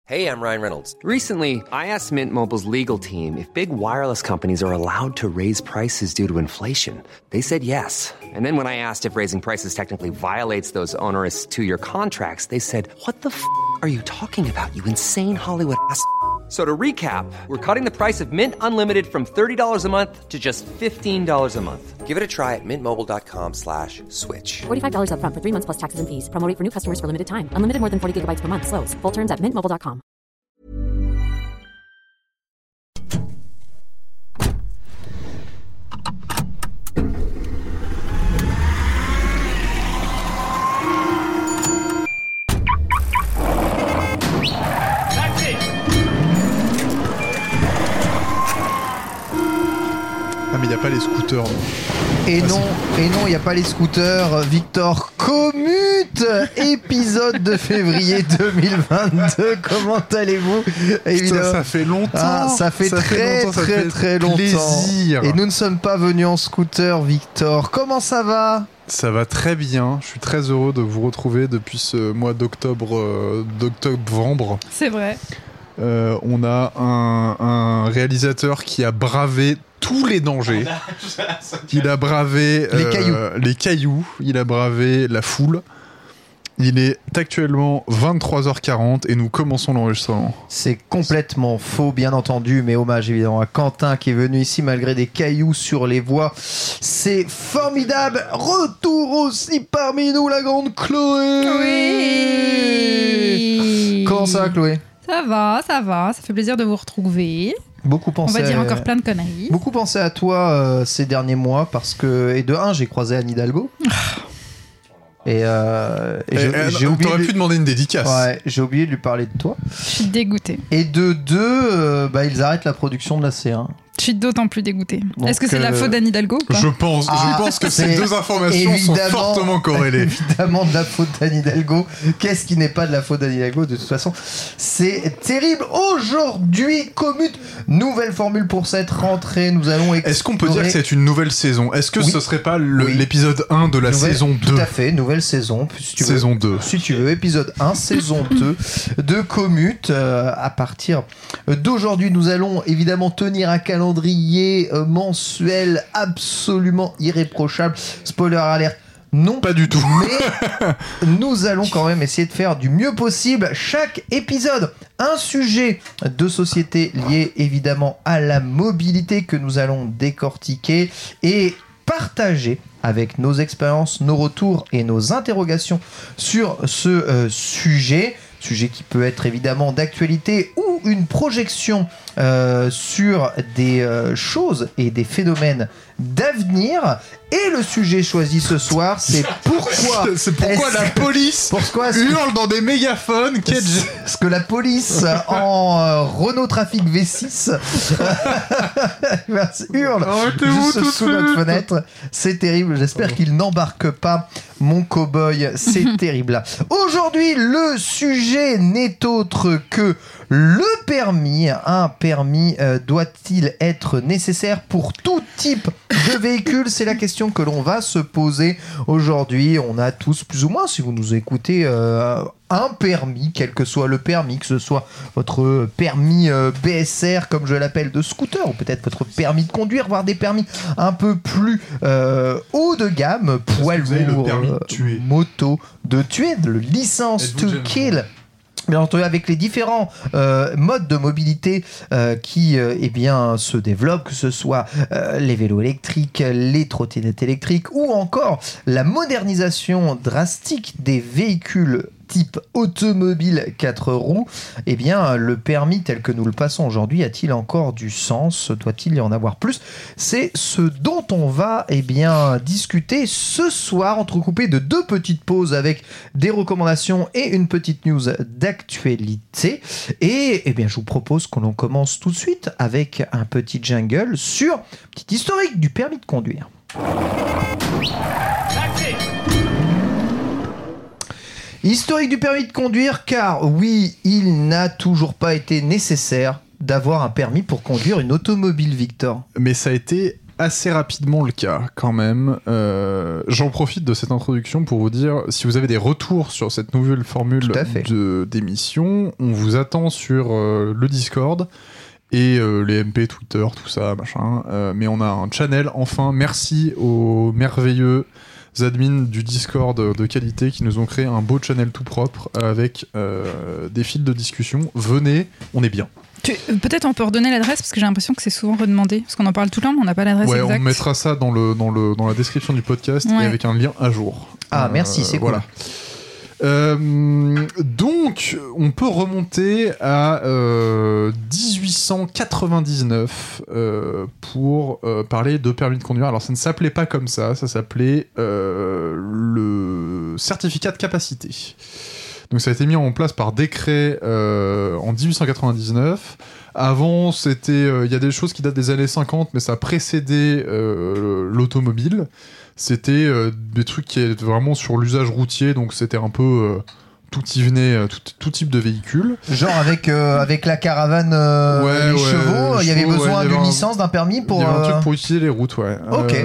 Hey, I'm Ryan Reynolds. Recently, I asked Mint Mobile's legal team if big wireless companies are allowed to raise prices due to inflation. They said yes. And then when I asked if raising prices technically violates those onerous two-year contracts, they said, "What the f*** are you talking about, you insane Hollywood ass?" So to recap, we're cutting the price of Mint Unlimited from $30 a month to just $15 a month. Give it a try at mintmobile.com/switch. $45 up front for 3 months plus taxes and fees. Promo rate for new customers for limited time. Unlimited more than 40 gigabytes per month. Slows full terms at mintmobile.com. Ah mais il n'y a pas les scooters. Et non, il n'y a pas les scooters. Victor commute. Épisode de février 2022. Comment allez-vous? Putain, ça fait longtemps. Ça fait très longtemps. Plaisir. Et nous ne sommes pas venus en scooter, Victor. Comment ça va? Ça va très bien. Je suis très heureux de vous retrouver depuis ce mois d'octobre. C'est vrai. On a un réalisateur qui a bravé tous les dangers. Il a bravé les cailloux, il a bravé la foule. Il est actuellement 23h40 et nous commençons l'enregistrement. C'est complètement faux, bien entendu, mais hommage évidemment à Quentin qui est venu ici malgré des cailloux sur les voies. C'est formidable. Retour aussi parmi nous, la grande Chloé. Oui. Comment ça va, Chloé? Ça va. Ça fait plaisir de vous retrouver. Beaucoup On va dire encore plein de conneries. Beaucoup pensé à toi ces derniers mois parce que, et de un, j'ai croisé Anne Hidalgo. J'ai oublié. T'aurais pu demander une dédicace. Ouais, j'ai oublié de lui parler de toi. Je suis dégoûtée. Et de deux, ils arrêtent la production de la C1. Je suis d'autant plus dégoûtée. Donc, est-ce que c'est de la faute d'Anne Hidalgo ou pas? Je pense que ces deux informations sont fortement corrélées. Évidemment de la faute d'Anne Hidalgo. Qu'est-ce qui n'est pas de la faute d'Anne Hidalgo? De toute façon, c'est terrible. Aujourd'hui, commute, nouvelle formule pour cette rentrée. Nous allons explorer... Est-ce qu'on peut dire que c'est une nouvelle saison? Est-ce que ce serait pas Oui. l'épisode 1 de la saison 2? Tout à fait, nouvelle saison. Si tu veux. Saison 2. Si tu veux, épisode 1, saison 2 de Commute. À partir d'aujourd'hui, nous allons évidemment tenir un calendrier mensuel absolument irréprochable. Spoiler alert. Non, pas du tout. Mais nous allons quand même essayer de faire du mieux possible chaque épisode. Un sujet de société lié évidemment à la mobilité que nous allons décortiquer et partager avec nos expériences, nos retours et nos interrogations sur ce sujet qui peut être évidemment d'actualité ou une projection sur des choses et des phénomènes d'avenir. Et le sujet choisi ce soir, c'est pourquoi la police hurle dans des mégaphones. Ce que la police en Renault Trafic V6 hurle juste sous notre fenêtre. C'est terrible. J'espère qu'il n'embarque pas mon cow-boy. C'est terrible. Aujourd'hui, le sujet n'est autre que le permis. Un permis doit-il être nécessaire pour tout type de véhicule? C'est la question que l'on va se poser aujourd'hui. On a tous plus ou moins, si vous nous écoutez, un permis, quel que soit le permis, que ce soit votre permis BSR, comme je l'appelle, de scooter, ou peut-être votre permis de conduire, voire des permis un peu plus haut de gamme, poids lourd, moto de tuer, le licence to kill. Bien entendu, avec les différents modes de mobilité qui se développent, que ce soit les vélos électriques, les trottinettes électriques ou encore la modernisation drastique des véhicules type automobile 4 roues, le permis tel que nous le passons aujourd'hui a-t-il encore du sens? Doit-il y en avoir plus? C'est ce dont on va discuter ce soir, entrecoupé de deux petites pauses avec des recommandations et une petite news d'actualité. Et je vous propose qu'on commence tout de suite avec un petit jingle sur petit historique du permis de conduire. Historique du permis de conduire, car oui, il n'a toujours pas été nécessaire d'avoir un permis pour conduire une automobile, Victor. Mais ça a été assez rapidement le cas quand même. J'en profite de cette introduction pour vous dire, si vous avez des retours sur cette nouvelle formule d'émission, on vous attend sur le Discord et les MP, Twitter, tout ça, machin. Mais on a un channel, enfin. Merci aux merveilleux admins du Discord de qualité qui nous ont créé un beau channel tout propre avec des fils de discussion. Venez, on est bien. Peut-être on peut redonner l'adresse parce que j'ai l'impression que c'est souvent redemandé. Parce qu'on en parle tout le temps, mais on n'a pas l'adresse exacte. On mettra ça dans la description du podcast et avec un lien à jour. Ah, merci, c'est voilà. cool. Donc, on peut remonter à 1899 pour parler de permis de conduire. Alors, ça ne s'appelait pas comme ça s'appelait le certificat de capacité. Donc, ça a été mis en place par décret en 1899. Avant, il y a des choses qui datent des années 50, mais ça précédait l'automobile. C'était des trucs qui étaient vraiment sur l'usage routier, donc c'était un peu tout y venait, tout type de véhicule. Genre avec la caravane, les chevaux, il y avait besoin d'une licence, d'un permis pour. Il y avait un truc pour utiliser les routes, ouais. Ok.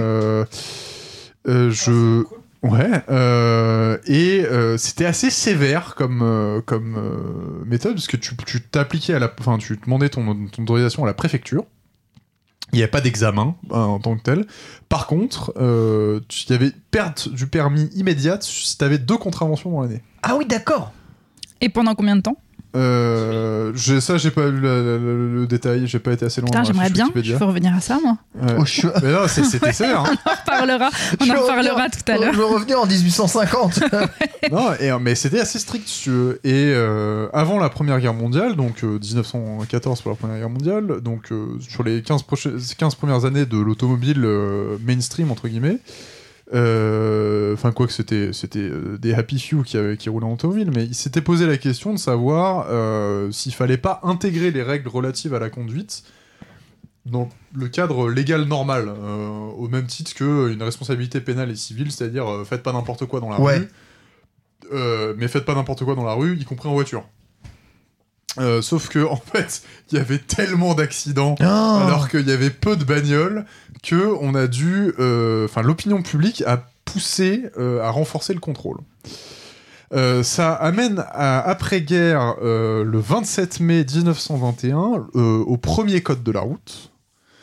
C'était assez sévère comme méthode, parce que tu t'appliquais tu demandais ton autorisation à la préfecture. Il n'y avait pas d'examen en tant que tel. Par contre, il y avait perte du permis immédiate si tu avais 2 contraventions dans l'année. Ah oui, d'accord. Et pendant combien de temps ? J'ai pas lu le détail, j'ai pas été assez loin. Putain, j'aimerais bien, il faut revenir à ça, moi. Ouais. Mais non, c'était sévère. On en reparlera tout à l'heure. Je veux revenir en 1850. Non, mais c'était assez strict, si tu veux. Et avant la Première Guerre mondiale, donc 1914 pour la Première Guerre mondiale, donc sur les 15 premières années de l'automobile mainstream, entre guillemets, quoique c'était des happy few qui roulaient en automobile, mais il s'était posé la question de savoir s'il fallait pas intégrer les règles relatives à la conduite dans le cadre légal normal, au même titre qu'une responsabilité pénale et civile, c'est-à-dire faites pas n'importe quoi dans la rue, mais faites pas n'importe quoi dans la rue, y compris en voiture. Sauf que en fait, il y avait tellement d'accidents alors qu'il y avait peu de bagnoles que on a dû, l'opinion publique a poussé à renforcer le contrôle. Ça amène après-guerre, le 27 mai 1921, au premier code de la route,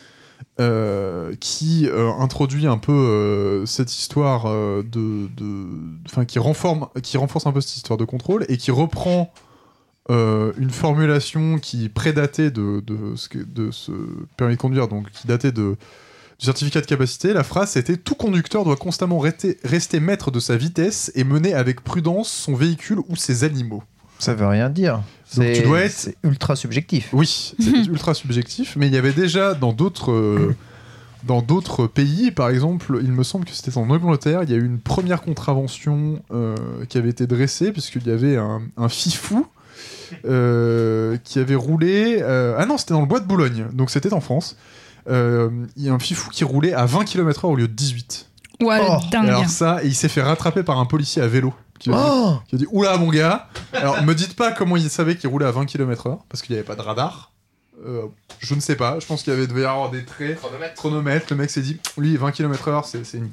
qui introduit un peu cette histoire qui renforce un peu cette histoire de contrôle et qui reprend une formulation qui prédatait de ce permis de conduire, donc qui datait du certificat de capacité. La phrase c'était « Tout conducteur doit constamment rester maître de sa vitesse et mener avec prudence son véhicule ou ses animaux. » Ça veut rien dire. C'est ultra subjectif. Oui, c'est ultra subjectif, mais il y avait déjà dans d'autres pays, par exemple, il me semble que c'était en Angleterre, il y a eu une première contravention qui avait été dressée, puisqu'il y avait un fifou qui avait roulé... c'était dans le bois de Boulogne, donc c'était en France. Il y a un fifou qui roulait à 20 km/h au lieu de 18. Ouais, dingue. Alors ça, et il s'est fait rattraper par un policier à vélo. Qui a dit « Oula, mon gars !» Alors, me dites pas comment il savait qu'il roulait à 20 km/h, parce qu'il n'y avait pas de radar. Je ne sais pas, je pense qu'il devait y avoir des traits. Chronomètre. Le mec s'est dit « Lui, 20 km/h, c'est nickel. »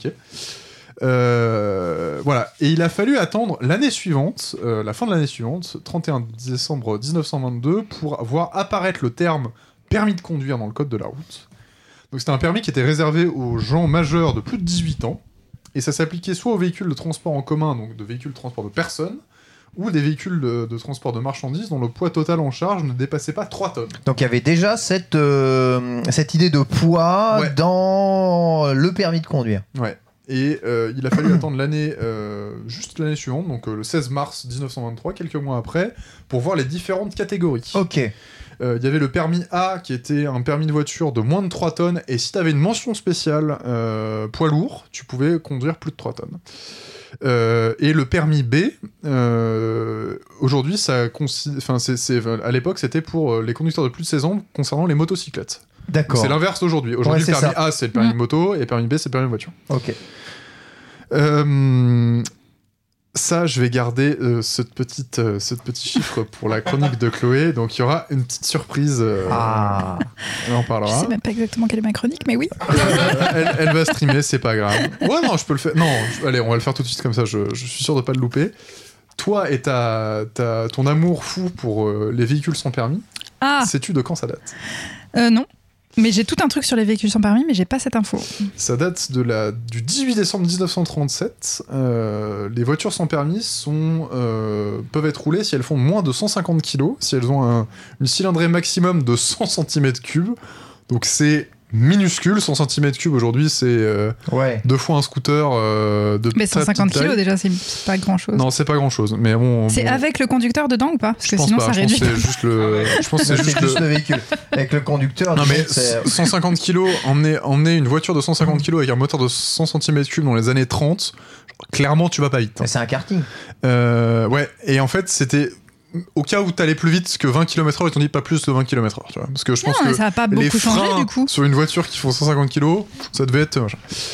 Voilà, et il a fallu attendre l'année suivante, la fin de l'année suivante, 31 décembre 1922, pour voir apparaître le terme permis de conduire dans le code de la route. Donc c'était un permis qui était réservé aux gens majeurs de plus de 18 ans, et ça s'appliquait soit aux véhicules de transport en commun, donc de véhicules de transport de personnes, ou des véhicules de transport de marchandises dont le poids total en charge ne dépassait pas 3 tonnes. Donc il y avait déjà cette idée de poids dans le permis de conduire. Ouais. Et il a fallu attendre juste l'année suivante, donc le 16 mars 1923, quelques mois après, pour voir les différentes catégories. Ok. Il y avait le permis A, qui était un permis de voiture de moins de 3 tonnes, et si tu avais une mention spéciale poids lourd, tu pouvais conduire plus de 3 tonnes. Et le permis B, aujourd'hui, à l'époque, c'était pour les conducteurs de plus de 16 ans concernant les motocyclettes. D'accord. C'est l'inverse d'aujourd'hui. Aujourd'hui, le permis A, c'est le permis moto, et le permis B, c'est le permis voiture. Ok. ça, je vais garder ce petit chiffre pour la chronique de Chloé. Donc, il y aura une petite surprise. On en Je parlera. sais même pas exactement quelle est ma chronique, mais oui. Elle va streamer, c'est pas grave. Ouais, non, je peux le faire. Non, allez, on va le faire tout de suite comme ça. Je suis sûr de pas le louper. Toi et ton amour fou pour les véhicules sans permis, sais-tu de quand ça date ? Non. Mais j'ai tout un truc sur les véhicules sans permis, mais j'ai pas cette info. Ça date du 18 décembre 1937. Les voitures sans permis peuvent être roulées si elles font moins de 150 kg, si elles ont une cylindrée maximum de 100 cm3. Donc c'est minuscule, 100 cm3 aujourd'hui, c'est 2 fois un scooter de mais 150 kg déjà, c'est pas grand chose. Non, c'est pas grand chose. Mais c'est avec le conducteur dedans ou pas ? Parce que sinon ça réduit. Je pense que c'est juste le véhicule. Avec le conducteur. Non, mais 150 kg, emmener une voiture de 150 kg avec un moteur de 100 cm3 dans les années 30, clairement, tu vas pas vite. Mais c'est un karting. Ouais, et en fait, c'était. Au cas où t'allais plus vite que 20 km/h, ils t'ont dit pas plus de 20 km/h. Tu vois, parce que je pense que ça a pas les beaucoup changé freins du coup. Sur une voiture qui font 150 kg, ça devait être.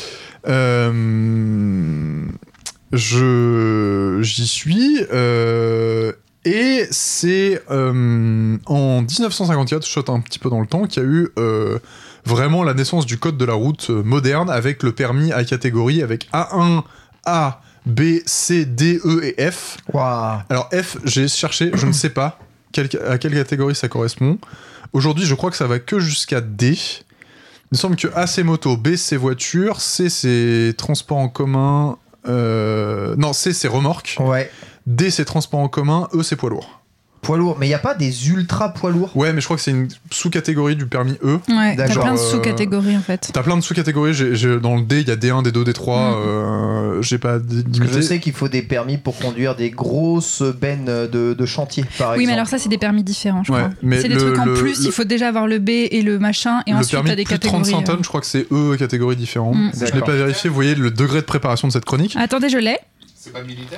J'y suis. Et c'est en 1954, je saute un petit peu dans le temps, qu'il y a eu vraiment la naissance du code de la route moderne avec le permis à catégorie avec A1, A, B, C, D, E et F. Wow. Alors F, j'ai cherché, je ne sais pas à quelle catégorie ça correspond. Aujourd'hui, je crois que ça va que jusqu'à D. Il me semble que A, c'est moto, B, c'est voiture, C, c'est transport en commun... Non, C, c'est remorque. Ouais. D, c'est transport en commun, E, c'est poids lourd. Poids lourd, mais il n'y a pas des ultra poids lourds ? Ouais, mais je crois que c'est une sous-catégorie du permis E. Ouais, t'as D'accord. plein de sous-catégories en fait. T'as plein de sous-catégories. Dans le D, il y a D1, D2, D3. J'ai pas limité. Je sais qu'il faut des permis pour conduire des grosses bennes de chantier, par exemple. Oui, mais alors ça, c'est des permis différents, je crois. Mais c'est des trucs en plus, il faut déjà avoir le B et le machin, et ensuite t'as des catégories. Le permis plus de 35 tonnes, je crois que c'est E, catégorie différente. Je l'ai pas vérifié. Vous voyez le degré de préparation de cette chronique ? Attendez, je l'ai. C'est pas militaire ?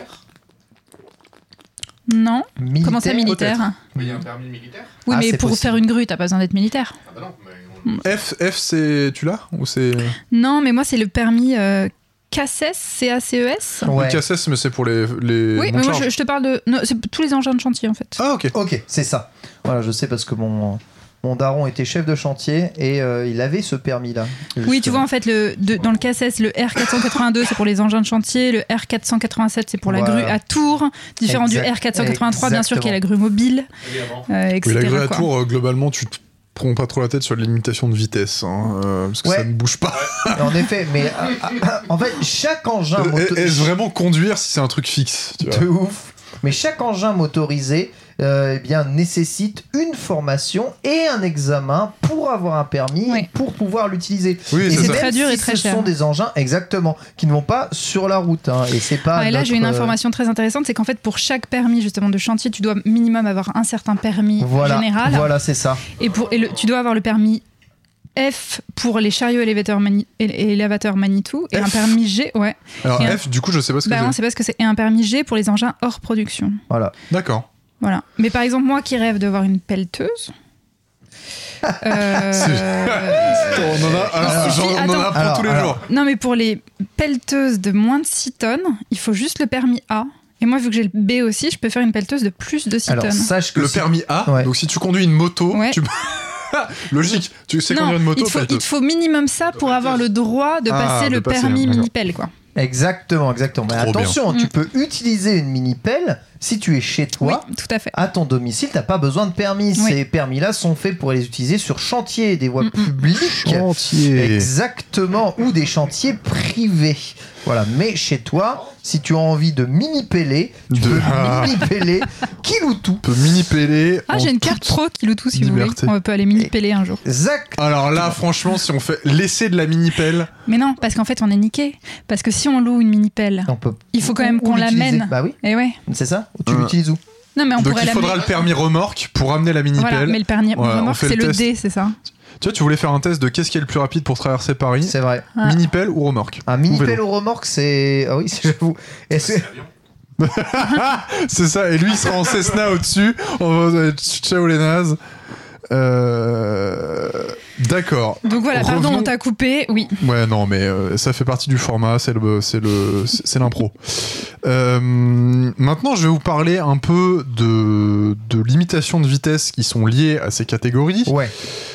Non. Militaire, Comment ça, militaire ? Il y a un permis militaire ? Oui, mais c'est pour possible. faire une grue, t'as pas besoin d'être militaire. Ah bah non, mais... F, c'est... Tu l'as ? Ou c'est... Non, mais moi, c'est le permis CACES, C-A-C-E-S. Ouais. Le CACES, mais c'est pour les Oui, mais moi, je te parle de... Non, c'est tous les engins de chantier, en fait. Ah, ok. Ok, c'est ça. Voilà, je sais parce que mon daron était chef de chantier et il avait ce permis-là. Oui, tu vois, en fait, dans le CACES, le R482, c'est pour les engins de chantier, le R487, c'est pour la grue à tour, différent du R483, bien sûr, qui est la grue mobile, etc. Oui, la grue à quoi. tour, globalement, tu te prends pas trop la tête sur les limitations de vitesse, parce que ça ne bouge pas. En effet, mais en fait, chaque engin Est-ce vraiment conduire si c'est un truc fixe, tu vois. de ouf. Mais chaque engin motorisé eh bien, nécessite une formation et un examen pour avoir un permis, pour pouvoir l'utiliser. Oui, et c'est même très dur si et très ce cher. sont des engins, exactement, qui ne vont pas sur la route. Et c'est pas. Et là, j'ai une information très intéressante, c'est qu'en fait, pour chaque permis justement de chantier, tu dois minimum avoir un certain permis général. Voilà, c'est ça. Tu dois avoir le permis F pour les chariots élévateurs Manitou et un permis G, ouais. Alors F, du coup, je sais pas ce que non, c'est parce que c'est un permis G pour les engins hors production. Voilà. D'accord. Voilà. Mais par exemple, moi qui rêve d'avoir une pelleteuse. On en a pour tous les jours. Non, mais pour les pelleteuses de moins de 6 tonnes, il faut juste le permis A. Et moi, vu que j'ai le B aussi, je peux faire une pelleteuse de plus de 6 tonnes. Sache que le permis A, donc si tu conduis une moto, tu... Logique, tu sais conduire une moto. Il te faut minimum ça pour avoir le droit de passer le permis mini-pelle, quoi. Exactement. Mais attention, tu peux utiliser une mini-pelle si tu es chez toi, tout à fait. À ton domicile, t'as pas besoin de permis. Ces permis-là sont faits pour les utiliser sur chantier, des voies publiques. Chantier. Exactement, ou des chantiers privés. Voilà, mais chez toi, si tu as envie de mini-peller, tu peux mini-peller Kiloutou. Tu peux mini-peller. Ah, j'ai une carte pro Kiloutou si vous voulez. On peut aller mini-peller un jour. Exact. Alors là, franchement, si on fait l'essai de la mini-pelle. Mais non, parce qu'en fait, on est niqué. Parce que si on loue une mini-pelle, il faut quand même qu'on l'amène. Bah oui. Et ouais. C'est ça. Tu l'utilises où? Non, mais donc il faudra le permis remorque pour amener la mini-pelle. Voilà, mais le permis remorque, c'est le D, c'est ça. Tu vois, tu voulais faire un test de qu'est-ce qui est le plus rapide pour traverser Paris. C'est vrai. Mini-pelle ou remorque? Un mini-pelle ou remorque, c'est... Ah oui, j'avoue. C'est ça, et lui il sera en Cessna au-dessus. Ciao les nazes. D'accord. Donc voilà, pardon, on t'a coupé, oui. Ouais, non, mais ça fait partie du format, c'est l'impro. Maintenant, je vais vous parler un peu de limitations de vitesse qui sont liées à ces catégories. Ouais.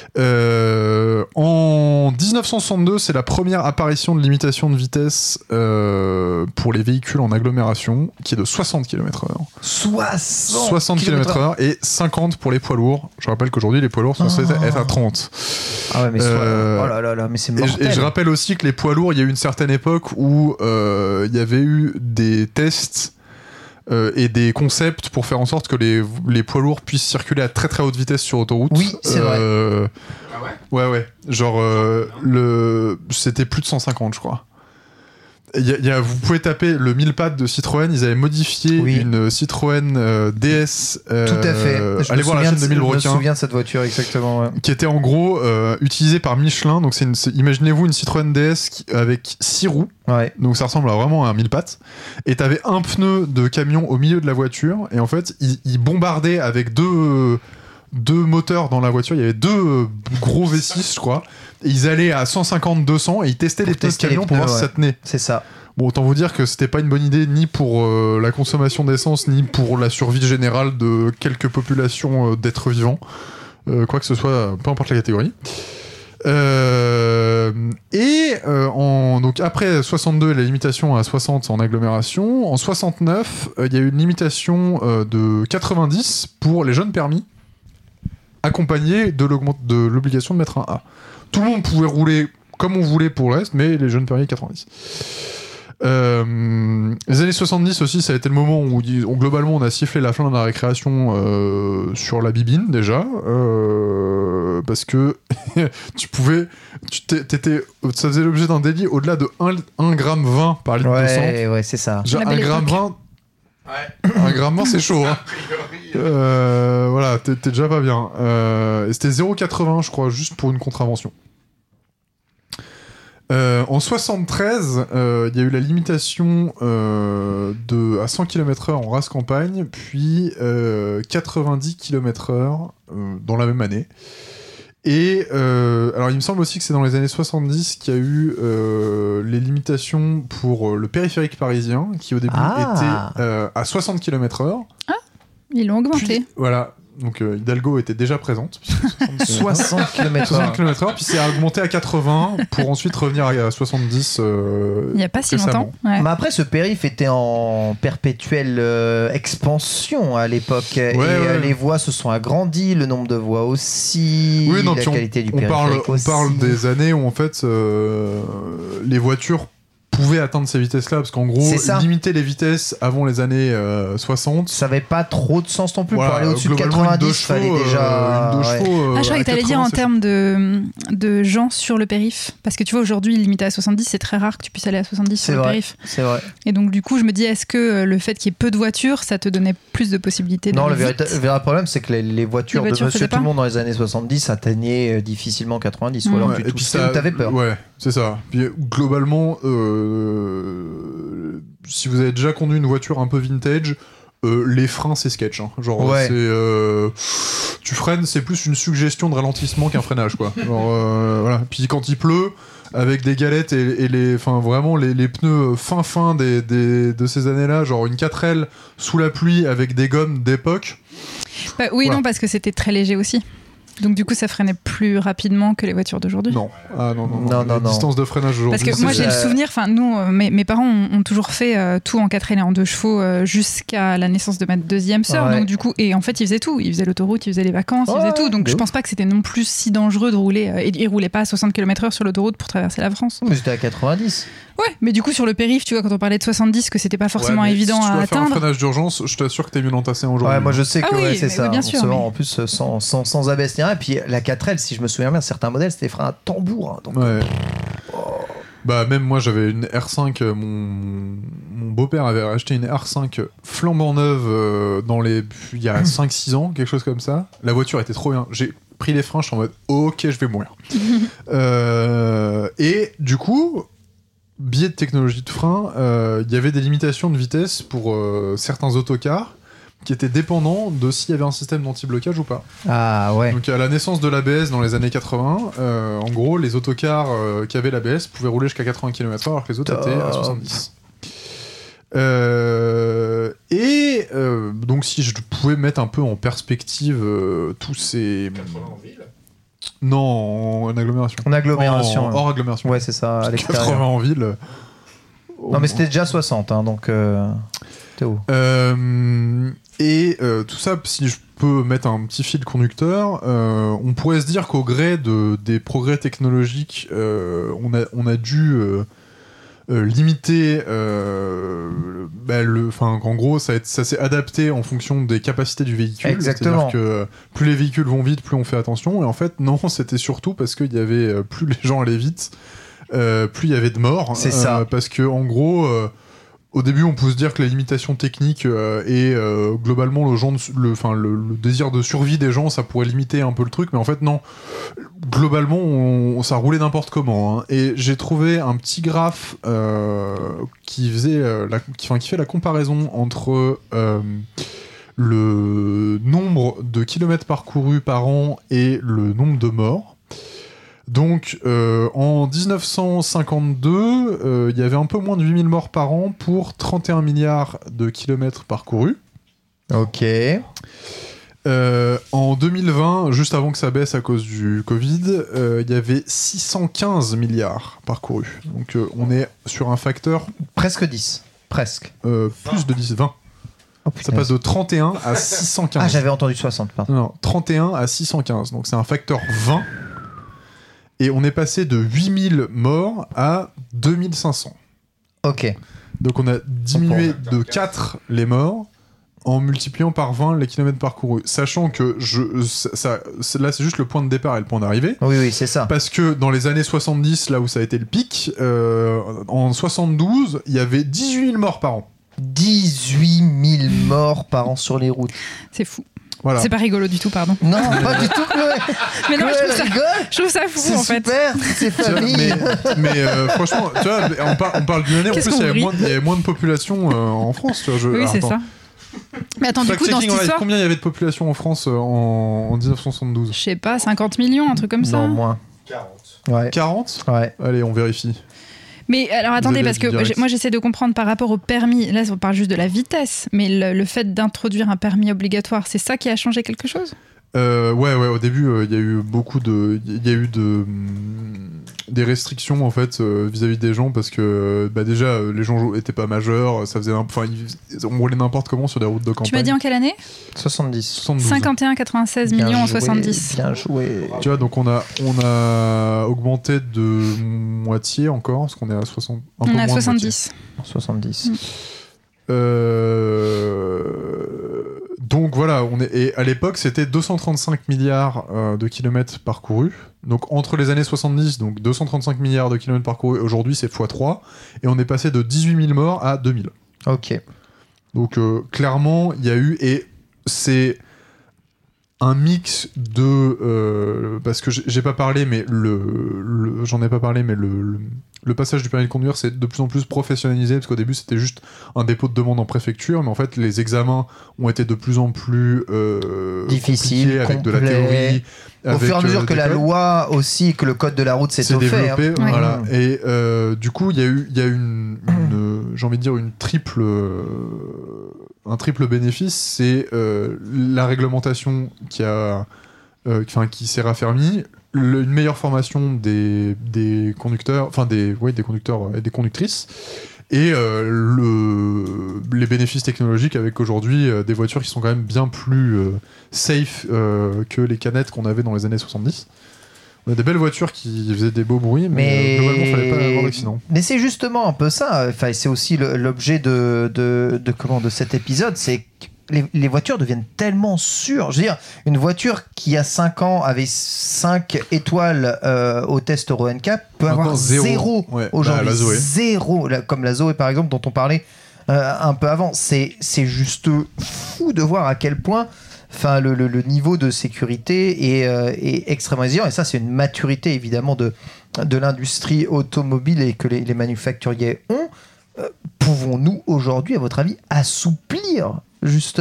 En 1962, c'est la première apparition de limitation de vitesse pour les véhicules en agglomération, qui est de 60 km/h. 60 km/h et 50 pour les poids lourds. Je rappelle qu'aujourd'hui, les poids lourds sont censés être à 30. Ah ouais, mais oh là là, mais c'est mortel. Et je rappelle aussi que les poids lourds, il y a eu une certaine époque où il y avait eu des tests et des concepts pour faire en sorte que les poids lourds puissent circuler à très très haute vitesse sur autoroute. Oui, c'est vrai. Ah ouais ? Ouais. Genre, c'était plus de 150, je crois. Vous pouvez taper le 1000 pattes de Citroën. Ils avaient modifié une Citroën DS. Tout à fait. Allez voir la chaîne de Milbrequin. Je me souviens de cette voiture, exactement. Ouais. Qui était en gros utilisée par Michelin. Donc, imaginez-vous une Citroën DS avec 6 roues. Ouais. Donc, ça ressemble vraiment à un 1000 pattes. Et t'avais un pneu de camion au milieu de la voiture. Et en fait, ils bombardaient avec deux moteurs dans la voiture. Il y avait 2 gros V6, je crois. Et ils allaient à 150-200 et ils testaient les pneus de camion pour voir si ça tenait. C'est ça. Bon, autant vous dire que c'était pas une bonne idée ni pour la consommation d'essence ni pour la survie générale de quelques populations d'êtres vivants. Quoi que ce soit, peu importe la catégorie. Donc après 62, la limitation à 60 en agglomération. En 69, il y a eu une limitation de 90 pour les jeunes permis, accompagné de l'obligation de mettre un A. Tout le monde pouvait rouler comme on voulait pour le reste, mais les jeunes permis 90. Les années 70 aussi, ça a été le moment où globalement on a sifflé la fin de la récréation sur la bibine déjà, parce que ça faisait l'objet d'un délit au-delà de 1,20 g par litre de sang. Ouais, c'est ça. Genre 1,20 g. Ouais. 1,20 g, c'est chaud. Hein. Voilà, t'es déjà pas bien. Et c'était 0,80, je crois, juste pour une contravention. En 73, il y a eu la limitation à 100 km/h en race campagne, puis 90 km/h dans la même année. Et alors il me semble aussi que c'est dans les années 70 qu'il y a eu les limitations pour le périphérique parisien, qui au début était à 60 km/h. Ah, ils l'ont augmenté. Puis, voilà. Donc Hidalgo était déjà présente. 60 km/h. Puis c'est augmenté à 80 pour ensuite revenir à 70. Il n'y a pas si longtemps. Ouais. Mais après, ce périph' était en perpétuelle expansion à l'époque. Les voies se sont agrandies, le nombre de voies aussi, la qualité du périphérique aussi. On parle des années où en fait les voitures pouvaient atteindre ces vitesses-là, parce qu'en gros, limiter les vitesses avant les années 60... Ça n'avait pas trop de sens non plus. Voilà, pour aller au-dessus de 90, il fallait déjà... je croyais que tu allais dire en termes de gens sur le périph', parce que tu vois, aujourd'hui, limité à 70, c'est très rare que tu puisses aller à 70 sur le périph'. C'est vrai. Et donc, du coup, je me dis, est-ce que le fait qu'il y ait peu de voitures, ça te donnait plus de possibilités Non, le véritable problème, c'est que les voitures de Monsieur Tout-le-Monde dans les années 70 atteignaient difficilement 90, ou alors tu avais peur. Ouais, c'est ça. Puis globalement... si vous avez déjà conduit une voiture un peu vintage, les freins c'est sketch, hein. Genre tu freines, c'est plus une suggestion de ralentissement qu'un freinage, quoi. Genre, voilà. Puis quand il pleut, avec des galettes et les pneus fins de ces années-là, genre une 4L sous la pluie avec des gommes d'époque. Oui, voilà. Non, parce que c'était très léger aussi. Donc du coup, ça freinait plus rapidement que les voitures d'aujourd'hui. Non. La distance de freinage aujourd'hui. Parce que moi, j'ai le souvenir. Enfin, nous, mes parents ont toujours fait tout en 4L et en 2 chevaux jusqu'à la naissance de ma deuxième sœur. Donc du coup, et en fait, ils faisaient tout. Ils faisaient l'autoroute, ils faisaient les vacances, ils faisaient tout. Donc je pense pas que c'était non plus si dangereux de rouler. Et ils roulaient pas à 60 km/h sur l'autoroute pour traverser la France. Mais c'était à 90. Ouais, mais du coup, sur le périph', tu vois, quand on parlait de 70, que c'était pas forcément évident à atteindre. Si tu dois faire un freinage d'urgence, je t'assure que t'es mieux entassé aujourd'hui. Ouais, moi je sais que c'est ça. Bien sûr, en plus, sans abaisse ni rien. Et puis la 4L, si je me souviens bien, certains modèles, c'était des freins à tambour. Hein, donc... Ouais. Bah, même moi, j'avais une R5. Mon beau-père avait acheté une R5 flambant neuve il y a 5-6 ans, quelque chose comme ça. La voiture était trop bien. J'ai pris les freins, je suis en mode ok, je vais mourir. Et du coup, biais de technologie de frein, il y avait des limitations de vitesse pour certains autocars qui était dépendant de s'il y avait un système d'anti-blocage ou pas. Ah ouais. Donc à la naissance de l'ABS dans les années 80, en gros, les autocars qui avaient l'ABS pouvaient rouler jusqu'à 80 km/h alors que les autres étaient à 70. Donc si je pouvais mettre un peu en perspective tous ces... 80 en ville. Non, en agglomération. En agglomération. Hors agglomération. Ouais, c'est ça, à l'extérieur. 80 en ville. Non, mais c'était déjà 60, hein, donc... Théo. Tout ça, si je peux mettre un petit fil conducteur, on pourrait se dire qu'au gré des progrès technologiques, on a dû limiter en gros ça s'est adapté en fonction des capacités du véhicule. Exactement. C'est-à-dire que plus les véhicules vont vite, plus on fait attention, et en fait non, c'était surtout parce qu'il y avait plus les gens allaient vite, plus il y avait de morts. C'est ça. Parce que en gros au début, on peut se dire que la limitation technique et globalement le désir de survie des gens, ça pourrait limiter un peu le truc, mais en fait non. Globalement, ça roulait n'importe comment. Hein. Et j'ai trouvé un petit graphe qui fait la comparaison entre le nombre de kilomètres parcourus par an et le nombre de morts. Donc, en 1952, il y avait un peu moins de 8000 morts par an pour 31 milliards de kilomètres parcourus. Ok. En 2020, juste avant que ça baisse à cause du Covid, il y avait 615 milliards parcourus. Donc, on est sur un facteur... Presque 10. Presque. Plus de 10, 20. Oh, ça passe de 31 à 615. Ah, j'avais entendu 60, pardon. Non, 31 à 615. Donc, c'est un facteur 20. Et on est passé de 8000 morts à 2500. Ok. Donc on a diminué de 4 les morts en multipliant par 20 les kilomètres parcourus. Sachant que là c'est juste le point de départ et le point d'arrivée. Oui, c'est ça. Parce que dans les années 70, là où ça a été le pic, en 72, il y avait 18 000 morts par an. 18 000 morts par an sur les routes. C'est fou. Voilà. C'est pas rigolo du tout, pardon. Non, pas du tout, Chloé. Mais non, Chloé, je trouve ça fou, en fait. C'est super, toutes ces familles. Mais franchement, tu vois, on parle d'une année, en plus, il y avait moins de population en France. Tu vois, oui, c'est ça. Mais attends, du coup, dans cette histoire... Combien il y avait de population en France en 1972 ? Je sais pas, 50 millions, un truc comme ça. Non, moins. 40. Ouais. 40 ? Ouais. Allez, on vérifie. Mais alors attendez, parce que moi j'essaie de comprendre par rapport au permis. Là, on parle juste de la vitesse, mais le fait d'introduire un permis obligatoire, c'est ça qui a changé quelque chose ? Ouais, au début, il y a eu des restrictions en fait vis-à-vis des gens parce que déjà les gens étaient pas majeurs, ça faisait on roulait n'importe comment sur des routes de campagne. Tu m'as dit en quelle année ? 70. 51, 96 millions en 70. Bien joué. Tu vois, donc on a augmenté de moitié encore, parce qu'on est à 60. On est à 70. 70. Donc voilà, et à l'époque c'était 235 milliards de kilomètres parcourus. Donc entre les années 70, donc 235 milliards de kilomètres parcourus, aujourd'hui c'est x3, et on est passé de 18 000 morts à 2000. Ok. Donc clairement, il y a eu, et c'est un mix de... parce que j'ai pas parlé, mais j'en ai pas parlé, mais le passage du permis de conduire, c'est de plus en plus professionnalisé, parce qu'au début, c'était juste un dépôt de demande en préfecture, mais en fait, les examens ont été de plus en plus difficiles, avec de la théorie. Au fur et à mesure que la loi aussi, que le code de la route s'est développé, hein. Voilà. Et du coup, il y a eu j'ai envie de dire un triple bénéfice, c'est la réglementation qui s'est raffermie, une meilleure formation des conducteurs, des conducteurs et des conductrices, et les bénéfices technologiques avec aujourd'hui des voitures qui sont quand même bien plus safe que les canettes qu'on avait dans les années 70. On a des belles voitures qui faisaient des beaux bruits, mais globalement, il fallait pas avoir d'accident. Mais c'est justement un peu ça. Enfin, c'est aussi l'objet de cet épisode, c'est que les voitures deviennent tellement sûres. Je veux dire, une voiture qui a 5 ans avait 5 étoiles au test Euro NCAP peut avoir 0 aujourd'hui. La Zoé. 0, comme la Zoé par exemple, dont on parlait un peu avant. C'est juste fou de voir à quel point le niveau de sécurité est extrêmement exigeant, et ça c'est une maturité évidemment de l'industrie automobile et que les manufacturiers ont. Pouvons-nous aujourd'hui, à votre avis, assouplir justement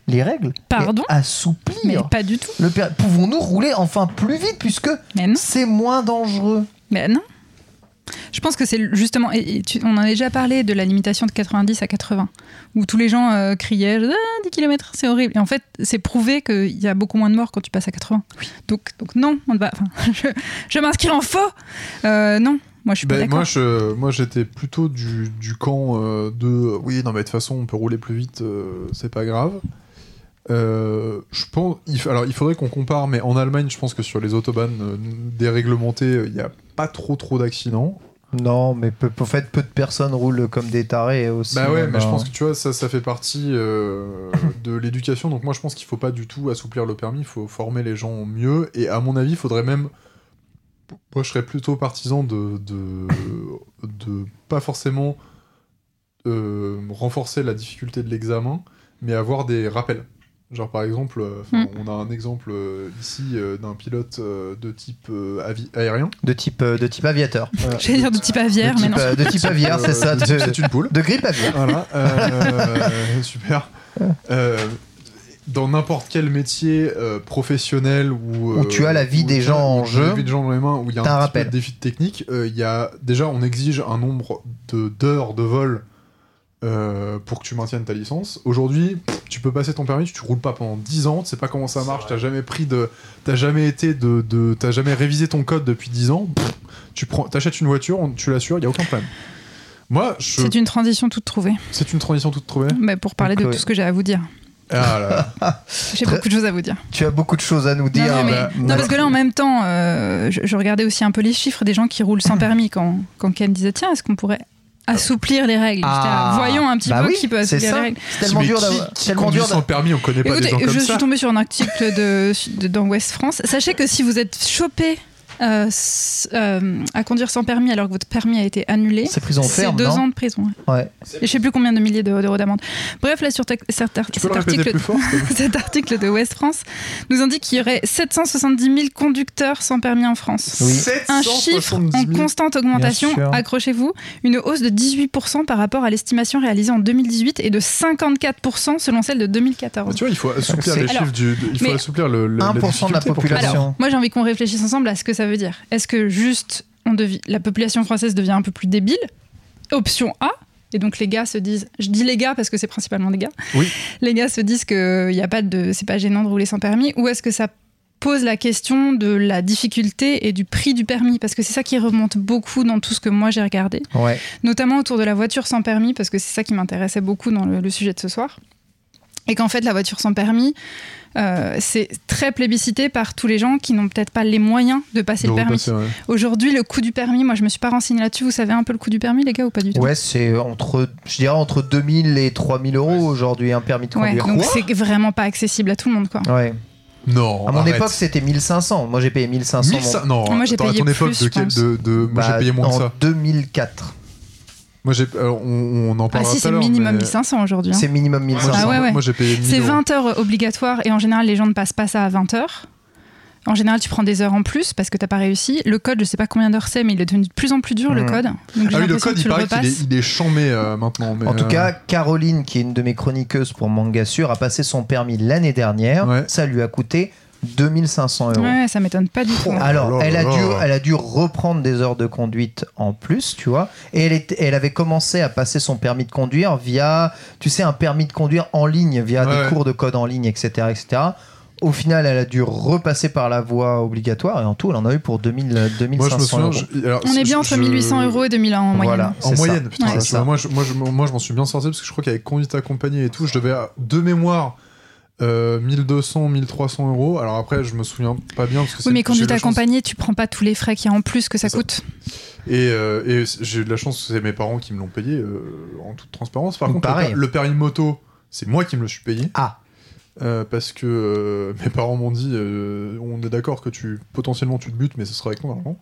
les règles Pardon ? et assouplir. Mais pas du tout. Pouvons-nous rouler enfin plus vite puisque c'est moins dangereux ? Mais non. Je pense que c'est justement, on en a déjà parlé de la limitation de 90 à 80, où tous les gens criaient 10 km, c'est horrible. Et en fait, c'est prouvé qu'il y a beaucoup moins de morts quand tu passes à 80. Oui. Donc non, je m'inscris en faux. Non, moi je suis pas d'accord. Moi j'étais plutôt du camp de oui, non mais de toute façon on peut rouler plus vite, c'est pas grave. Je pense, il faudrait qu'on compare, mais en Allemagne, je pense que sur les autobahns déréglementées, il n'y a pas trop d'accidents. Non, mais peu de personnes roulent comme des tarés aussi. Bah ouais, mais je pense que tu vois, ça fait partie de l'éducation. Donc moi, je pense qu'il faut pas du tout assouplir le permis. Il faut former les gens mieux. Et à mon avis, il faudrait même. Moi, je serais plutôt partisan de pas forcément renforcer la difficulté de l'examen, mais avoir des rappels. Genre par exemple, on a un exemple ici d'un pilote de type aérien. De type aviateur. J'allais dire de type aviaire, mais non. De type aviaire, c'est ça. C'est une poule. De grippe aviaire. Voilà. Super. Dans n'importe quel métier professionnel où tu as la vie des gens en jeu, la vie des gens dans les mains, où il y a un petit peu de défi technique, déjà on exige un nombre d'heures de vol pour que tu maintiennes ta licence. Aujourd'hui, tu peux passer ton permis, tu roules pas pendant 10 ans, tu sais pas comment ça marche, t'as jamais révisé ton code depuis 10 ans, t'achètes une voiture, tu l'assures, il y a aucun problème. Moi, c'est une transition toute trouvée. C'est une transition toute trouvée. Mais pour parler de tout ce que j'ai à vous dire. Ah là. J'ai beaucoup de choses à vous dire. Tu as beaucoup de choses à nous dire. Non, parce que là, en même temps, je regardais aussi un peu les chiffres des gens qui roulent sans permis quand Ken disait tiens, est-ce qu'on pourrait assouplir les règles. Voyons un petit peu qui peut assouplir les règles. C'est tellement dur d'avoir sans permis, on connaît pas des gens comme ça. Je suis tombée sur un article dans Ouest France. Sachez que si vous êtes chopé à conduire sans permis alors que votre permis a été annulé, c'est prison ferme, c'est 2 ans de prison. Ouais. Et je sais plus combien de milliers d'euros d'amende. Bref, là sur cet article de Ouest France nous indique qu'il y aurait 770 000 conducteurs sans permis en France. Oui. Un chiffre en constante augmentation. Accrochez-vous, une hausse de 18% par rapport à l'estimation réalisée en 2018 et de 54% selon celle de 2014. Mais tu vois, il faut assouplir les chiffres il faut assouplir le 1% de la population. Alors, moi j'ai envie qu'on réfléchisse ensemble à ce que ça veut dire. Est-ce que juste la population française devient un peu plus débile ? Option A. Et donc les gars se disent, je dis les gars parce que c'est principalement des gars. Oui. Les gars se disent que c'est pas gênant de rouler sans permis. Ou est-ce que ça pose la question de la difficulté et du prix du permis, parce que c'est ça qui remonte beaucoup dans tout ce que moi j'ai regardé, notamment autour de la voiture sans permis, parce que c'est ça qui m'intéressait beaucoup dans le sujet de ce soir. Et qu'en fait, la voiture sans permis, c'est très plébiscité par tous les gens qui n'ont peut-être pas les moyens de passer le permis. Aujourd'hui, le coût du permis, moi je me suis pas renseignée là-dessus. Vous savez un peu le coût du permis, les gars, ou pas du tout ? Ouais, c'est entre 2000 et 3000 euros aujourd'hui, un permis de conduire. Donc c'est vraiment pas accessible à tout le monde, quoi. Ouais. Non. À mon époque, c'était 1500. Moi, j'ai payé 1500. Non, moi, j'ai payé à ton époque, moi, j'ai payé moins que ça. En 2004. Moi, on en parlera tout à l'heure. C'est minimum 1500 aujourd'hui. C'est minimum 1500. Moi, j'ai payé 1000 C'est 20 heures obligatoires et en général, les gens ne passent pas ça à 20 heures. En général, tu prends des heures en plus parce que t'as pas réussi. Le code, je sais pas combien d'heures c'est, mais il est devenu de plus en plus dur, le code. Donc, le code, il paraît qu'il est chambé maintenant. Mais en tout cas, Caroline, qui est une de mes chroniqueuses pour Manga Sûr, a passé son permis l'année dernière. Ouais. Ça lui a coûté 2500 €. Ouais, ça m'étonne pas du tout. Alors, elle a dû reprendre des heures de conduite en plus, tu vois. Et elle avait commencé à passer son permis de conduire via, tu sais, un permis de conduire en ligne, via des cours de code en ligne, etc., etc. Au final, elle a dû repasser par la voie obligatoire et en tout, elle en a eu pour 2500 €. Alors, on est bien entre 1800 € et 2000 en moyenne. Voilà, en moyenne, putain, ça. Moi, je m'en suis bien sorti parce que je crois qu'avec conduite accompagnée et tout, je devais, de mémoire, 1200, 1300 €. Alors après, je me souviens pas bien. Parce que mais conduite accompagnée, tu prends pas tous les frais qu'il y a en plus que ça coûte. Et j'ai eu de la chance, c'est mes parents qui me l'ont payé en toute transparence. Par contre, le permis moto, c'est moi qui me le suis payé. Parce que mes parents m'ont dit on est d'accord que potentiellement tu te butes, mais ce sera avec moi normalement.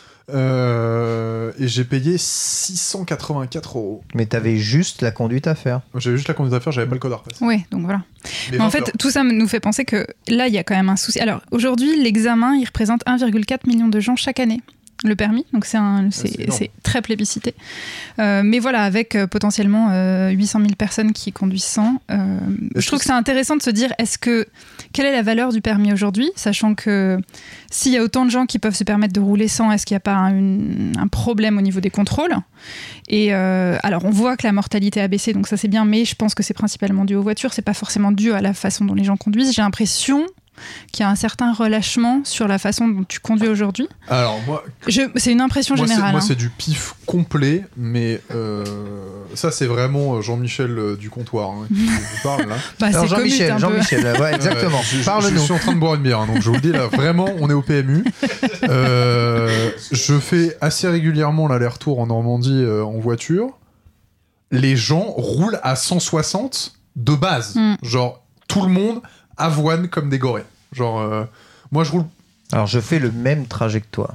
Et j'ai payé 684 €. Mais t'avais juste la conduite à faire. J'avais juste la conduite à faire, j'avais pas le code à repasser. Oui, donc voilà. Mais en fait, tout ça nous fait penser que là, il y a quand même un souci. Alors aujourd'hui, l'examen, il représente 1,4 million de gens chaque année le permis, donc c'est très plébiscité. Mais voilà, avec potentiellement 800 000 personnes qui conduisent sans, je trouve que c'est intéressant de se dire quelle est la valeur du permis aujourd'hui, sachant que s'il y a autant de gens qui peuvent se permettre de rouler sans, est-ce qu'il n'y a pas un problème au niveau des contrôles ? Et alors on voit que la mortalité a baissé, donc ça c'est bien, mais je pense que c'est principalement dû aux voitures, c'est pas forcément dû à la façon dont les gens conduisent. J'ai l'impression qu'il y a un certain relâchement sur la façon dont tu conduis aujourd'hui. Alors moi, c'est une impression générale. Moi, c'est du pif complet, mais ça, c'est vraiment Jean-Michel du comptoir qui vous parle là. Alors, Jean-Michel, ouais, exactement. Parle-nous. Je suis en train de boire une bière, donc je vous le dis là, vraiment, on est au PMU. Je fais assez régulièrement l'aller-retour en Normandie en voiture. Les gens roulent à 160 de base. Genre, tout le monde avoine comme des gorées. Genre, moi je roule. Alors je fais le même trajet que toi.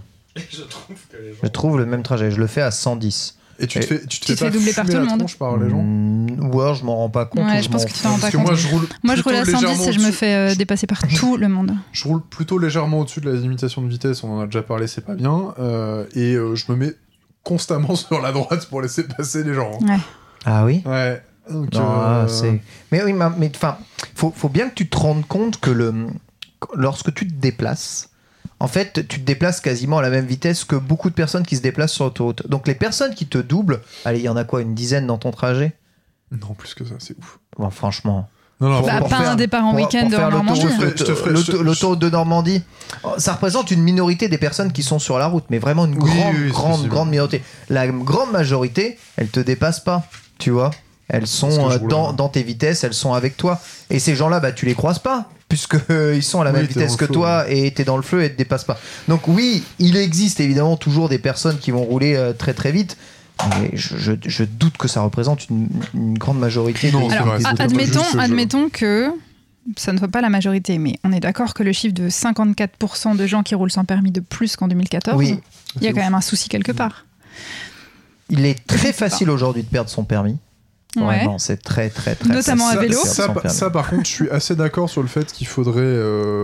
Je trouve le même trajet. Je le fais à 110. Et tu te fais pas doubler par tout le monde par les gens. Ou alors je m'en rends pas compte. Ouais, je pense que tu t'en rends pas compte. Moi je roule à 110 et je me fais dépasser par tout le monde. Je roule plutôt légèrement au-dessus de la limitation de vitesse. On en a déjà parlé, c'est pas bien. Et je me mets constamment sur la droite pour laisser passer les gens. Ouais. Ah oui. Ouais. Donc, Mais oui, mais enfin, faut bien que tu te rendes compte que lorsque tu te déplaces, en fait, tu te déplaces quasiment à la même vitesse que beaucoup de personnes qui se déplacent sur l'autoroute. Donc les personnes qui te doublent, allez, il y en a quoi, une dizaine dans ton trajet ? Non, plus que ça, c'est ouf. Bon, franchement. Non, un départ en week-end en Normandie. L'autoroute de Normandie, ça représente une minorité des personnes qui sont sur la route, mais vraiment une grande minorité. La grande majorité, elles te dépassent pas, tu vois. Elles sont dans tes vitesses, elles sont avec toi. Et ces gens-là, tu les croises pas, puisqu'ils sont à la même vitesse que toi et t'es dans le feu et te dépassent pas. Donc oui, il existe évidemment toujours des personnes qui vont rouler très très vite. Mais je doute que ça représente une grande majorité. Alors, admettons que ça ne soit pas la majorité, mais on est d'accord que le chiffre de 54% de gens qui roulent sans permis de plus qu'en 2014, il y a quand même un souci quelque part. Il est très facile aujourd'hui de perdre son permis. Vraiment, c'est très très très notamment à vélo. Ça par contre, je suis assez d'accord sur le fait qu'il faudrait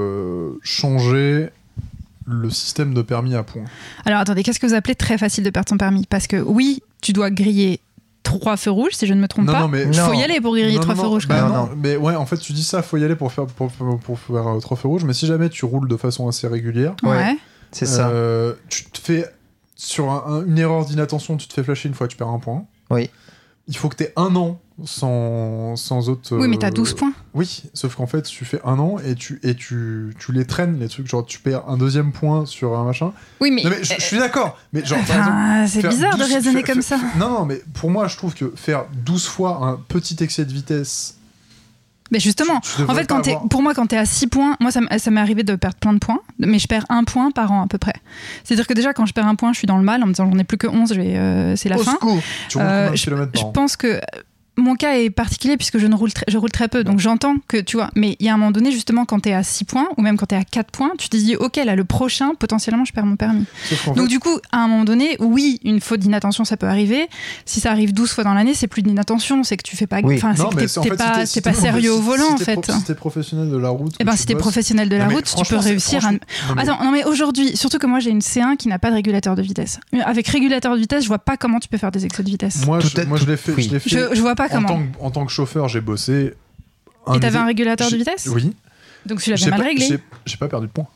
changer le système de permis à points. Alors attendez, qu'est-ce que vous appelez très facile de perdre son permis ? Parce que oui, tu dois griller 3 feux rouges, si je ne me trompe pas. Il faut y aller pour griller 3 feux rouges. Non, mais ouais, en fait, tu dis ça, faut y aller pour faire 3 feux rouges, mais si jamais tu roules de façon assez régulière, c'est ça. Tu te fais, sur une erreur d'inattention, tu te fais flasher une fois, tu perds 1 point. Oui. Il faut que tu aies 1 an sans autre... Oui, mais t'as 12 points. Oui, sauf qu'en fait, tu fais 1 an et tu les traînes, les trucs. Genre, tu perds un 2e point sur un machin. Oui, mais... Non, mais je suis d'accord. Mais genre, par exemple, c'est bizarre de raisonner comme ça. Non, mais pour moi, je trouve que faire 12 fois un petit excès de vitesse... Mais justement, en fait, pour moi, quand t'es à 6 points, moi, ça m'est arrivé de perdre plein de points, mais je perds 1 point par an à peu près. C'est-à-dire que déjà, quand je perds 1 point, je suis dans le mal en me disant j'en ai plus que 11, c'est la fin. Tu roules combien de kilomètres par an ? Je pense que mon cas est particulier puisque je roule très peu, donc j'entends que, tu vois, mais il y a un moment donné, justement, quand t'es à 6 points, ou même quand t'es à 4 points, tu te dis, ok, là, le prochain, potentiellement, je perds mon permis. Donc du coup, à un moment donné, oui, une faute d'inattention, ça peut arriver. Si ça arrive 12 fois dans l'année, c'est plus d'inattention, c'est que tu fais pas... Enfin, c'est pas sérieux au volant, en fait. Si t'es professionnel de la route... Eh ben, si t'es professionnel de la route, tu peux réussir à... Attends, non mais aujourd'hui, surtout que moi, j'ai une C1 qui n'a pas de régulateur de vitesse. Avec régulateur de vitesse, je vois pas comment tu peux faire des excès de vitesse. Moi, je l'ai fait. Je vois pas comment. En tant que chauffeur, j'ai bossé. Et t'avais un régulateur de vitesse ? Oui. Donc tu l'avais mal réglé. J'ai pas perdu de points.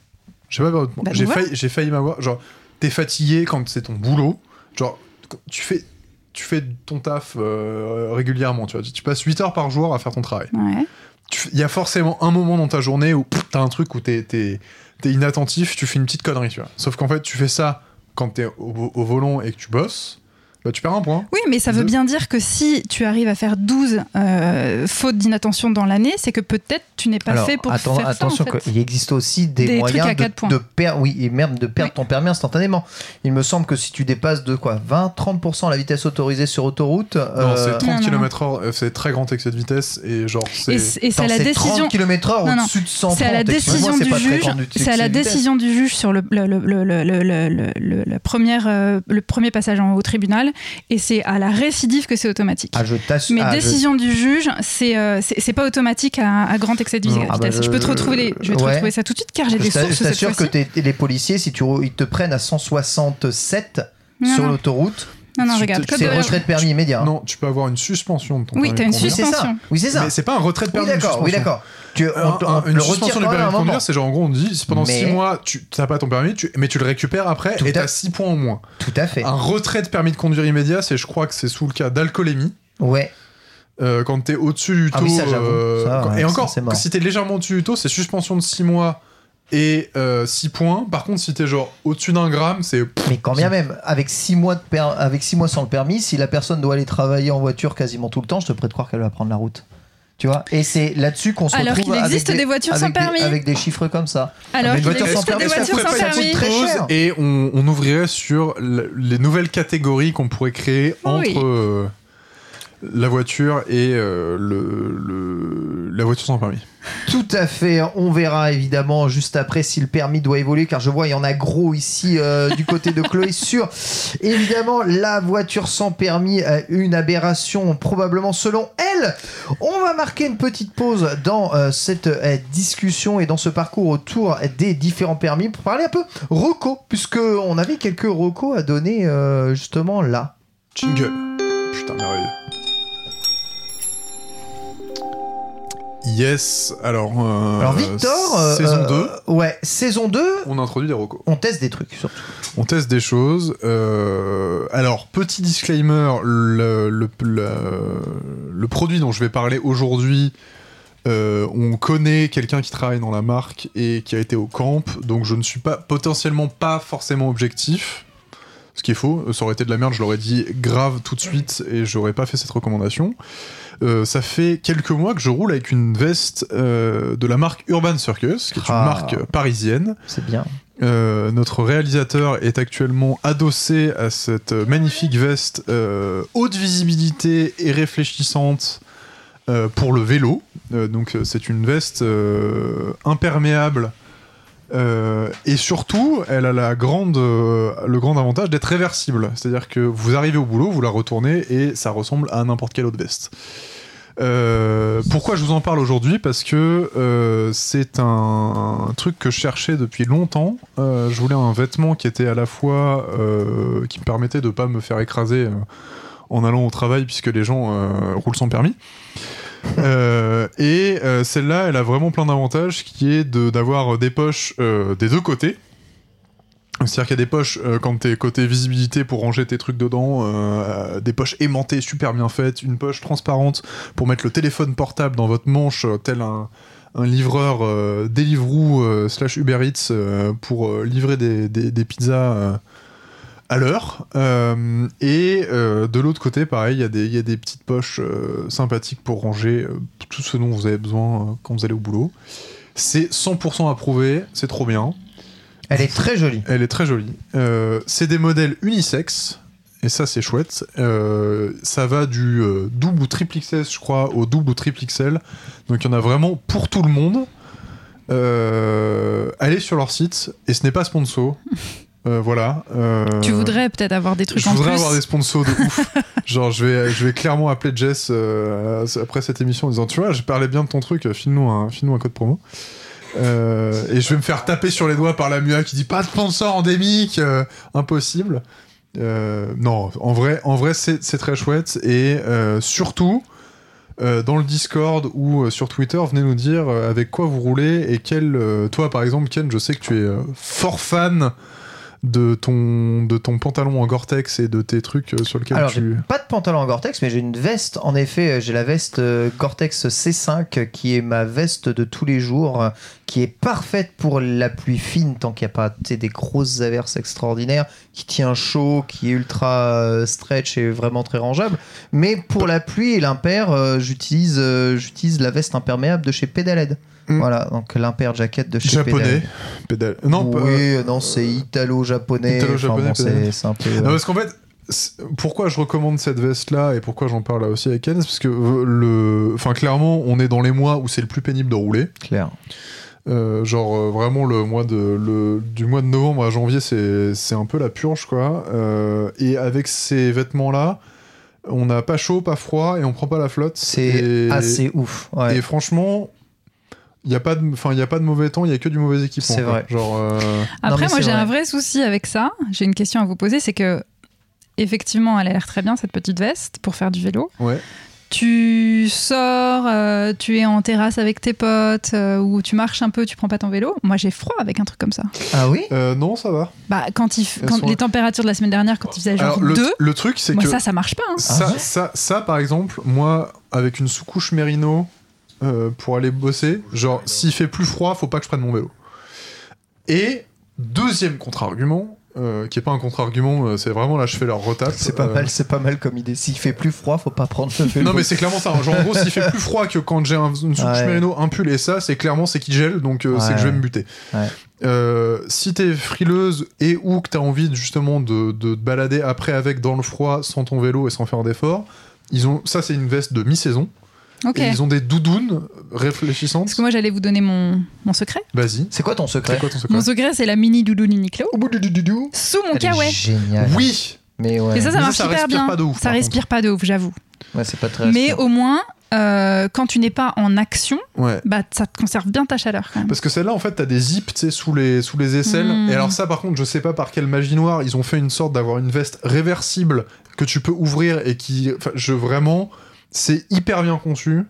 J'ai failli m'avoir. Genre, t'es fatigué quand c'est ton boulot. Genre, tu fais ton taf régulièrement. Tu passes 8 heures par jour à faire ton travail. Ouais. Il y a forcément un moment dans ta journée où t'as un truc où t'es inattentif, tu fais une petite connerie. Sauf qu'en fait, tu fais ça quand t'es au volant et que tu bosses. Tu perds 1 point. Oui, mais ça veut bien dire que si tu arrives à faire 12 fautes d'inattention dans l'année, c'est que peut-être tu n'es pas fait pour faire ça. Attention, il existe aussi des moyens de perdre ton permis instantanément. Il me semble que si tu dépasses de 20-30% la vitesse autorisée sur autoroute... Non, c'est 30 km/h, c'est très grand excès de vitesse et genre c'est... Et c'est à la décision... 30 km/h au-dessus de 130. C'est à la décision du juge. C'est à la décision du juge sur le premier passage au tribunal. et c'est à la récidive que c'est automatique. Ah, je t'assure. Mais décision du juge, c'est pas automatique à grand excès de vitesse. Je peux te retrouver je vais te retrouver ça tout de suite car j'ai des sources. Je t'assure que les policiers, si ils te prennent à 167 sur l'autoroute. Non, regarde. C'est retrait de permis immédiat. Non, tu peux avoir une suspension de ton permis. Oui, t'as une suspension. Oui, c'est ça. Mais c'est pas un retrait de permis. Oui, d'accord. Une suspension du permis de conduire, c'est genre en gros, on dit si pendant 6 mois, tu n'as pas ton permis, mais tu le récupères après et t'as 6 points en moins. Tout à fait. Un retrait de permis de conduire immédiat, je crois que c'est sous le cas d'alcoolémie. Ouais. Quand t'es au-dessus du taux. Ah oui, ça, j'avoue. Et encore, si t'es légèrement au-dessus du taux, c'est suspension de 6 mois. Et 6 points. Par contre, si t'es genre au-dessus d'1 gramme, c'est. Mais quand bien même, avec 6 mois sans le permis, si la personne doit aller travailler en voiture quasiment tout le temps, je te prie de croire qu'elle va prendre la route. Tu vois, et c'est là-dessus qu'on se retrouve. Alors qu'il existe des voitures sans permis. Avec des chiffres comme ça. Alors qu'il existe des voitures sans permis. Très cher. Et on ouvrirait sur les nouvelles catégories qu'on pourrait créer entre la voiture et la voiture sans permis. Tout à fait, on verra évidemment juste après si le permis doit évoluer, car je vois il y en a gros ici du côté de Chloé sur évidemment la voiture sans permis, une aberration probablement selon elle. On va marquer une petite pause dans cette discussion et dans ce parcours autour des différents permis pour parler un peu reco, puisque on avait quelques recos à donner justement là. Jingle. Putain, merveilleux. Yes, alors Victor, saison 2. Ouais, saison 2. On introduit des recos. On teste des trucs surtout. On teste des choses. Alors, petit disclaimer, le produit dont je vais parler aujourd'hui, on connaît quelqu'un qui travaille dans la marque et qui a été au camp, donc je ne suis potentiellement pas forcément objectif. Ce qui est faux, ça aurait été de la merde, je l'aurais dit grave tout de suite et j'aurais pas fait cette recommandation. Ça fait quelques mois que je roule avec une veste de la marque Urban Circus, qui est une marque parisienne. C'est bien. Notre réalisateur est actuellement adossé à cette magnifique veste haute visibilité et réfléchissante pour le vélo. Donc c'est une veste imperméable. Et surtout, elle a le grand avantage d'être réversible. C'est-à-dire que vous arrivez au boulot, vous la retournez et ça ressemble à n'importe quelle autre veste. Pourquoi je vous en parle aujourd'hui ? Parce que c'est un truc que je cherchais depuis longtemps. Je voulais un vêtement qui était à la fois qui me permettait de pas me faire écraser en allant au travail puisque les gens roulent sans permis. Celle-là, elle a vraiment plein d'avantages, qui est d'avoir des poches des deux côtés. C'est-à-dire qu'il y a des poches quand t'es côté visibilité pour ranger tes trucs dedans, des poches aimantées super bien faites, une poche transparente pour mettre le téléphone portable dans votre manche, tel un livreur Deliveroo / Uber Eats pour livrer des pizzas à l'heure. De l'autre côté, pareil, il y a des petites poches sympathiques pour ranger tout ce dont vous avez besoin quand vous allez au boulot. C'est 100% approuvé, c'est trop bien. Elle est très jolie. Elle est très jolie. C'est des modèles unisex, et ça c'est chouette. Ça va du double ou triple XS, je crois, au double ou triple XL. Donc il y en a vraiment pour tout le monde. Allez sur leur site, et ce n'est pas sponsor. Voilà. Tu voudrais peut-être avoir des trucs en plus. Je voudrais avoir des sponsors de ouf. Genre, je vais clairement appeler Jess après cette émission en disant, tu vois, je parlais bien de ton truc, file-nous un code promo. Et je vais me faire taper sur les doigts par la MUA qui dit pas de sponsor endémique, impossible. Non, en vrai c'est très chouette. Et surtout, dans le Discord ou sur Twitter, venez nous dire avec quoi vous roulez et toi par exemple, Ken, je sais que tu es fort fan de ton pantalon en Gore-Tex et de tes trucs sur lesquels Alors, j'ai pas de pantalon en Gore-Tex, mais j'ai une veste. En effet, j'ai la veste Gore-Tex C5 qui est ma veste de tous les jours, qui est parfaite pour la pluie fine tant qu'il n'y a pas des grosses averses extraordinaires, qui tient chaud, qui est ultra stretch et vraiment très rangeable. Mais pour la pluie et l'impair, j'utilise la veste imperméable de chez Pedalhead. Voilà, donc l'Impair Jacket de chez japonais. Non, c'est italo-japonais. C'est un peu. Non, parce qu'en fait, pourquoi je recommande cette veste-là et pourquoi j'en parle là aussi avec Ken, c'est parce que clairement, on est dans les mois où c'est le plus pénible de rouler. Clair. Vraiment du mois de novembre à janvier, c'est un peu la purge, quoi. Et avec ces vêtements-là, on n'a pas chaud, pas froid, et on prend pas la flotte. C'est assez ouf. Ouais. Et franchement, il n'y a pas de mauvais temps, il n'y a que du mauvais équipement. C'est vrai. Après, moi, j'ai un vrai souci avec ça. J'ai une question à vous poser, c'est que effectivement, elle a l'air très bien, cette petite veste, pour faire du vélo. Ouais. Tu sors, tu es en terrasse avec tes potes, ou tu marches un peu, tu prends pas ton vélo. Moi, j'ai froid avec un truc comme ça. Ah oui ? Non, ça va. Bah, quand les températures de la semaine dernière, quand il faisait genre 2, le truc, c'est moi, que ça marche pas. Hein. Ça, par exemple, moi, avec une sous-couche mérino pour aller bosser, genre, s'il fait plus froid, faut pas que je prenne mon vélo. Et deuxième contre-argument, qui est pas un contre-argument, c'est vraiment là je fais leur retape. C'est pas mal comme idée. S'il fait plus froid, faut pas prendre le vélo. Non mais c'est clairement ça. Genre en gros, s'il fait plus froid que quand j'ai une sous-couche mérino, un pull et ça, c'est qu'il gèle, donc c'est que je vais me buter. Ouais. Si t'es frileuse et ou que t'as envie justement de te balader après avec dans le froid sans ton vélo et sans faire d'efforts, ça c'est une veste de mi-saison. Okay. Et ils ont des doudounes réfléchissantes. Parce que moi j'allais vous donner mon secret. Vas-y. C'est quoi ton secret ? Mon secret, c'est la mini doudoune Uniqlo. Sous mon kawaii. Génial. Oui. Mais ouais. Et ça marche hyper bien. Pas de ouf, ça respire pas de ouf, j'avoue. Ouais, c'est pas très. Mais au moins, quand tu n'es pas en action, bah ça te conserve bien ta chaleur quand même. Parce que celle-là, en fait, t'as des zips, tu sais, sous les aisselles. Et alors ça, par contre, je sais pas par quelle magie noire, ils ont fait une sorte d'avoir une veste réversible que tu peux ouvrir et qui, vraiment, c'est hyper bien conçu.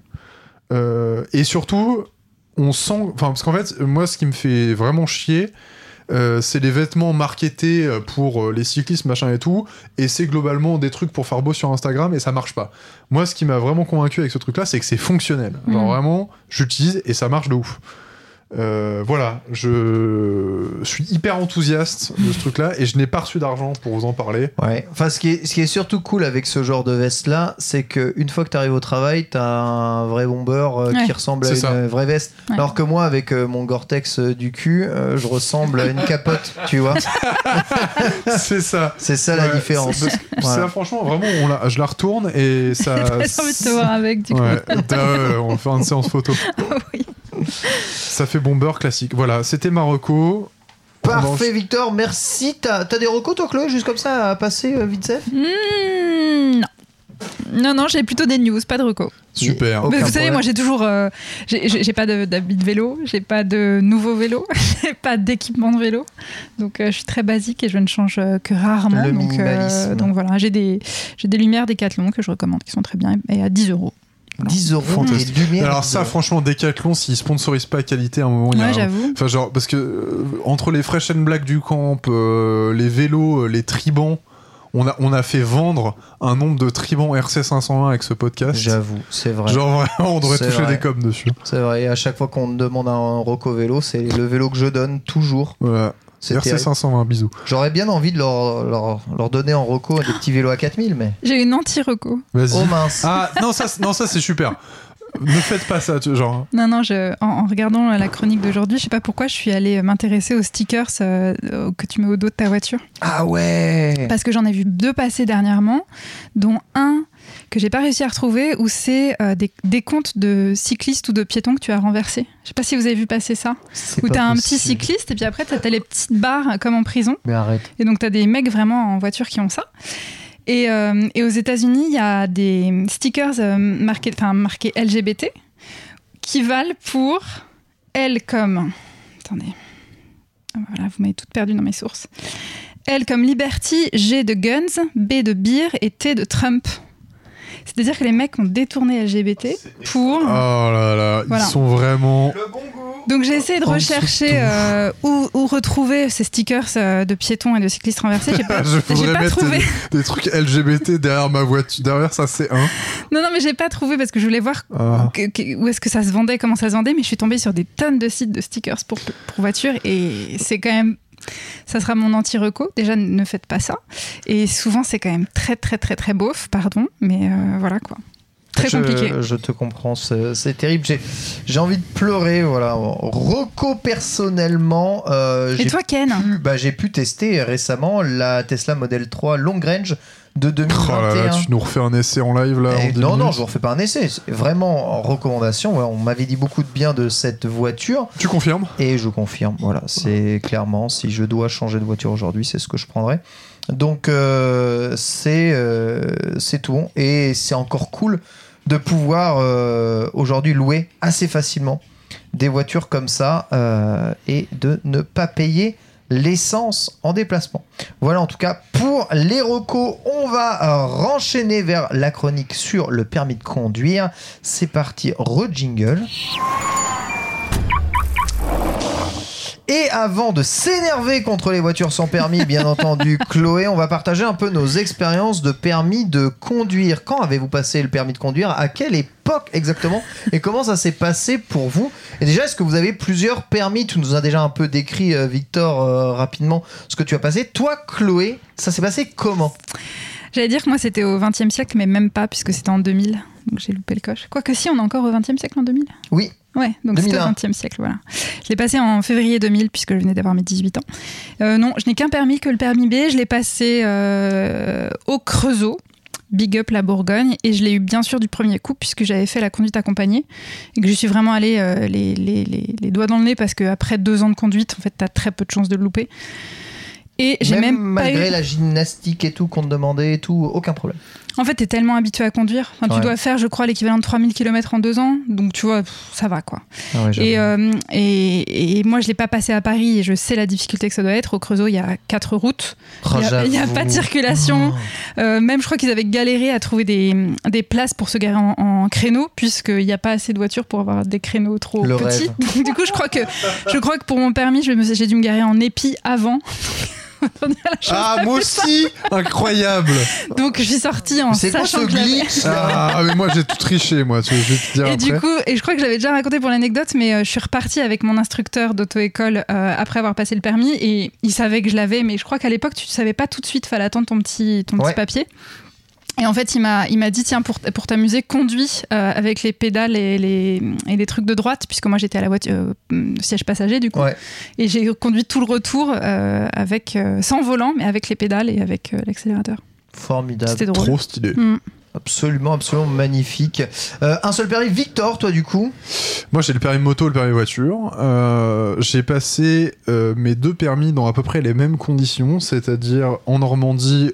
Et surtout, on sent... parce qu'en fait, moi, ce qui me fait vraiment chier, c'est les vêtements marketés pour les cyclistes, machin et tout, et c'est globalement des trucs pour faire beau sur Instagram, et ça marche pas. Moi, ce qui m'a vraiment convaincu avec ce truc-là, c'est que c'est fonctionnel. Genre vraiment, j'utilise et ça marche de ouf. Voilà, je suis hyper enthousiaste de ce truc-là et je n'ai pas reçu d'argent pour vous en parler. Ouais. Enfin, ce qui est surtout cool avec ce genre de veste-là, c'est qu'une fois que tu arrives au travail, t'as un vrai bomber qui ressemble à une vraie veste. Ouais. Alors que moi, avec mon Gore-Tex du cul, je ressemble à une capote, tu vois. C'est ça. C'est ça la différence. Ça, franchement, vraiment, je la retourne et ça. J'ai très envie de te voir avec, du coup. On va faire une séance photo. Oui. Ça fait bomber classique. Voilà, c'était ma reco. Parfait, Victor, merci. T'as des recos, toi, Chloé, juste comme ça à passer vite fait ? Non, j'ai plutôt des news, pas de recos. Super. Mais vous savez, moi j'ai toujours. J'ai pas d'habit de vélo, j'ai pas de nouveau vélo, j'ai pas d'équipement de vélo. Donc je suis très basique et je ne change que rarement. Le minimalisme. Donc voilà, j'ai des lumières Decathlon que je recommande, qui sont très bien et à 10 €. Voilà. 10 €. Alors ça, franchement, Decathlon, s'ils sponsorisent pas qualité, à un moment, il y a. J'avoue. Enfin, genre, parce que entre les Fresh and Black du camp, les vélos, les tribans, on a fait vendre un nombre de tribans RC 520 avec ce podcast. J'avoue, c'est vrai. Genre vraiment, on devrait toucher des coms dessus. C'est vrai. Et à chaque fois qu'on me demande un reco vélo, c'est le vélo que je donne toujours. Voilà. RC 520, bisous. J'aurais bien envie de leur donner en reco des petits vélos à 4000, mais... J'ai une anti-reco. Vas-y. Oh mince. Ah, non, ça c'est super. Ne faites pas ça, genre. Non, en regardant la chronique d'aujourd'hui, je sais pas pourquoi je suis allée m'intéresser aux stickers que tu mets au dos de ta voiture. Ah ouais. Parce que j'en ai vu 2 passer dernièrement, dont un que j'ai pas réussi à retrouver, où c'est des comptes de cyclistes ou de piétons que tu as renversés. Je sais pas si vous avez vu passer ça. Où t'as un petit cycliste et puis après t'as les petites barres comme en prison. Mais arrête. Et donc t'as des mecs vraiment en voiture qui ont ça. Et aux États-Unis, il y a des stickers marqués LGBT qui valent pour L comme. Attendez. Voilà, vous m'avez toutes perdu dans mes sources. L comme Liberty, G de Guns, B de Beer et T de Trump. C'est-à-dire que les mecs ont détourné LGBT pour... Oh là là, voilà. Ils sont vraiment... Le bon goût. Donc j'ai essayé de rechercher où retrouver ces stickers de piétons et de cyclistes renversés. J'ai pas trouvé. Des trucs LGBT derrière ma voiture. Derrière ça, c'est un. Non, mais j'ai pas trouvé parce que je voulais voir où est-ce que ça se vendait, comment ça se vendait. Mais je suis tombée sur des tonnes de sites de stickers pour voitures et c'est quand même... Ça sera mon anti-reco. Déjà, ne faites pas ça. Et souvent, c'est quand même très, très, très, très beauf, pardon. Mais voilà, quoi. Très compliqué. Je te comprends, c'est terrible. J'ai envie de pleurer, voilà. Reco personnellement. Et toi, Ken ? J'ai pu tester récemment la Tesla Model 3 Long Range de 2021. Oh là là, tu nous refais un essai en live là en 10 non, minutes. je vous refais pas un essai. C'est vraiment en recommandation. Ouais, on m'avait dit beaucoup de bien de cette voiture. Tu confirmes ? Et je confirme. Voilà, c'est clairement, si je dois changer de voiture aujourd'hui, c'est ce que je prendrais. Donc, c'est tout bon. Et c'est encore cool de pouvoir aujourd'hui louer assez facilement des voitures comme ça et de ne pas payer l'essence en déplacement. Voilà en tout cas pour les recos. On va renchaîner vers la chronique sur le permis de conduire. C'est parti, re-jingle. Et avant de s'énerver contre les voitures sans permis, bien entendu, Chloé, on va partager un peu nos expériences de permis de conduire. Quand avez-vous passé le permis de conduire ? À quelle époque exactement ? Et comment ça s'est passé pour vous ? Et déjà, est-ce que vous avez plusieurs permis ? Tu nous as déjà un peu décrit, Victor, rapidement ce que tu as passé. Toi, Chloé, ça s'est passé comment ? J'allais dire que moi, c'était au XXe siècle, mais même pas, puisque c'était en 2000. Donc j'ai loupé le coche. Quoique si, on est encore au XXe siècle en 2000 ? Oui. Ouais, donc 2001. c'était au XXe siècle, voilà. Je l'ai passé en février 2000, puisque je venais d'avoir mes 18 ans. Non, je n'ai qu'un permis, que le permis B. Je l'ai passé au Creusot. Big up la Bourgogne. Et je l'ai eu bien sûr du premier coup, puisque j'avais fait la conduite accompagnée. Et que je suis vraiment allée les doigts dans le nez, parce qu'après 2 ans de conduite, en fait, t'as très peu de chances de le louper. Et j'ai même malgré pas eu... la gymnastique et tout qu'on te demandait et tout, aucun problème. En fait, t'es tellement habitué à conduire. Enfin, tu dois faire, je crois, l'équivalent de 3000 km en 2 ans. Donc, tu vois, ça va, quoi. Ah ouais, et moi, je l'ai pas passé à Paris et je sais la difficulté que ça doit être. Au Creusot, il y a 4 routes. Il n'y a pas de circulation. Même, je crois qu'ils avaient galéré à trouver des places pour se garer en créneau, puisqu'il n'y a pas assez de voitures pour avoir des créneaux trop petits. Donc, du coup, je crois que pour mon permis, j'ai dû me garer en épi avant. Ah, moi aussi. Incroyable. Donc je suis sortie en c'est sachant quoi ce glitch mais moi j'ai tout triché, moi, je vais te dire et après. Du coup, et je crois que je l'avais déjà raconté pour l'anecdote, mais je suis repartie avec mon instructeur d'auto-école après avoir passé le permis, et il savait que je l'avais, mais je crois qu'à l'époque tu ne savais pas tout de suite, fallait attendre ton petit papier. Et en fait, il m'a dit, tiens, pour t'amuser, conduis avec les pédales et les trucs de droite, puisque moi j'étais à la voiture, siège passager du coup. Ouais. Et j'ai conduit tout le retour avec sans volant, mais avec les pédales et avec l'accélérateur. Formidable. C'était drôle. Trop stylé. Absolument, absolument magnifique. Un seul permis. Victor, toi du coup ? Moi j'ai le permis moto, le permis voiture. J'ai passé mes 2 permis dans à peu près les mêmes conditions, c'est-à-dire en Normandie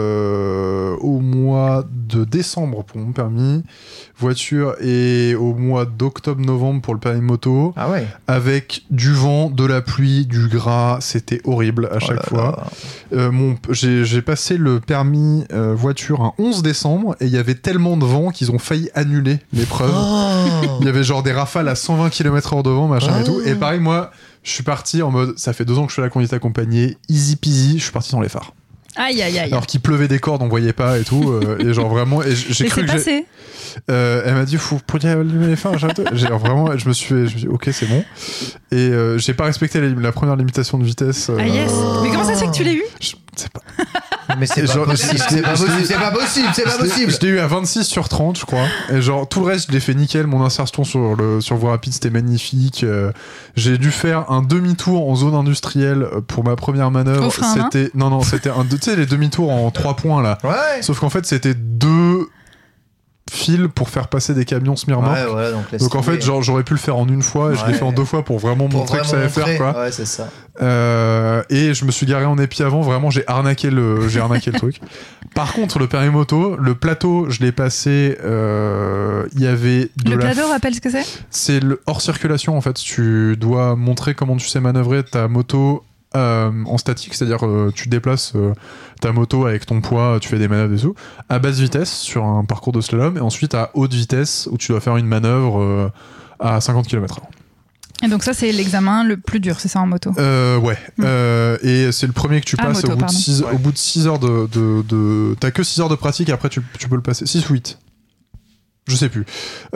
au mois de décembre pour mon permis voiture et au mois d'octobre-novembre pour le permis moto. Ah ouais. Avec du vent, de la pluie, du gras, c'était horrible à chaque fois. J'ai passé le permis voiture un 11 décembre et il y avait tellement de vent qu'ils ont failli annuler l'épreuve. Il y avait genre des rafales à 120 km/h de vent, machin et tout. Et pareil, moi, je suis parti en mode, ça fait 2 ans que je fais la conduite accompagnée, easy peasy, je suis parti dans les phares. Aïe, aïe, aïe. Alors qu'il pleuvait des cordes, on voyait pas et tout. Et genre vraiment, et j'ai cru que passé. Elle m'a dit, faut allumer les phares. Genre vraiment, je me suis dit, ok, c'est bon. Et j'ai pas respecté la première limitation de vitesse. Ah yes. Mais comment ça se fait que tu l'as eu ? Je sais pas. Mais c'est pas possible, c'est pas possible. Je l'ai eu à 26 sur 30, je crois. Et genre, tout le reste, je l'ai fait nickel. Mon insertion sur voie rapide, c'était magnifique. J'ai dû faire un demi-tour en zone industrielle pour ma première manœuvre. Au frein, c'était tu sais, les demi-tours en 3 points, là. Ouais. Sauf qu'en fait, c'était 2 fil pour faire passer des camions semi-remorques. Donc en fait, genre, j'aurais pu le faire en 1 fois et je l'ai fait en 2 fois pour vraiment montrer que ça allait faire, quoi. Ouais, c'est ça. Et je me suis garé en épi avant, vraiment j'ai arnaqué le truc. Par contre, le permis moto, le plateau, je l'ai passé, il y avait le plateau, rappelle ce que c'est ? C'est le hors circulation, en fait. Tu dois montrer comment tu sais manœuvrer ta moto en statique, c'est-à-dire tu déplaces ta moto avec ton poids, tu fais des manœuvres et tout, à basse vitesse sur un parcours de slalom, et ensuite à haute vitesse où tu dois faire une manœuvre à 50 km/h. Et donc ça, c'est l'examen le plus dur, c'est ça, en moto ? Ouais. Et c'est le premier que tu passes moto, au bout de 6 heures de... T'as que 6 heures de pratique, après tu peux le passer. 6 ou 8. Je sais plus.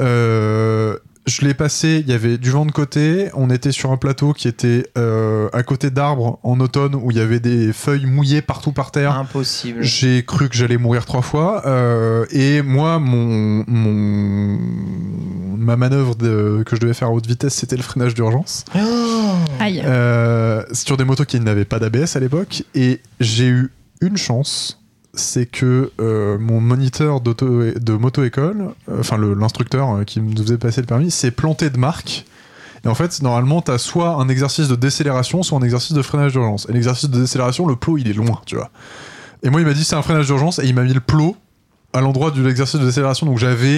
Je l'ai passé, il y avait du vent de côté, on était sur un plateau qui était à côté d'arbres en automne où il y avait des feuilles mouillées partout par terre. Impossible. J'ai cru que j'allais mourir 3 fois. Et moi, ma manœuvre que je devais faire à haute vitesse, c'était le freinage d'urgence. Aïe. Sur des motos qui n'avaient pas d'ABS à l'époque. Et j'ai eu une chance, c'est que mon moniteur de moto-école, l'instructeur qui nous faisait passer le permis, s'est planté de marque. Et en fait, normalement, t'as soit un exercice de décélération, soit un exercice de freinage d'urgence. Et l'exercice de décélération, le plot, il est loin, tu vois. Et moi, il m'a dit c'est un freinage d'urgence, et il m'a mis le plot à l'endroit de l'exercice de décélération, donc j'avais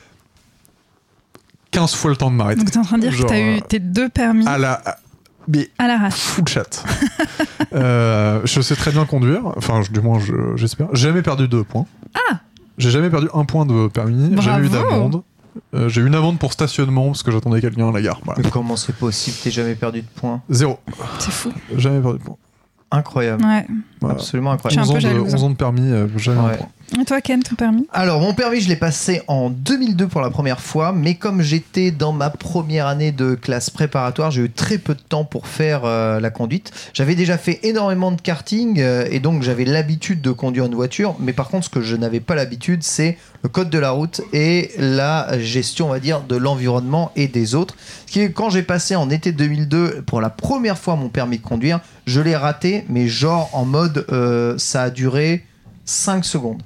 15 fois le temps de m'arrêter. Donc t'es en train de dire que t'as eu tes 2 permis à l'arrache. Full chat. Je sais très bien conduire, enfin du moins j'espère. J'ai jamais perdu 2 points. Ah. J'ai jamais perdu 1 point de permis. Bravo. J'ai jamais eu d'amende. J'ai eu une amende pour stationnement parce que j'attendais quelqu'un à la gare. Voilà. Mais comment c'est possible? T'es jamais perdu de points? 0. C'est fou. Jamais perdu de points. Incroyable. Ouais. Voilà. Absolument incroyable. 11 ans de permis, jamais un point. Et toi, Ken, ton permis? Alors, mon permis, je l'ai passé en 2002 pour la première fois, mais comme j'étais dans ma première année de classe préparatoire, j'ai eu très peu de temps pour faire la conduite. J'avais déjà fait énormément de karting et donc j'avais l'habitude de conduire une voiture, mais par contre, ce que je n'avais pas l'habitude, c'est le code de la route et la gestion, on va dire, de l'environnement et des autres. Ce qui est, quand j'ai passé en été 2002 pour la première fois mon permis de conduire, je l'ai raté, mais genre en mode ça a duré 5 secondes.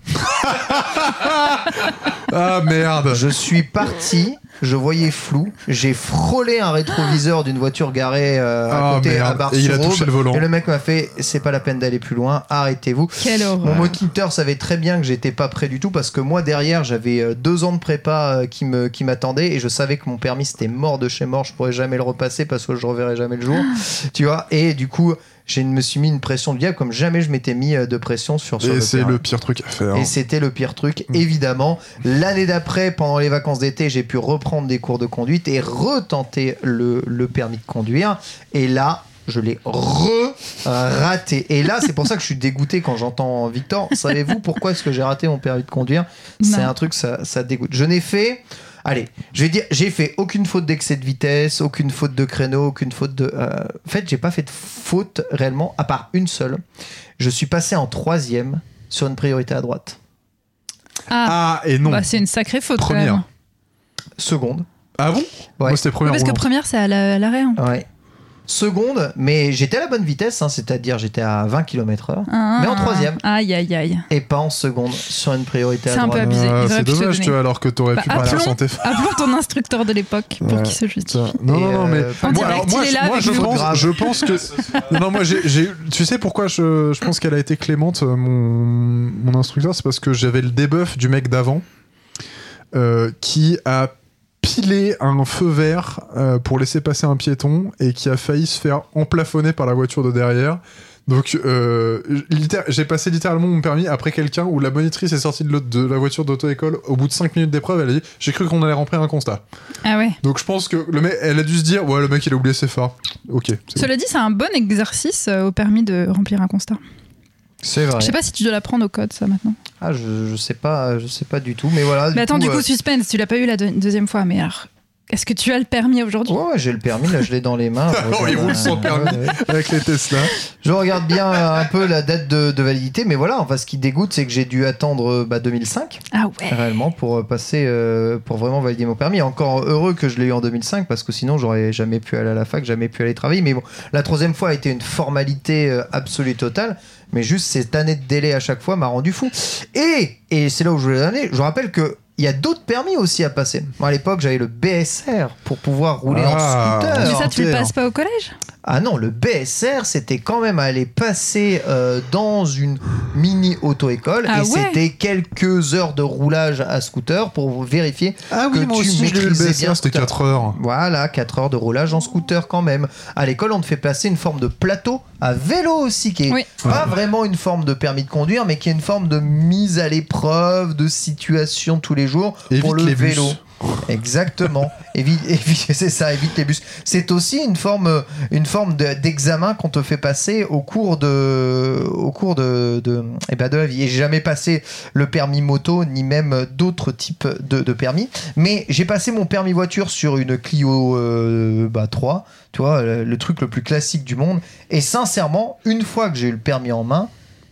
Ah merde. Je suis parti, je voyais flou, j'ai frôlé un rétroviseur d'une voiture garée à côté à Bar-sur-Aube. Et il a touché le volant. Et le mec m'a fait c'est pas la peine d'aller plus loin, arrêtez-vous. Quelle horreur. Mon moniteur savait très bien que j'étais pas prêt du tout parce que moi derrière j'avais 2 ans de prépa qui m'attendaient et je savais que mon permis c'était mort de chez mort, je pourrais jamais le repasser parce que je reverrai jamais le jour. Tu vois, et du coup je me suis mis une pression de diable comme jamais je m'étais mis de pression sur et le c'est terrain. le pire truc à faire. Et c'était le pire truc, évidemment. L'année d'après, pendant les vacances d'été, j'ai pu reprendre des cours de conduite et retenter le permis de conduire. Et là, je l'ai raté. Et là, c'est pour ça que je suis dégoûté quand j'entends Victor. Savez-vous pourquoi est-ce que j'ai raté mon permis de conduire? C'est un truc, ça dégoûte. Je n'ai fait... Allez, je vais dire, j'ai fait aucune faute d'excès de vitesse, aucune faute de créneau, aucune faute de... En fait, j'ai pas fait de faute réellement, à part une seule. Je suis passé en 3e sur une priorité à droite. Ah, et non. Bah, c'est une sacrée faute. Première. Quand même. Seconde. Ah bon? Ouais. Moi, c'était première. Parce que première, c'est à l'arrêt. Hein. Ouais. Seconde, mais j'étais à la bonne vitesse, hein, c'est-à-dire j'étais à 20 km/h, mais en 3e. Aïe, aïe, aïe. Et pas en seconde, sur une priorité à C'est un droite. peu abusé. Ils auraient C'est pu te dommage, donner. tu vois, alors que t'aurais pu partir sans tes... Appelons ton instructeur de l'époque pour qu'il se justifie. Non, mais... En direct, il est là avec nous. Je pense que... Non, moi, tu sais pourquoi je pense qu'elle a été clémente, mon instructeur? C'est parce que j'avais le debuff du mec d'avant qui a pilé un feu vert pour laisser passer un piéton et qui a failli se faire emplafonner par la voiture de derrière. Donc j'ai passé littéralement mon permis après quelqu'un où la monitrice est sortie de la voiture d'auto-école au bout de 5 minutes d'épreuve. Elle a dit j'ai cru qu'on allait remplir un constat. Ah ouais. Donc je pense que le mec, elle a dû se dire ouais, le mec il a oublié ses phares. Ok. Cela dit, c'est un bon exercice au permis de remplir un constat. C'est vrai. Je sais pas si tu dois l'apprendre au code, ça, maintenant. Ah, je sais pas du tout, mais voilà. Mais attends, du coup, suspense, tu l'as pas eu la deuxième fois, mais alors, est-ce que tu as le permis aujourd'hui? Ouais, j'ai le permis, là, je l'ai dans les mains. Oh, il roule sans permis avec les Tesla. Je regarde bien un peu la date de validité, mais voilà, enfin, ce qui dégoûte, c'est que j'ai dû attendre 2005. Ah ouais. Réellement, pour passer, pour vraiment valider mon permis. Encore heureux que je l'ai eu en 2005, parce que sinon, j'aurais jamais pu aller à la fac, jamais pu aller travailler. Mais bon, la 3e fois a été une formalité absolue et totale. Mais juste cette année de délai à chaque fois m'a rendu fou. Et c'est là où je voulais aller. Je rappelle que il y a d'autres permis aussi à passer. Moi, à l'époque, j'avais le BSR pour pouvoir rouler en scooter. Mais ça, tu le passes pas au collège? Ah non, le BSR, c'était quand même aller passer dans une mini auto-école et c'était quelques heures de roulage à scooter pour vérifier que moi tu aussi, maîtrisais bien. C'était 4 heures. Voilà, 4 heures de roulage en scooter quand même. À l'école, on te fait passer une forme de plateau à vélo aussi, qui est pas vraiment une forme de permis de conduire, mais qui est une forme de mise à l'épreuve, de situation tous les jours pour le vélo. Exactement. C'est ça, évite les bus. C'est aussi une forme d'examen qu'on te fait passer au cours de la vie. Et j'ai jamais passé le permis moto ni même d'autres types de permis. Mais j'ai passé mon permis voiture sur une Clio 3, tu vois, le truc le plus classique du monde. Et sincèrement, une fois que j'ai eu le permis en main,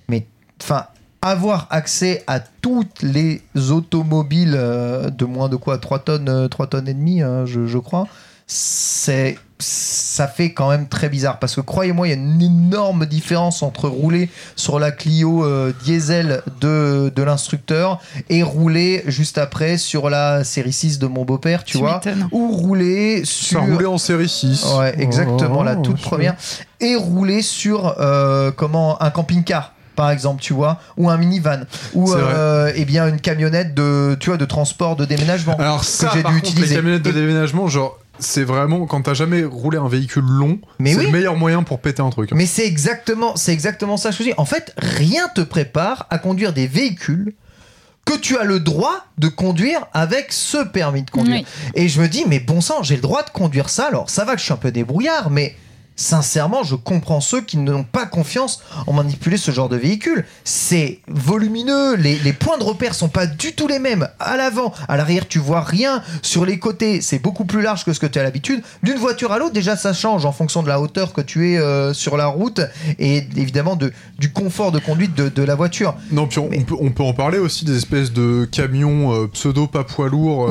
avoir accès à toutes les automobiles de moins de 3 tonnes et demie, je crois, c'est ça fait quand même très bizarre parce que croyez-moi, il y a une énorme différence entre rouler sur la Clio diesel de l'instructeur et rouler juste après sur la série 6 de mon beau-père, tu vois, ou rouler sur... Ça roulait en série 6. Ouais, exactement, la toute première. Et rouler sur un camping-car. Par exemple, tu vois, ou un minivan, ou bien une camionnette de transport, de déménagement. Alors ça, que j'ai dû utiliser. Les camionnettes de déménagement, genre, c'est vraiment quand t'as jamais roulé un véhicule long, c'est le meilleur moyen pour péter un truc. Mais c'est exactement ça que je dis. En fait, rien te prépare à conduire des véhicules que tu as le droit de conduire avec ce permis de conduire. Oui. Et je me dis, mais bon sang, j'ai le droit de conduire ça. Alors, ça va que je suis un peu débrouillard, mais sincèrement, je comprends ceux qui n'ont pas confiance en manipuler ce genre de véhicule. C'est volumineux, les points de repère sont pas du tout les mêmes. À l'avant, à l'arrière, tu vois rien. Sur les côtés, c'est beaucoup plus large que ce que tu as l'habitude. D'une voiture à l'autre, déjà, ça change en fonction de la hauteur que tu es sur la route et évidemment du confort de conduite de la voiture. Non, puis on peut en parler aussi des espèces de camions pseudo pas poids lourds,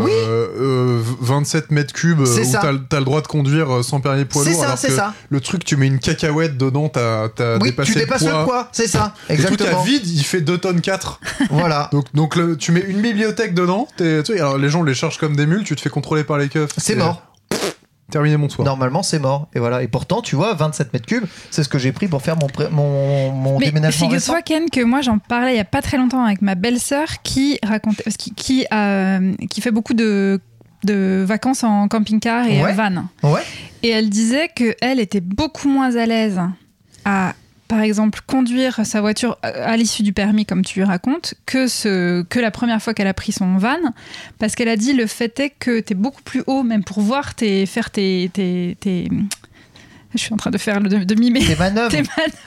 27 mètres cubes où t'as le droit de conduire sans permis poids lourd. C'est ça. Le truc, tu mets une cacahuète dedans, t'as dépassé tu dépasses le poids, c'est ça, exactement. Le truc à vide, il fait 2 tonnes 4. Voilà. Donc tu mets une bibliothèque dedans, alors les gens les chargent comme des mules, tu te fais contrôler par les keufs. C'est mort. Terminé mon soir. Normalement, c'est mort. Et voilà. Et pourtant, tu vois, 27 mètres cubes, c'est ce que j'ai pris pour faire mon déménagement récent. Figure-toi, Ken, que moi, j'en parlais il y a pas très longtemps avec ma belle-sœur qui racontait, qui fait beaucoup de vacances en camping-car et van. Ouais. Et elle disait qu'elle était beaucoup moins à l'aise à, par exemple, conduire sa voiture à l'issue du permis, comme tu racontes, que la première fois qu'elle a pris son van, parce qu'elle a dit le fait est que t'es beaucoup plus haut, même pour voir faire tes je suis en train de mimer tes manœuvres.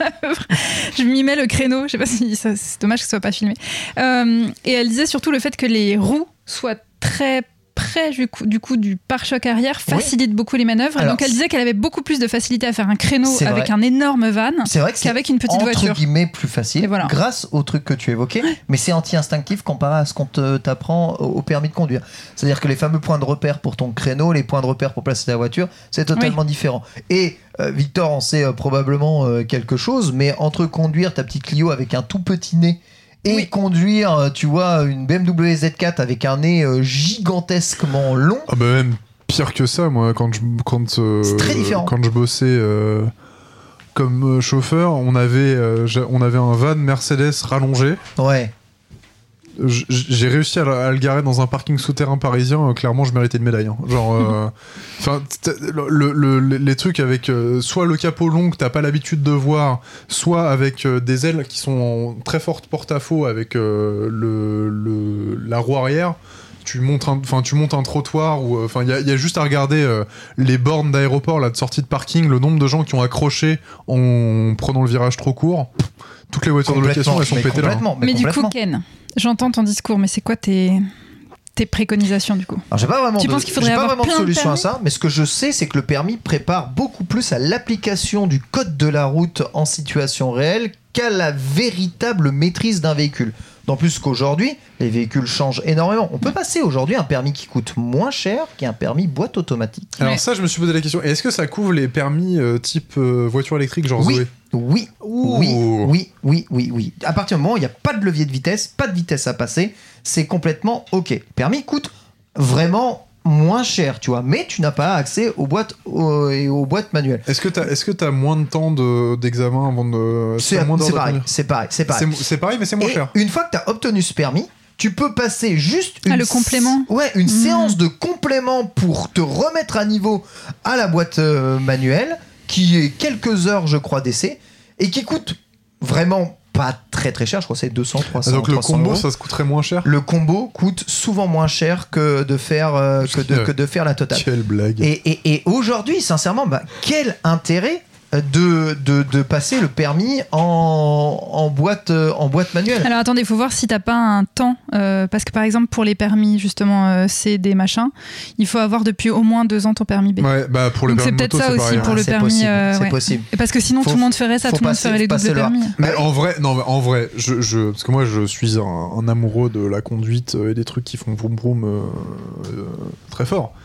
Je mimais le créneau. Je sais pas si c'est dommage que ce soit pas filmé. Et elle disait surtout le fait que les roues soient très près du pare-choc arrière facilite beaucoup les manœuvres. Alors, donc elle disait qu'elle avait beaucoup plus de facilité à faire un créneau avec un énorme van qu'avec une petite voiture. C'est entre guillemets plus facile grâce au truc que tu évoquais, mais c'est anti-instinctif comparé à ce qu'on t'apprend au permis de conduire. C'est-à-dire que les fameux points de repère pour ton créneau, les points de repère pour placer ta voiture, c'est totalement différent. Et Victor en sait probablement quelque chose, mais entre conduire ta petite Clio avec un tout petit nez et conduire, tu vois, une BMW Z4 avec un nez gigantesquement long. Ah bah même pire que ça, moi, c'est très différent. Quand je bossais comme chauffeur, on avait un van Mercedes rallongé. Ouais. J'ai réussi à le garer dans un parking souterrain parisien. Clairement, je méritais une médaille. Hein. Genre, les trucs avec soit le capot long que t'as pas l'habitude de voir, soit avec des ailes qui sont en très forte porte-à-faux avec la roue arrière. Tu montes un trottoir où il y a juste à regarder les bornes d'aéroport là de sortie de parking, le nombre de gens qui ont accroché en prenant le virage trop court. Toutes les voitures de location, elles sont pétées là. Mais du coup, Ken, j'entends ton discours, mais c'est quoi tes préconisations du coup? Alors, j'ai pas vraiment tu penses qu'il faudrait avoir de solution à ça, mais ce que je sais, c'est que le permis prépare beaucoup plus à l'application du code de la route en situation réelle qu'à la véritable maîtrise d'un véhicule. D'autant plus qu'aujourd'hui, les véhicules changent énormément. On peut passer aujourd'hui un permis qui coûte moins cher qu'un permis boîte automatique. Alors ça, je me suis posé la question. Est-ce que ça couvre les permis type voiture électrique, genre Zoé ? Oui. À partir du moment où il n'y a pas de levier de vitesse, pas de vitesse à passer, c'est complètement OK. Le permis coûte vraiment moins cher, tu vois, mais tu n'as pas accès aux boîtes et aux boîtes manuelles. Est-ce que t'as moins de temps d'examen avant de... C'est pareil. C'est pareil, mais c'est moins cher. Une fois que t'as obtenu ce permis, tu peux passer juste le complément. Une séance de complément pour te remettre à niveau à la boîte manuelle, qui est quelques heures, je crois, d'essai, et qui coûte vraiment pas très très cher, je crois que c'est 200, 300 donc le 300 combo, euros. Ça se coûterait moins cher. Le combo coûte souvent moins cher que de faire la totale. Quelle blague. Et aujourd'hui, sincèrement, quel intérêt de passer le permis en boîte manuelle. Alors attendez, il faut voir si t'as pas un temps, parce que par exemple pour les permis justement C, D, machin, il faut avoir depuis au moins 2 ans ton permis B. Ouais, pour le donc permis c'est peut-être moto, ça aussi pareil. pour le permis. C'est possible. Parce que sinon tout le monde ferait ça, tout le monde ferait les doubles permis. Mais en vrai, parce que moi je suis un amoureux de la conduite et des trucs qui font vroom vroom très fort.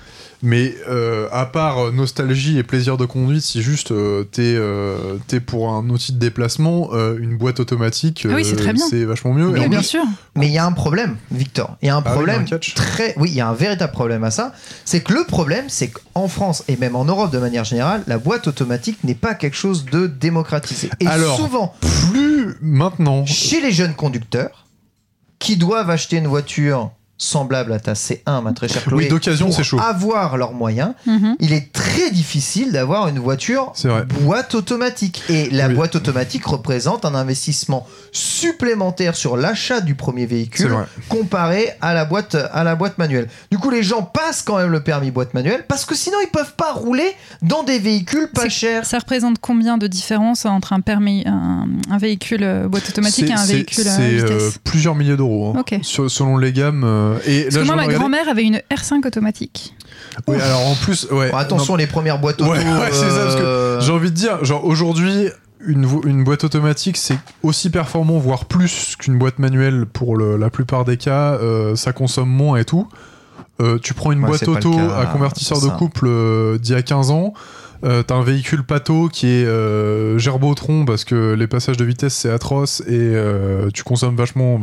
Mais à part nostalgie et plaisir de conduite, si juste t'es pour un outil de déplacement, une boîte automatique, c'est très bien. C'est vachement mieux. Bien sûr. Mais il y a un problème, Victor. Il y a un problème il y a un véritable problème à ça. C'est que le problème, c'est qu'en France et même en Europe de manière générale, la boîte automatique n'est pas quelque chose de démocratisé. Et alors, souvent, plus maintenant, chez les jeunes conducteurs qui doivent acheter une voiture semblable à ta C1, ma très chère Chloé, d'occasion, pour c'est chaud. avoir leurs moyens, il est très difficile d'avoir une voiture boîte automatique. Et la boîte automatique représente un investissement supplémentaire sur l'achat du premier véhicule comparé à la boîte manuelle. Du coup, les gens passent quand même le permis boîte manuelle parce que sinon, ils peuvent pas rouler dans des véhicules pas chers. Ça représente combien de différence entre un véhicule boîte automatique et un véhicule à vitesse C'est plusieurs milliers d'euros. Hein, selon les gammes. Et parce que moi, ma grand-mère avait une R5 automatique. Oui, alors en plus, attention, les premières boîtes auto. C'est ça, parce que j'ai envie de dire, genre aujourd'hui, une boîte automatique, c'est aussi performant, voire plus qu'une boîte manuelle pour la plupart des cas. Ça consomme moins et tout. Tu prends une boîte auto à convertisseur de couple d'il y a 15 ans. T'as un véhicule pato qui est gerbotron parce que les passages de vitesse c'est atroce et tu consommes vachement.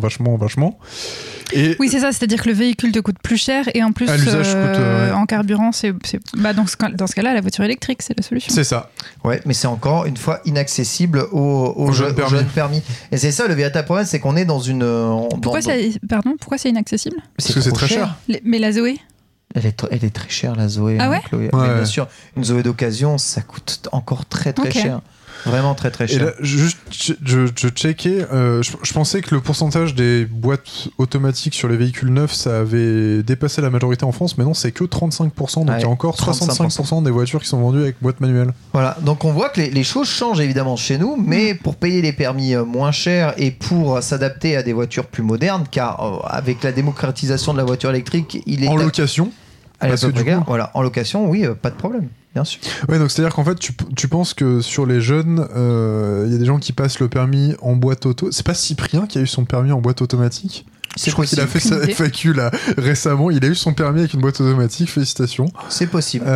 Et oui, c'est ça, c'est-à-dire que le véhicule te coûte plus cher et en plus en carburant, dans ce cas-là, la voiture électrique, c'est la solution. C'est ça. Ouais, mais c'est encore une fois inaccessible aux jeunes permis. Et c'est ça le véritable problème, c'est qu'on est dans une. Pourquoi c'est inaccessible ? Parce que c'est très cher. Mais la Zoé ? Elle est très chère, la Zoé. Ah ouais, Chloé. Mais bien sûr, une Zoé d'occasion, ça coûte encore très cher. Vraiment très cher. Et là, juste, je checkais, je pensais que le pourcentage des boîtes automatiques sur les véhicules neufs, ça avait dépassé la majorité en France, mais non, c'est que 35%, donc il y a encore 65% des voitures qui sont vendues avec boîte manuelle. Voilà, donc on voit que les choses changent évidemment chez nous, mais pour payer les permis moins chers et pour s'adapter à des voitures plus modernes, car avec la démocratisation de la voiture électrique, il est... En location voilà, en location, oui, pas de problème. Bien sûr. Ouais, donc c'est-à-dire qu'en fait, tu penses que sur les jeunes, il y a des gens qui passent le permis en boîte auto. C'est pas Cyprien qui a eu son permis en boîte automatique ? Je crois qu'il a fait sa FAQ là récemment. Il a eu son permis avec une boîte automatique. Félicitations. C'est possible.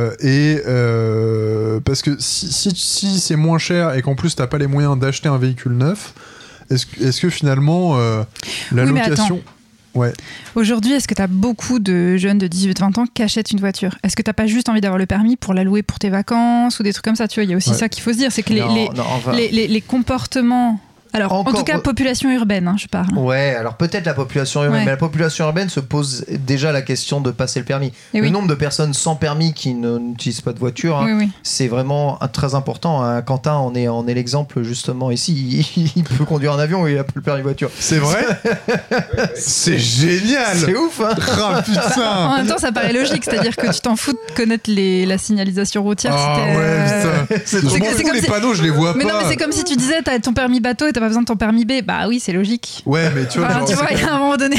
Parce que si c'est moins cher et qu'en plus t'as pas les moyens d'acheter un véhicule neuf, est-ce que finalement la location... Ouais. Aujourd'hui, est-ce que tu as beaucoup de jeunes de 18-20 ans qui achètent une voiture ? Est-ce que tu n'as pas juste envie d'avoir le permis pour la louer pour tes vacances ou des trucs comme ça ? Tu vois, il y a aussi ça qu'il faut se dire, c'est que les comportements... Alors, en tout cas, population urbaine, hein, je parle. Ouais, alors peut-être la population urbaine, mais la population urbaine se pose déjà la question de passer le permis. Le nombre de personnes sans permis qui n'utilisent pas de voiture, c'est vraiment très important. Hein. Quentin, on est l'exemple justement ici. Il peut conduire un avion et il n'a pas le permis voiture. C'est vrai ? C'est génial ! C'est ouf, hein. Ah, putain. En même temps, ça paraît logique, c'est-à-dire que tu t'en fous de connaître la signalisation routière. C'est comme les panneaux, je les vois pas. Mais non, mais c'est comme si tu disais, t'as ton permis bateau et t'as pas besoin de ton permis B. Bah oui, c'est logique. Ouais, mais tu vois, il y a un moment donné.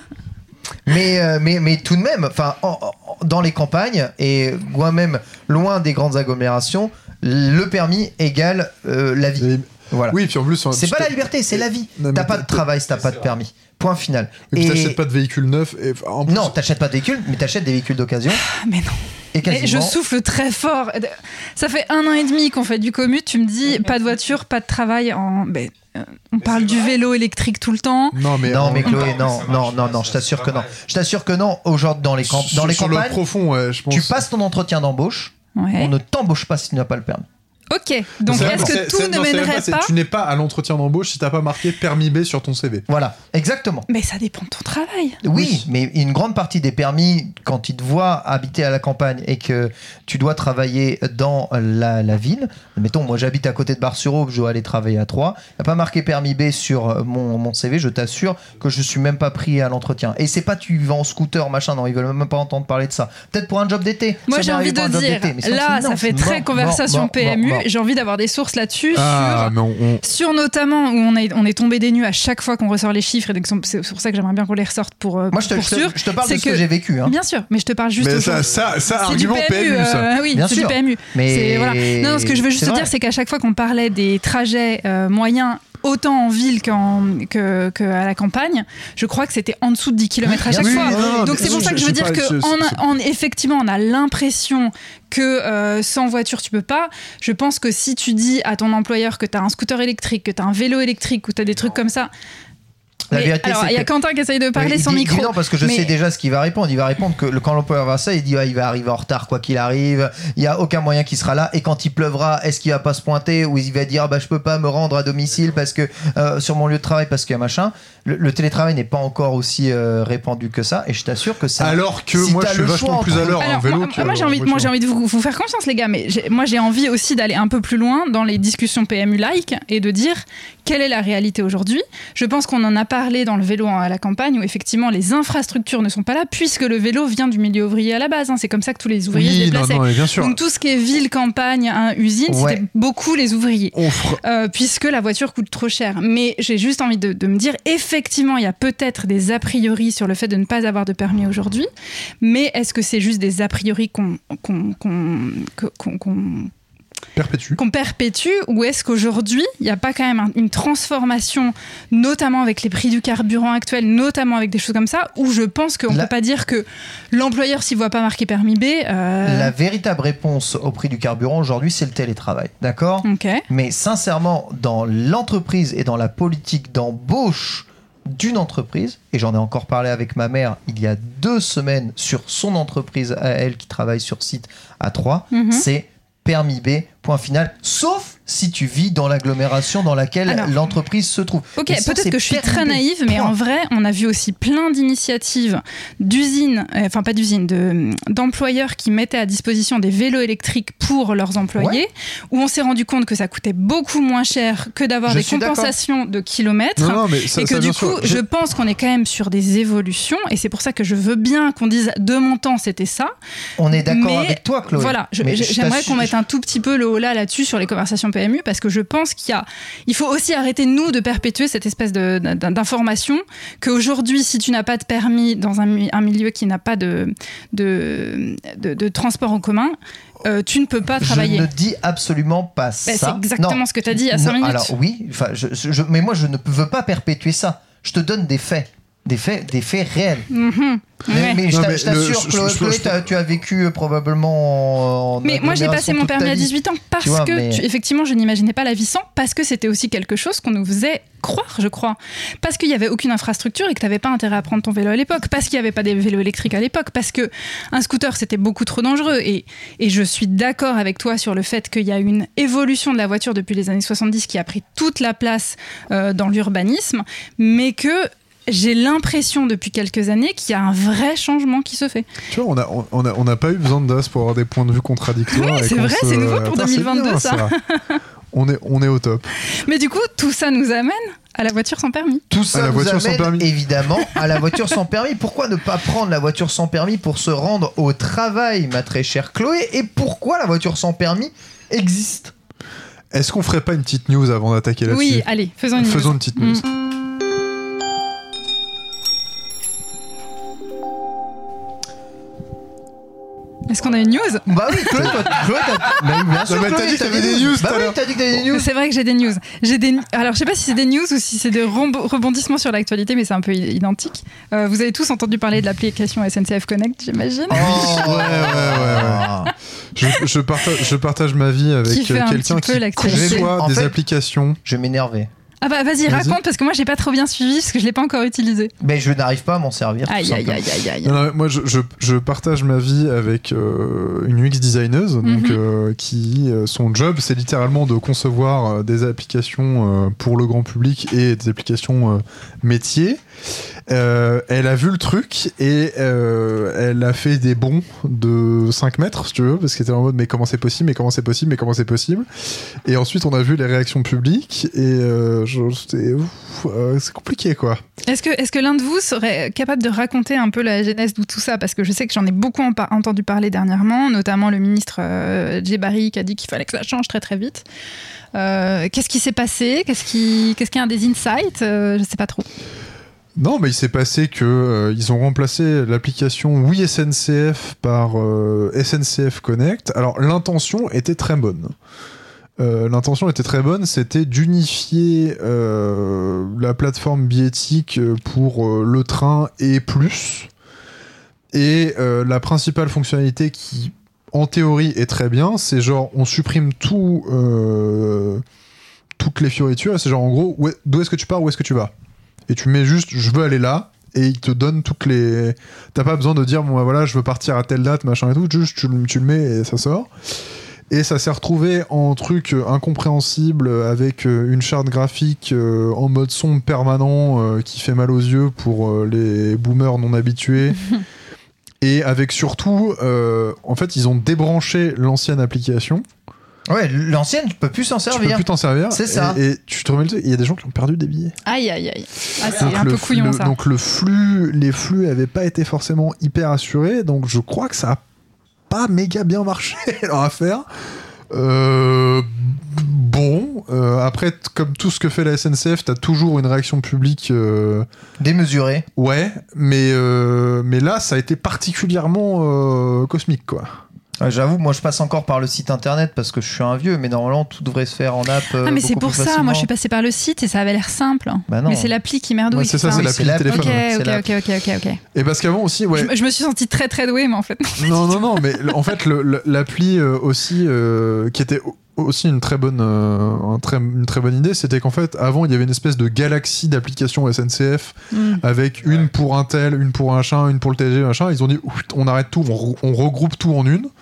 mais tout de même, dans les campagnes et moi-même loin des grandes agglomérations, le permis égale la vie. Voilà. Oui, puis en plus, c'est pas la liberté, c'est la vie. T'as pas de travail si t'as pas de permis. Point final. Et puis t'achètes pas de véhicule neuf. Non, t'achètes pas de véhicule, mais t'achètes des véhicules d'occasion. Mais non. Et je souffle très fort. Ça fait 1 an et demi qu'on fait du commu. Tu me dis pas de voiture, pas de travail. On parle du vélo électrique tout le temps. Non mais Chloé, non, je t'assure que non. Je t'assure que non. Aujourd'hui, dans les campagnes, le profond, je pense. Tu passes ton entretien d'embauche. On ne t'embauche pas si tu n'as pas le permis. Ok, donc est-ce que tout ne mènerait pas... Tu n'es pas à l'entretien d'embauche si t'as pas marqué permis B sur ton CV. Voilà, exactement. Mais ça dépend de ton travail. Oui, mais une grande partie des permis, quand ils te voient habiter à la campagne et que tu dois travailler dans la ville, mettons, moi j'habite à côté de Bar-sur-Aube, je dois aller travailler à Troyes, il n'y a pas marqué permis B sur mon CV, je t'assure que je suis même pas pris à l'entretien. Et c'est pas tu vas en scooter, machin, non, ils veulent même pas entendre parler de ça. Peut-être pour un job d'été. Moi j'ai envie de dire, là ça fait très conversation PMU. J'ai envie d'avoir des sources là-dessus sur notamment où on est tombé des nues à chaque fois qu'on ressort les chiffres, et donc c'est pour ça que j'aimerais bien qu'on les ressorte pour moi je te parle de ce que j'ai vécu, hein. Bien sûr, mais je te parle juste ça argument PMU, ça. Oui, bien c'est sûr. du PMU. Mais voilà. Non, ce que je veux juste te dire, c'est qu'à chaque fois qu'on parlait des trajets moyens autant en ville qu'à la campagne, je crois que c'était en dessous de 10 km à chaque fois. Donc c'est pour ça que je veux dire qu'effectivement, on a l'impression que sans voiture, tu peux pas. Je pense que si tu dis à ton employeur que tu as un scooter électrique, que tu as un vélo électrique ou tu as des trucs comme ça... La vérité, alors, il y a Quentin qui essaye de parler sans micro. Non, parce que je sais déjà ce qu'il va répondre. Il va répondre que quand l'employeur va ça, il dit il va arriver en retard quoi qu'il arrive. Il n'y a aucun moyen qu'il sera là. Et quand il pleuvra, est-ce qu'il va pas se pointer ou il va dire je peux pas me rendre à domicile parce que sur mon lieu de travail parce qu'il y a machin. Le télétravail n'est pas encore aussi répandu que ça. Et je t'assure que ça. Alors que moi, je suis vachement plus à l'heure en vélo. Moi, j'ai envie de vous faire confiance, les gars. Mais moi, j'ai envie aussi d'aller un peu plus loin dans les discussions PMU-like et de dire quelle est la réalité aujourd'hui. Je pense qu'on en a parlé dans le vélo à la campagne où effectivement les infrastructures ne sont pas là puisque le vélo vient du milieu ouvrier à la base. C'est comme ça que tous les ouvriers se déplaçaient. Non, bien sûr. Donc tout ce qui est ville, campagne, usine, c'était beaucoup les ouvriers. Puisque la voiture coûte trop cher. Mais j'ai juste envie de me dire, effectivement, il y a peut-être des a priori sur le fait de ne pas avoir de permis aujourd'hui. Mais est-ce que c'est juste des a priori qu'on perpétue ou est-ce qu'aujourd'hui il n'y a pas quand même une transformation, notamment avec les prix du carburant actuel, notamment avec des choses comme ça, où je pense qu'on ne peut pas dire que l'employeur s'il ne voit pas marqué permis B... La véritable réponse au prix du carburant aujourd'hui, c'est le télétravail, d'accord ? Mais sincèrement, dans l'entreprise et dans la politique d'embauche d'une entreprise, et j'en ai encore parlé avec ma mère il y a 2 semaines sur son entreprise à elle qui travaille sur site à Troyes, c'est permis B, point final, sauf si tu vis dans l'agglomération dans laquelle l'entreprise se trouve. Ok, peut-être que je suis très naïve, mais en vrai, on a vu aussi plein d'initiatives d'usines, enfin pas d'usines, d'employeurs qui mettaient à disposition des vélos électriques pour leurs employés, où on s'est rendu compte que ça coûtait beaucoup moins cher que d'avoir des compensations de kilomètres. Et que du coup, je pense qu'on est quand même sur des évolutions, et c'est pour ça que je veux bien qu'on dise de mon temps, c'était ça. On est d'accord avec toi, Chloé. Voilà, j'aimerais qu'on mette un tout petit peu le haut là-dessus sur les conversations PMU, parce que je pense il faut aussi arrêter, nous, de perpétuer cette espèce d'information qu'aujourd'hui, si tu n'as pas de permis dans un milieu qui n'a pas de transport en commun, tu ne peux pas travailler. Je ne dis absolument pas ça. C'est exactement ce que tu as dit il y a 5 minutes. Alors oui, mais moi je ne veux pas perpétuer ça. Je te donne des faits. Des faits réels. Mais je t'assure, Chloé, tu as vécu probablement mais moi j'ai passé mon permis à 18 ans parce que effectivement je n'imaginais pas la vie sans, parce que c'était aussi quelque chose qu'on nous faisait croire, je crois, parce qu'il n'y avait aucune infrastructure et que tu n'avais pas intérêt à prendre ton vélo à l'époque, parce qu'il n'y avait pas des vélos électriques à l'époque, parce que un scooter c'était beaucoup trop dangereux, et je suis d'accord avec toi sur le fait qu'il y a une évolution de la voiture depuis les années 70 qui a pris toute la place dans l'urbanisme, mais que j'ai l'impression depuis quelques années qu'il y a un vrai changement qui se fait. Tu vois, on n'a pas eu besoin de DAS pour avoir des points de vue contradictoires. Oui, c'est vrai, c'est nouveau pour 2022 bien, ça. On est au top. Mais du coup, tout ça nous amène à la voiture sans permis. Tout ça nous amène évidemment à la voiture sans permis. Pourquoi ne pas prendre la voiture sans permis pour se rendre au travail, ma très chère Chloé ? Et pourquoi la voiture sans permis existe ? Est-ce qu'on ferait pas une petite news avant d'attaquer là-dessus ? Oui, allez, faisons une petite news. Est-ce qu'on a une news ? Bah oui, Chloé, bien sûr. T'as dit que t'avais des news. Bah oui, t'as dit que t'avais des news. C'est vrai que j'ai des news. Alors, je sais pas si c'est des news ou si c'est des rebondissements sur l'actualité, mais c'est un peu identique. Vous avez tous entendu parler de l'application SNCF Connect, j'imagine. Ouais. Je partage ma vie avec quelqu'un qui conçoit des applications. Je vais m'énerver. Ah bah vas-y, raconte, parce que moi j'ai pas trop bien suivi parce que je l'ai pas encore utilisé. Mais je n'arrive pas à m'en servir. Aïe. Non, moi je partage ma vie avec une UX designer, donc qui son job c'est littéralement de concevoir des applications pour le grand public et des applications métiers. Elle a vu le truc et elle a fait des bonds de 5 mètres, si tu veux, parce qu'elle était en mode mais comment c'est possible. Et ensuite on a vu les réactions publiques et c'est compliqué quoi. Est-ce que l'un de vous serait capable de raconter un peu la genèse de tout ça, parce que je sais que j'en ai beaucoup entendu parler dernièrement, notamment le ministre Djebari qui a dit qu'il fallait que ça change très très vite. Qu'est-ce qui s'est passé ? Qu'est-ce qu'il y a des insights ? Je sais pas trop. Non, mais il s'est passé que ils ont remplacé l'application Oui SNCF par SNCF Connect. Alors l'intention était très bonne. l'intention était très bonne, c'était d'unifier la plateforme billettique pour le train et plus. Et la principale fonctionnalité qui, en théorie, est très bien, c'est genre on supprime toutes les fioritures, et c'est genre en gros d'où est-ce que tu pars, où est-ce que tu vas. Et tu mets juste je veux aller là, et il te donne toutes les... T'as pas besoin de dire bon bah voilà je veux partir à telle date machin et tout, juste tu le mets et ça sort. Et ça s'est retrouvé en truc incompréhensible avec une charte graphique en mode son permanent qui fait mal aux yeux pour les boomers non habitués. Et avec surtout, en fait, ils ont débranché l'ancienne application. Ouais, l'ancienne, tu peux plus s'en servir. Tu peux plus t'en servir. C'est ça. Et tu te remets le truc, il y a des gens qui ont perdu des billets. Aïe, aïe, aïe. Ah, c'est un peu couillon, ça. Donc les flux avaient pas été forcément hyper assurés. Donc je crois que ça a pas méga bien marché leur affaire. Après, comme tout ce que fait la SNCF, t'as toujours une réaction publique démesurée. Ouais, mais là, ça a été particulièrement cosmique, quoi. J'avoue, moi je passe encore par le site internet parce que je suis un vieux, mais normalement tout devrait se faire en app. Mais c'est pour ça, moi je suis passé par le site et ça avait l'air simple. Bah non. Mais c'est l'appli qui merdouille. Ouais, c'est ça, c'est l'appli téléphone. Ok. Et parce qu'avant aussi, ouais. Je me suis sentie très très douée, mais en fait. Non, mais en fait, l'appli aussi, qui était aussi une très bonne idée, c'était qu'en fait, avant, il y avait une espèce de galaxie d'applications SNCF avec une pour un tel, une pour un machin, une pour le TG, machin. Ils ont dit, on arrête tout, on regroupe tout en une.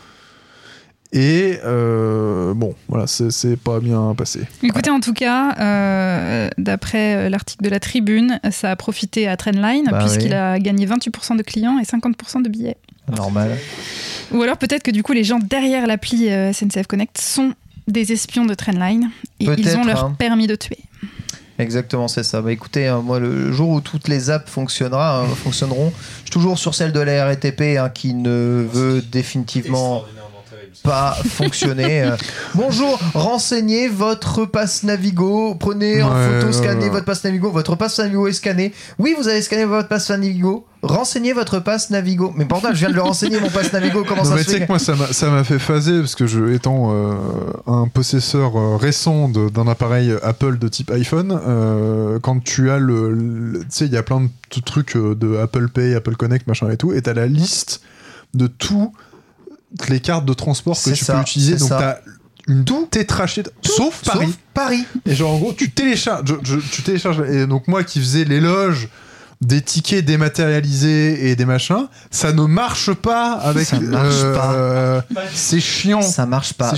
Et bon, voilà, c'est pas bien passé. Écoutez, en tout cas, d'après l'article de la Tribune, ça a profité à Trendline, puisqu'il a gagné 28% de clients et 50% de billets. Normal. Ou alors peut-être que du coup, les gens derrière l'appli SNCF Connect sont des espions de Trendline et ils ont leur permis de tuer. Exactement, c'est ça. Bah écoutez, moi le jour où toutes les apps fonctionneront, je suis toujours sur celle de la RATP qui ne veut définitivement pas fonctionner. Bonjour, renseignez votre passe Navigo, prenez en photo, scannez votre passe Navigo. Votre passe Navigo est scanné. Oui, vous avez scanné votre passe Navigo. Renseignez votre passe Navigo. Mais pourtant, je viens de le renseigner, mon passe Navigo. Comment ça se fait? Tu sais que moi, ça m'a fait phaser parce que étant un possesseur récent d'un appareil Apple de type iPhone, quand tu as tu sais, il y a plein de trucs de Apple Pay, Apple Connect, machin et tout, et t'as la liste de toutes les cartes de transport que tu peux utiliser. Donc t'as tout tétraché, sauf Paris. Et genre en gros, tu télécharges. Et donc moi qui faisais l'éloge des tickets dématérialisés et des machins, ça ne marche pas avec. Ça marche pas. C'est chiant. Ça marche pas.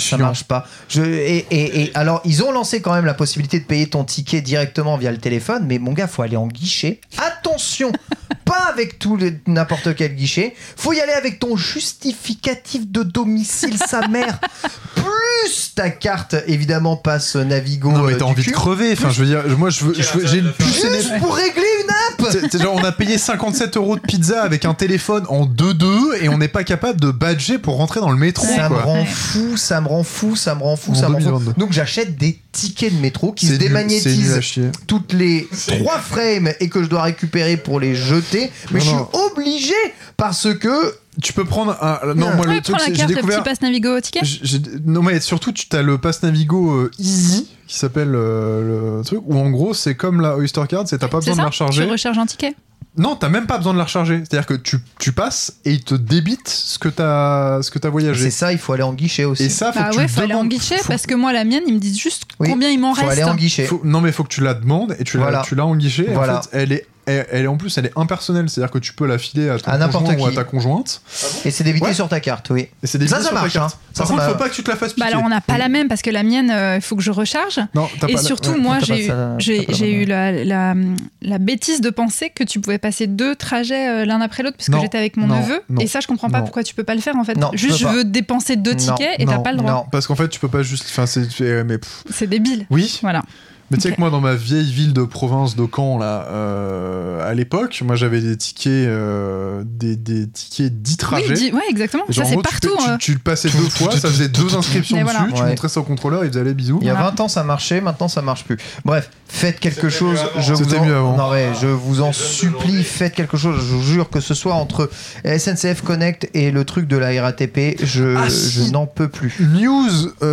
Et alors, ils ont lancé quand même la possibilité de payer ton ticket directement via le téléphone, mais mon gars, faut aller en guichet. Attention, pas avec n'importe quel guichet. Faut y aller avec ton justificatif de domicile, sa mère. Plus ta carte, évidemment, passe Navigo. Non, mais t'as envie de crever. Enfin, je veux dire, moi, j'ai une puce. Juste pour régler une app. C'est genre, on a payé 57 € de pizza avec un téléphone en 2-2 et on n'est pas capable de badger pour rentrer dans le métro. Ça me rend fou. Donc j'achète des tickets de métro qui se démagnétisent toutes les 3 frames et que je dois récupérer pour les jeter. Mais je suis obligé parce que. Tu peux prendre un. Non, moi, le truc, j'ai découvert. Le petit pass Navigo ticket. Non, mais surtout, tu as le pass Navigo Easy qui s'appelle le truc où en gros, c'est comme la Oyster Card, t'as pas besoin de la recharger. Tu recharges un ticket. Non, t'as même pas besoin de la recharger. C'est-à-dire que tu passes et il te débite ce que t'as voyagé. C'est ça, il faut aller en guichet aussi. Et ça, faut faut aller en guichet parce que moi, la mienne, ils me disent juste combien il m'en reste. Faut aller en guichet. Non, mais il faut que tu la demandes et tu l'as en guichet. Voilà. En fait, elle est impersonnelle, c'est-à-dire que tu peux la filer à ton conjoint ou à ta conjointe. Et c'est débité sur ta carte, oui. Et c'est débité ça marche. Par contre, faut pas que tu te la fasses piquer. Alors on n'a pas la même parce que la mienne, il faut que je recharge. Non, et surtout, moi, j'ai eu la bêtise de penser que tu pouvais passer 2 trajets l'un après l'autre parce que j'étais avec mon neveu. Et ça, je comprends pas pourquoi tu peux pas le faire en fait. Juste, je veux dépenser 2 tickets et t'as pas le droit. Non, parce qu'en fait, tu peux pas juste. Enfin, c'est débile. Oui. Voilà. Mais tu sais Ok. que moi, dans ma vieille ville de province de Caen, là, à l'époque, moi j'avais des tickets, des tickets 10 trajets. Ouais, exactement. Et genre, Ça, en c'est gros, partout. tu le passais 2 fois, ça faisait 2 inscriptions Mais dessus, voilà. tu Ouais. montrais ça au contrôleur, il faisait les bisous. Il y a Voilà. 20 ans, ça marchait, maintenant ça marche plus. Bref, faites quelque C'était chose. mieux avant. C'était mieux avant. Non, ouais, je vous en Les jeunes supplie, d'aujourd'hui. faites quelque chose. Je vous jure que ce soit entre SNCF Connect et le truc de la RATP, je si. n'en peux plus. News,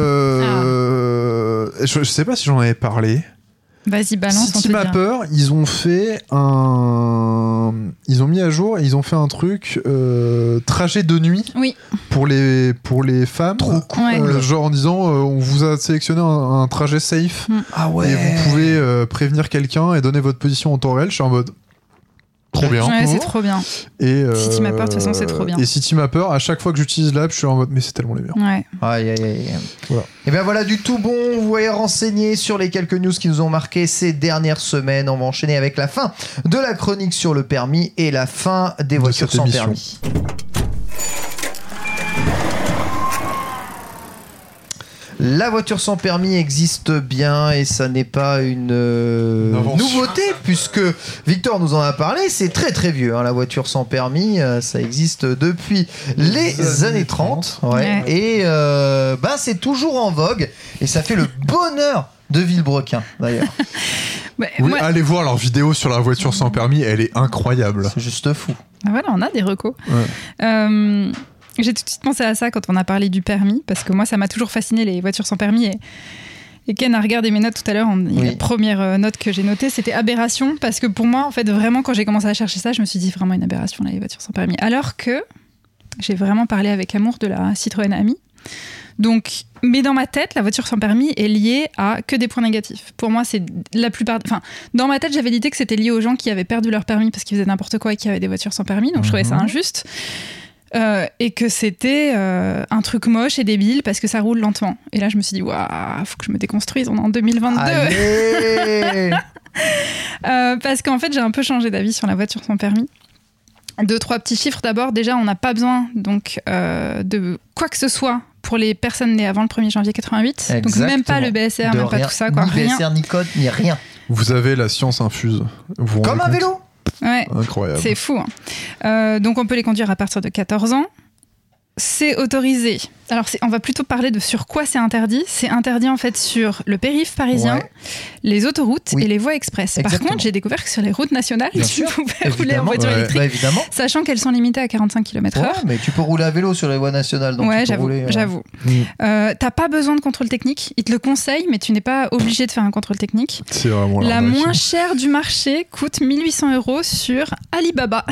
je sais pas si j'en avais parlé. Vas-y, balance. on te dira. Citymapper, ils ont fait ils ont mis à jour et ils ont fait un truc trajet de nuit Oui. pour les femmes. Trop cool. Ouais. Genre en disant on vous a sélectionné un trajet safe Ah ouais. et vous pouvez prévenir quelqu'un et donner votre position en temps réel. Je suis en mode trop bien. Ouais, c'est trop bien. Et Citymapper, de toute façon, c'est trop bien. Et Citymapper, à chaque fois que j'utilise l'app, je suis en mode mais c'est tellement les meilleurs. Ouais. Aïe, aïe, aïe. Voilà. Et bien voilà du tout bon. Vous voyez renseigné sur les quelques news qui nous ont marqué ces dernières semaines. On va enchaîner avec la fin de la chronique sur le permis et la fin des voitures cette sans émission. permis. La voiture sans permis existe bien et ça n'est pas une Invention. nouveauté puisque Victor nous en a parlé, c'est très très vieux hein, la voiture sans permis, ça existe depuis les années 30 ouais. Ouais. Et c'est toujours en vogue et ça fait le bonheur de Villebrequin d'ailleurs, Ouais, Oui, moi- allez voir leur vidéo sur la voiture sans permis, elle est incroyable. c'est juste fou. Ah, voilà, on a des recos. Ouais. J'ai tout de suite pensé à ça quand on a parlé du permis, parce que moi, ça m'a toujours fasciné les voitures sans permis. Et Ken a regardé mes notes tout à l'heure. Oui. La première note que j'ai notée, c'était aberration, parce que pour moi, en fait, vraiment, quand j'ai commencé à chercher ça, je me suis dit vraiment une aberration, là, les voitures sans permis. Alors que j'ai vraiment parlé avec amour de la Citroën Ami. Donc, mais dans ma tête, la voiture sans permis est liée à que des points négatifs. Pour moi, c'est la plupart. Enfin, dans ma tête, j'avais l'idée que c'était lié aux gens qui avaient perdu leur permis parce qu'ils faisaient n'importe quoi et qui avaient des voitures sans permis. Donc, je trouvais ça injuste. Et que c'était un truc moche et débile parce que ça roule lentement. Et là, je me suis dit, waouh, faut que je me déconstruise. On est en 2022. Allez. Parce qu'en fait, j'ai un peu changé d'avis sur la voiture sans permis. 2-3 petits chiffres. D'abord, déjà, on n'a pas besoin donc, de quoi que ce soit pour les personnes nées avant le 1er janvier 88. Donc même pas le BSR, De même pas rien. tout ça. Quoi. Ni Rien. BSR, ni code, ni rien. Vous avez la science infuse. Vous vous Comme un rendez vélo. Ouais. compte Incroyable. C'est fou. Hein. Donc on peut les conduire à partir de 14 ans. C'est autorisé. Alors on va plutôt parler de sur quoi c'est interdit. C'est interdit en fait sur le périph' parisien, Ouais. les autoroutes Oui. et les voies express. Par Exactement. contre, j'ai découvert que sur les routes nationales, Bien tu sûr. pouvais rouler en Évidemment. voiture Ouais. électrique, Bah, évidemment. sachant qu'elles sont limitées à 45 km/h. Ouais, mais tu peux rouler à vélo sur les voies nationales. Donc Ouais, tu peux rouler, j'avoue. T'as pas besoin de contrôle technique. Ils te le conseillent, mais tu n'es pas obligé de faire un contrôle technique. C'est vraiment La l'arnaque. moins chère du marché coûte 1800 € sur Alibaba.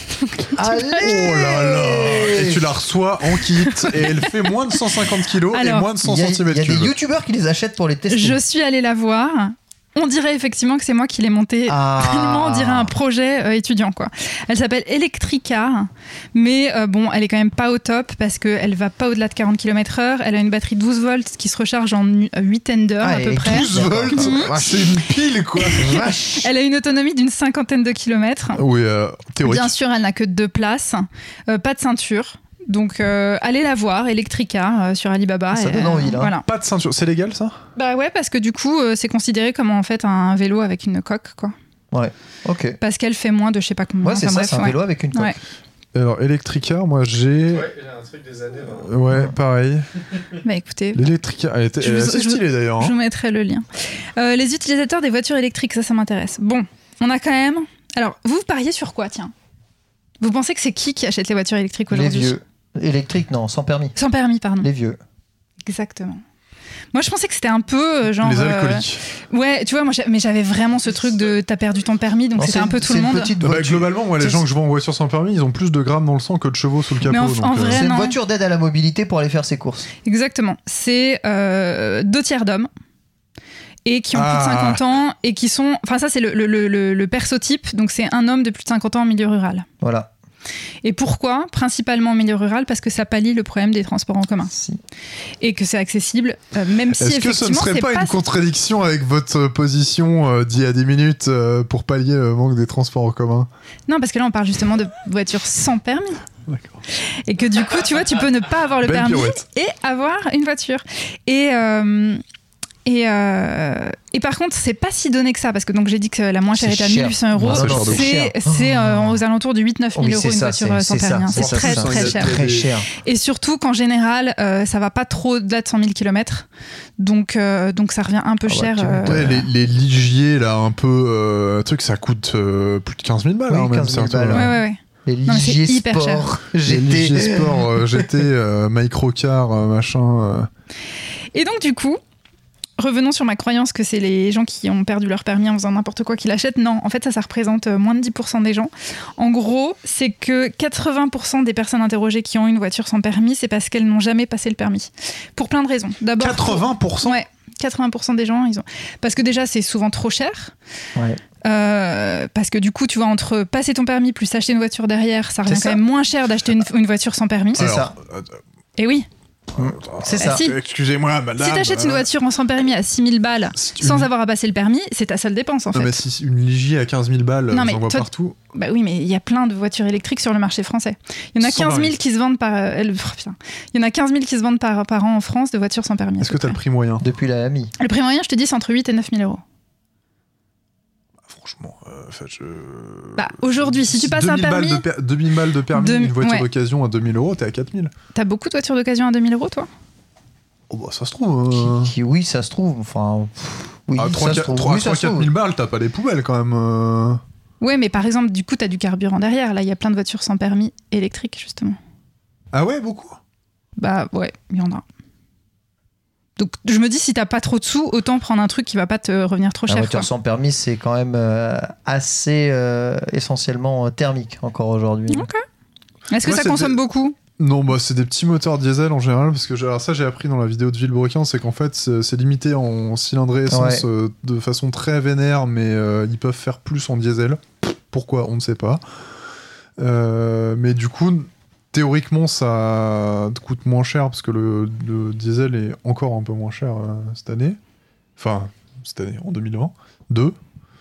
Allez. Oh là là. Et tu la reçois en kit et elle fait moins de 150 kilos et Alors, moins de 100 Il y a cm3. des youtubeurs qui les achètent pour les tester. Je suis allée la voir. On dirait effectivement que c'est moi qui l'ai montée. Ah. Tellement, on dirait un projet étudiant, quoi. Elle s'appelle Electrica, mais bon, elle est quand même pas au top parce qu'elle va pas au-delà de 40 km/h. Elle a une batterie de 12 volts qui se recharge en 8 d'heures Ah, à peu et près. 12 volts, c'est une pile quoi. Vache. Elle a une autonomie d'une 50aine de kilomètres. Oui, théorique. Bien sûr, elle n'a que 2 places, pas de ceinture. Donc, allez la voir, Electrica, sur Alibaba. Ça donne envie, là. Voilà. Pas de ceinture, c'est légal ça? Bah ouais, parce que du coup, c'est considéré comme en fait un vélo avec une coque, quoi. Ouais, ok. Parce qu'elle fait moins de je sais pas combien. Ouais, c'est Enfin, ça, bref, c'est un ouais. vélo avec une coque. Ouais. Alors, Electrica, moi j'ai. Ouais, il y a un truc des années. Ouais, pareil. Bah écoutez, L'Electrica, elle est Je vous- assez je vous- stylée d'ailleurs. je hein. vous mettrai le lien. Les utilisateurs des voitures électriques, ça m'intéresse. Bon, on a quand même. Alors, vous pariez sur quoi, tiens? Vous pensez que c'est qui achète les voitures électriques Les aujourd'hui? vieux. Électrique, non, sans permis. Sans permis, pardon. Les vieux. Exactement. Moi, je pensais que c'était un peu genre. Les alcooliques. Ouais, tu vois, mais j'avais vraiment ce truc de t'as perdu ton permis, donc Non, c'était un peu tout c'est le une monde. petite Bah, voiture. globalement, moi, les C'est- gens que je vois en voiture sans permis, ils ont plus de grammes dans le sang que de chevaux sous le capot. Mais en donc, vrai, C'est une non. voiture d'aide à la mobilité pour aller faire ses courses. Exactement. C'est 2 tiers d'hommes et qui ont plus de Ah. 50 ans et qui sont. Enfin, ça, c'est le perso-type. Donc, c'est un homme de plus de 50 ans en milieu rural. Voilà. Et pourquoi? Principalement en milieu rural, parce que ça pallie le problème des transports en commun. Si. Et que c'est accessible, même si Est-ce que ce ne effectivement, serait c'est pas pas. une contradiction avec votre position d'il y a 10 minutes pour pallier le manque des transports en commun? Non, parce que là, on parle justement de voitures sans permis. D'accord. Et que du coup, tu vois, tu peux ne pas avoir le Belle permis pirouette. et avoir une voiture. Et Et par contre, c'est pas si donné que ça, parce que donc j'ai dit que la moins chère était à 1 800 €. C'est aux alentours de 8 000 à 9 000 € une voiture sans permis. C'est très très cher. Très cher. Et surtout qu'en général, ça va pas trop au-delà de 100 000 km. Donc ça revient un peu cher. Les ligiers, là, un peu, truc, ça coûte plus de 15 000 balles. Oui, 15 000 balles. Ouais. Les ligiers sport, GT, microcar, machin. Et donc du coup, revenons sur ma croyance que c'est les gens qui ont perdu leur permis en faisant n'importe quoi qui l'achètent. Non, en fait ça représente moins de 10% des gens. En gros, c'est que 80% des personnes interrogées qui ont une voiture sans permis, c'est parce qu'elles n'ont jamais passé le permis. Pour plein de raisons. D'abord, 80% Ouais, 80% des gens, ils ont... Parce que déjà, c'est souvent trop cher. Ouais. Parce que du coup, tu vois, entre passer ton permis plus acheter une voiture derrière, ça revient quand même moins cher d'acheter une voiture sans permis. C'est ça. Et oui. C'est ça. Si. Excusez-moi, madame. Si t'achètes une voiture sans permis à 6 000 balles sans avoir à passer le permis, c'est ta seule dépense en fait. Non, mais si une Ligie à 15 000 balles, non, mais j'en vois toi, partout. Bah oui, mais il y a plein de voitures électriques sur le marché français. Il y en a 15 000 qui se vendent par. Il y en a 15 000 qui se vendent par an en France de voitures sans permis. Est-ce que t'as le prix moyen? Depuis la AMI. Le prix moyen, je te dis, c'est entre 8 et 9 000 €. Franchement, aujourd'hui, si tu passes un permis. 2000 balles de permis, une voiture d'occasion à 2 000 €, t'es à 4 000. T'as beaucoup de voitures d'occasion à 2 000 €, toi? Oh bah ça se trouve. Oui, ça se trouve. Enfin, oui, 3-4 000 balles, t'as pas les poubelles quand même. Ouais, mais par exemple, du coup, t'as du carburant derrière. Là, il y a plein de voitures sans permis électriques, justement. Ah ouais, beaucoup? Bah ouais, il y en a. Donc je me dis, si t'as pas trop de sous, autant prendre un truc qui va pas te revenir trop cher. La voiture sans permis, c'est quand même assez essentiellement thermique encore aujourd'hui. Ok. Est-ce que ça consomme beaucoup? Non, bah c'est des petits moteurs diesel en général, parce que alors ça j'ai appris dans la vidéo de Villebrequin, c'est qu'en fait c'est limité en cylindrée essence de façon très vénère, mais ils peuvent faire plus en diesel. Pourquoi, on ne sait pas. Mais du coup, théoriquement ça coûte moins cher, parce que le diesel est encore un peu moins cher cette année. Enfin, cette année, en 2022.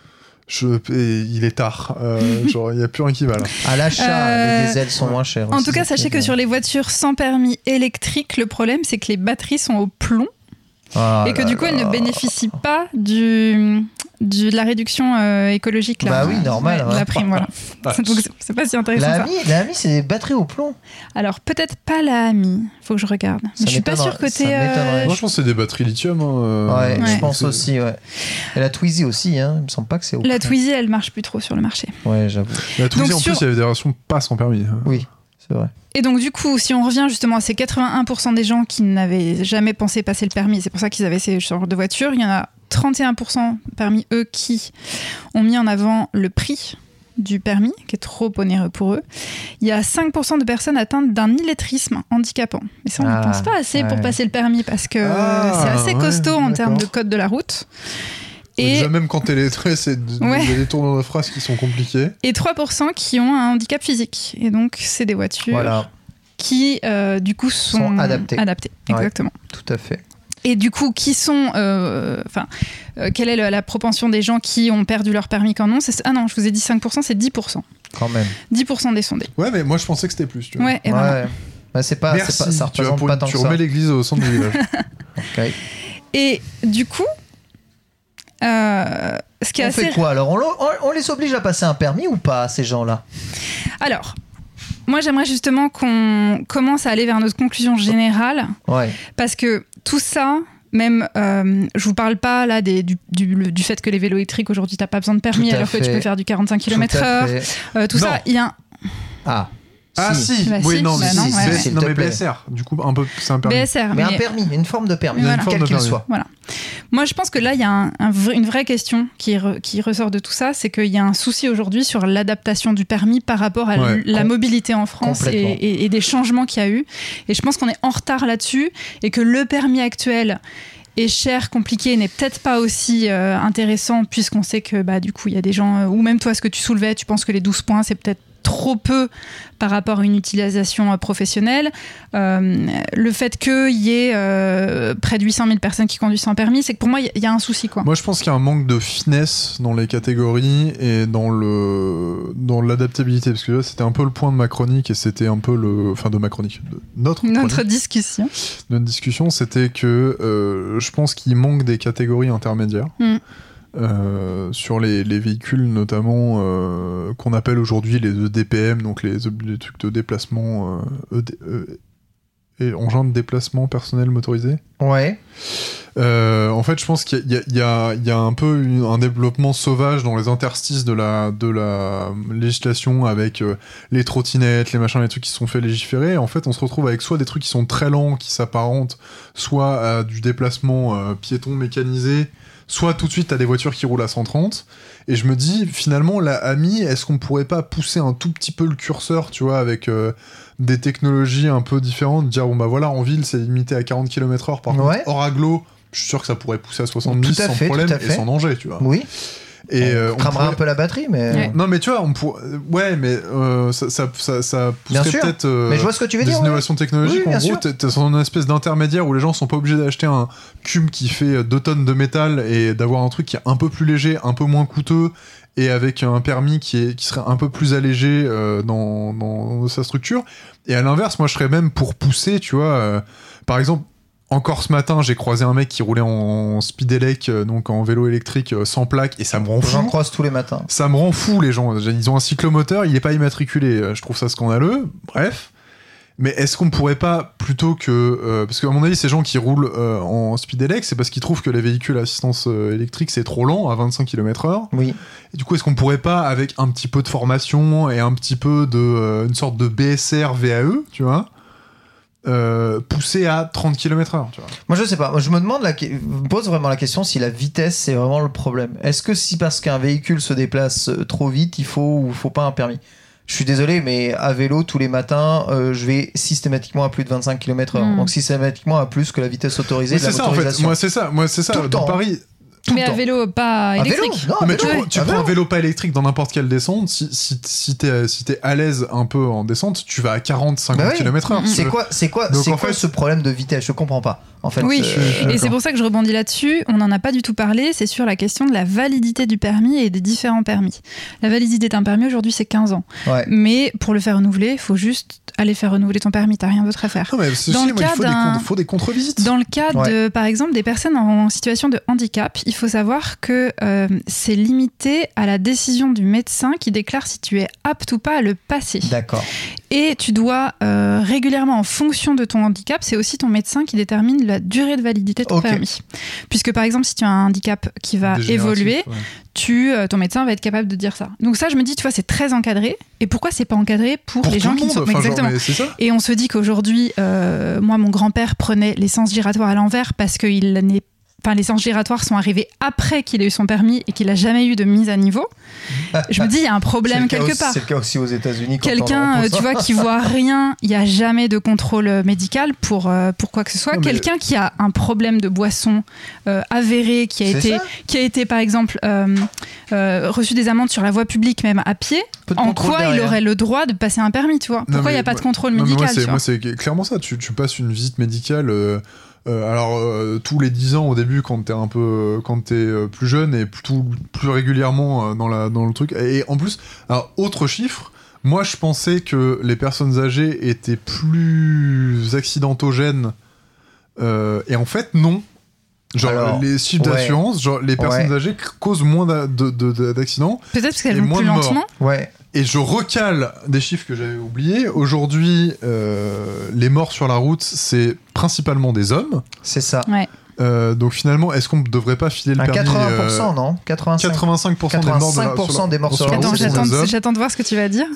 Il est tard, genre il n'y a plus rien qui va là. À l'achat, les diesels sont moins chers. En tout cas, sachez que sur les voitures sans permis électriques, le problème c'est que les batteries sont au plomb et que du coup elles ne bénéficient pas de la réduction écologique là. Bah oui, normal. La prime, voilà. Donc c'est pas si intéressant. La AMI, c'est des batteries au plomb. Alors peut-être pas la AMI, faut que je regarde. Mais je suis pas sûre que Moi je pense que c'est des batteries lithium. Ouais, je pense aussi. Ouais. Et la Twizy aussi, hein. Il me semble pas que c'est au plomb. La Twizy, elle marche plus trop sur le marché. Ouais, j'avoue. La Twizy, en plus, il y avait des versions pas sans permis. Oui, c'est vrai. Et donc du coup, si on revient justement à ces 81% des gens qui n'avaient jamais pensé passer le permis, c'est pour ça qu'ils avaient ces genres de voitures, il y en a 31% parmi eux qui ont mis en avant le prix du permis, qui est trop onéreux pour eux. Il y a 5% de personnes atteintes d'un illettrisme handicapant. Mais ça, on ne pense pas assez pour passer le permis, parce que c'est assez costaud en termes de code de la route. Et déjà, même quand t'es lettré, c'est des tournures de phrases qui sont compliquées. Et 3% qui ont un handicap physique. Et donc, c'est des voitures qui, du coup, sont adaptées. Exactement. Ouais, tout à fait. Et du coup, qui sont... quelle est la propension des gens qui ont perdu leur permis quand non? Ah non, je vous ai dit 5%, c'est 10%. Quand même. 10% des sondés. Ouais, mais moi, je pensais que c'était plus. Tu vois. Ouais, et voilà. Bah, ça représente pas tant que ça. Tu remets l'église au centre du village. Okay. Et du coup... ce qui est fait quoi alors? On les oblige à passer un permis ou pas, ces gens-là? Alors, moi j'aimerais justement qu'on commence à aller vers notre conclusion générale. Ouais. Parce que tout ça, même, je vous parle pas là du fait que les vélos électriques aujourd'hui t'as pas besoin de permis alors que tu peux faire du 45 km/h. Tout ça, il y a un... Si. Bah, oui, si. non, mais, bah, non, mais BSR, du coup, un peu, c'est un permis. BSR, mais un permis, une forme de permis, quel qu'il soit. Voilà. Moi, je pense que là, il y a une vraie question qui ressort de tout ça, c'est qu'il y a un souci aujourd'hui sur l'adaptation du permis par rapport à la mobilité en France et des changements qu'il y a eu. Et je pense qu'on est en retard là-dessus et que le permis actuel est cher, compliqué, n'est peut-être pas aussi intéressant, puisqu'on sait que du coup, il y a des gens, ou même toi, ce que tu soulevais, tu penses que les 12 points, c'est peut-être trop peu par rapport à une utilisation professionnelle. Le fait qu'il y ait près de 800 000 personnes qui conduisent sans permis, c'est que pour moi, il y a un souci, quoi. Moi, je pense qu'il y a un manque de finesse dans les catégories et dans l'adaptabilité. Parce que là, c'était un peu le point de ma chronique et c'était un peu de ma chronique. De notre discussion. Notre discussion, c'était que je pense qu'il manque des catégories intermédiaires. Sur les véhicules notamment qu'on appelle aujourd'hui les EDPM, donc les trucs de déplacement et engins de déplacement personnel motorisé. Ouais. En fait, je pense qu'il y a un peu un développement sauvage dans les interstices de la législation avec les trottinettes, les machins, les trucs qui se sont fait légiférer. En fait, on se retrouve avec soit des trucs qui sont très lents, qui s'apparentent, soit à du déplacement piéton mécanisé, soit tout de suite t'as des voitures qui roulent à 130. Et je me dis, finalement, la AMI, est-ce qu'on pourrait pas pousser un tout petit peu le curseur, tu vois, avec des technologies un peu différentes, dire, bon bah voilà, en ville, c'est limité à 40 km/h, par contre, hors agglo, je suis sûr que ça pourrait pousser à 70 sans problème et sans danger, tu vois. Oui. Et on cramerait un peu la batterie, mais... Ouais. Non, mais tu vois, ça pousserait peut-être mais je vois ce que tu veux des dire, innovations technologiques. En gros, t'es dans une espèce d'intermédiaire où les gens sont pas obligés d'acheter un cube qui fait 2 tonnes de métal et d'avoir un truc qui est un peu plus léger, un peu moins coûteux et avec un permis qui serait un peu plus allégé dans sa structure. Et à l'inverse, moi, je serais même pour pousser, tu vois, par exemple, encore ce matin, j'ai croisé un mec qui roulait en speedelec, donc en vélo électrique sans plaque, et ça me rend fou. J'en croise tous les matins. Ça me rend fou, les gens. Ils ont un cyclomoteur, il est pas immatriculé. Je trouve ça scandaleux. Bref. Mais est-ce qu'on pourrait pas, plutôt que... parce qu'à mon avis, ces gens qui roulent en speedelec, c'est parce qu'ils trouvent que les véhicules à assistance électrique, c'est trop lent, à 25 km/h. Oui. Et du coup, est-ce qu'on pourrait pas, avec un petit peu de formation et un petit peu de... une sorte de BSR VAE, tu vois, pousser à 30 km/h, tu vois. Moi je sais pas, je me pose vraiment la question si la vitesse c'est vraiment le problème. Est-ce que si parce qu'un véhicule se déplace trop vite, il faut ou faut pas un permis? Je suis désolé, mais à vélo tous les matins, je vais systématiquement à plus de 25 km/h. Donc systématiquement à plus que la vitesse autorisée de la motorisation. En fait. Moi c'est ça. Tout le Dans temps. Paris. Mais à vélo pas électrique. Non, mais tu prends un vélo pas électrique dans n'importe quelle descente, si t'es à l'aise un peu en descente, tu vas à 40-50 km/h. C'est quoi ce problème de vitesse? Je comprends pas. En fait, oui, et c'est pour ça que je rebondis là-dessus. On n'en a pas du tout parlé. C'est sur la question de la validité du permis et des différents permis. La validité d'un permis aujourd'hui, c'est 15 ans. Ouais. Mais pour le faire renouveler, il faut juste aller faire renouveler ton permis. T'as rien d'autre à faire. Non, mais il faut des contre-visites. Dans le cas de, par exemple, des personnes en situation de handicap, il faut savoir que c'est limité à la décision du médecin qui déclare si tu es apte ou pas à le passer. D'accord. Et tu dois régulièrement, en fonction de ton handicap, c'est aussi ton médecin qui détermine la durée de validité de ton permis. Puisque par exemple, si tu as un handicap qui va évoluer, ton médecin va être capable de dire ça. Donc ça, je me dis, tu vois, c'est très encadré. Et pourquoi c'est pas encadré pour les gens qui sont... Exactement. Et on se dit qu'aujourd'hui, moi, mon grand-père prenait les sens giratoires à l'envers parce qu'il n'est les sens giratoires sont arrivés après qu'il ait eu son permis et qu'il n'a jamais eu de mise à niveau. Je me dis, il y a un problème quelque part. C'est le cas aussi aux États-Unis. Quelqu'un, tu vois, qui voit rien, il n'y a jamais de contrôle médical pour quoi que ce soit. Quelqu'un qui a un problème de boisson avéré, qui a été par exemple reçu des amendes sur la voie publique, même à pied, en quoi derrière. Il aurait le droit de passer un permis, tu vois? Pourquoi il n'y a pas de contrôle médical? Moi, c'est clairement ça. Tu passes une visite médicale... tous les 10 ans au début quand t'es plus jeune et plus régulièrement dans le truc, et en plus, alors autre chiffre, moi je pensais que les personnes âgées étaient plus accidentogènes et en fait non. Les chiffres d'assurance, les personnes âgées causent moins d'accidents. Peut-être parce qu'elles vont plus lentement. Et je recale des chiffres que j'avais oubliés. Aujourd'hui, les morts sur la route, c'est principalement des hommes. C'est ça. Ouais. Donc finalement, est-ce qu'on ne devrait pas filer le permis 80%, non 85% des morts sur la route. J'attends de voir ce que tu vas dire.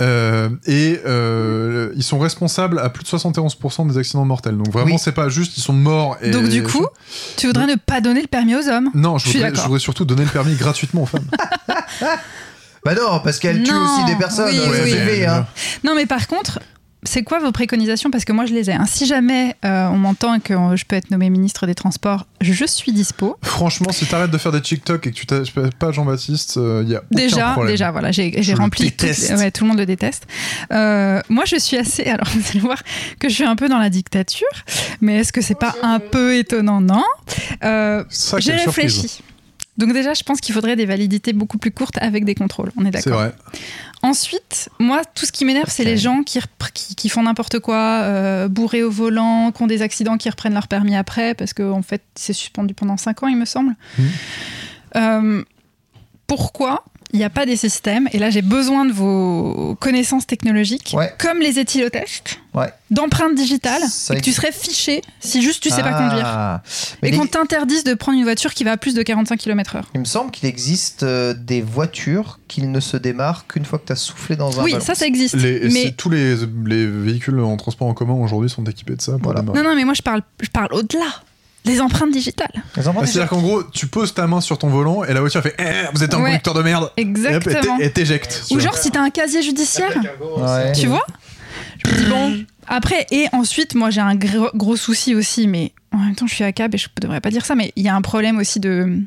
Ils sont responsables à plus de 71% des accidents mortels. Donc vraiment, c'est pas juste, ils sont morts. Donc du coup, tu voudrais ne pas donner le permis aux hommes? Non, je voudrais surtout donner le permis gratuitement aux femmes. Bah non, parce qu'elle tue aussi des personnes. Non, mais par contre, c'est quoi vos préconisations? Parce que moi, je les ai. Hein. Si jamais on m'entend et que je peux être nommé ministre des Transports, je suis dispo. Franchement, si t'arrêtes de faire des TikTok et que tu t'appelles pas Jean-Baptiste, il y a aucun problème. Déjà, voilà, j'ai rempli. Tout le monde le déteste. Moi, je suis assez. Alors, vous allez voir que je suis un peu dans la dictature, mais est-ce que c'est pas un peu étonnant? Non. J'ai réfléchi. Donc déjà, je pense qu'il faudrait des validités beaucoup plus courtes avec des contrôles. On est d'accord. C'est vrai. Ensuite, moi, tout ce qui m'énerve, c'est les gens qui font n'importe quoi, bourrés au volant, qui ont des accidents, qui reprennent leur permis après, parce qu'en fait, c'est suspendu pendant 5 ans, il me semble. Pourquoi il n'y a pas des systèmes, et là j'ai besoin de vos connaissances technologiques, comme les éthylotests, d'empreintes digitales, et que tu serais fiché si juste tu sais pas conduire. Et qu'on t'interdise de prendre une voiture qui va à plus de 45 km/h. Il me semble qu'il existe des voitures qui ne se démarrent qu'une fois que tu as soufflé dans un ballon. Oui, ça existe. Tous les véhicules en transport en commun aujourd'hui sont équipés de ça. Non, mais moi je parle au-delà. Les empreintes digitales. C'est-à-dire qu'en gros, tu poses ta main sur ton volant et la voiture fait vous êtes un conducteur de merde. Exactement. Et t'éjectes. Ou genre si t'as un casier judiciaire. Tu vois? Je me dis bon. Après, et ensuite, moi j'ai un gros souci aussi, mais en même temps je suis à cab et je devrais pas dire ça, mais il y a un problème aussi de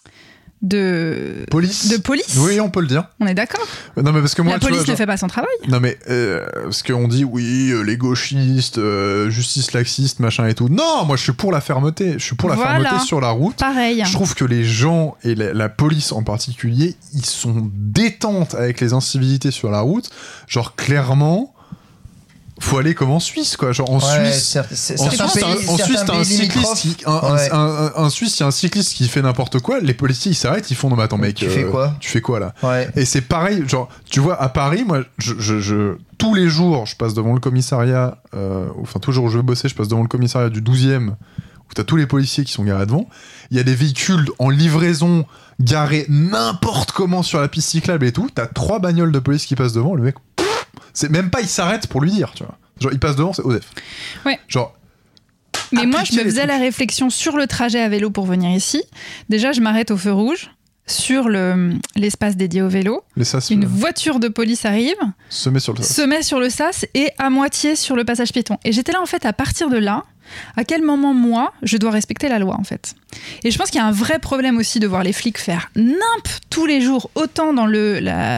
police. Oui, on peut le dire. On est d'accord. Non, mais parce que moi, la police ne fait pas son travail. Non, mais parce qu'on dit les gauchistes, justice laxiste, machin et tout. Non, moi je suis pour la fermeté. Je suis pour la fermeté sur la route. Pareil. Je trouve que les gens et la police en particulier, ils sont détentes avec les incivilités sur la route. Genre clairement. Faut aller comme en Suisse, quoi. Genre en Suisse, t'as un cycliste un Suisse, il y a un cycliste qui fait n'importe quoi, les policiers ils s'arrêtent, ils font non mais attends mec, tu fais quoi là? Et c'est pareil, genre tu vois à Paris, moi je tous les jours je passe devant le commissariat, tous les jours où je vais bosser, je passe devant le commissariat du 12e où t'as tous les policiers qui sont garés devant. Il y a des véhicules en livraison garés n'importe comment sur la piste cyclable et tout. T'as 3 bagnoles de police qui passent devant, le mec. C'est même pas il s'arrête pour lui dire, tu vois. Genre il passe devant, c'est Osef. Ouais. Genre. Mais moi je me faisais la réflexion sur le trajet à vélo pour venir ici. Déjà je m'arrête au feu rouge sur l'espace dédié au vélo. Une voiture de police arrive, se met sur le sas et à moitié sur le passage piéton. Et j'étais là en fait à partir de là. À quel moment, moi, je dois respecter la loi, en fait? Et je pense qu'il y a un vrai problème aussi de voir les flics faire tous les jours, autant dans le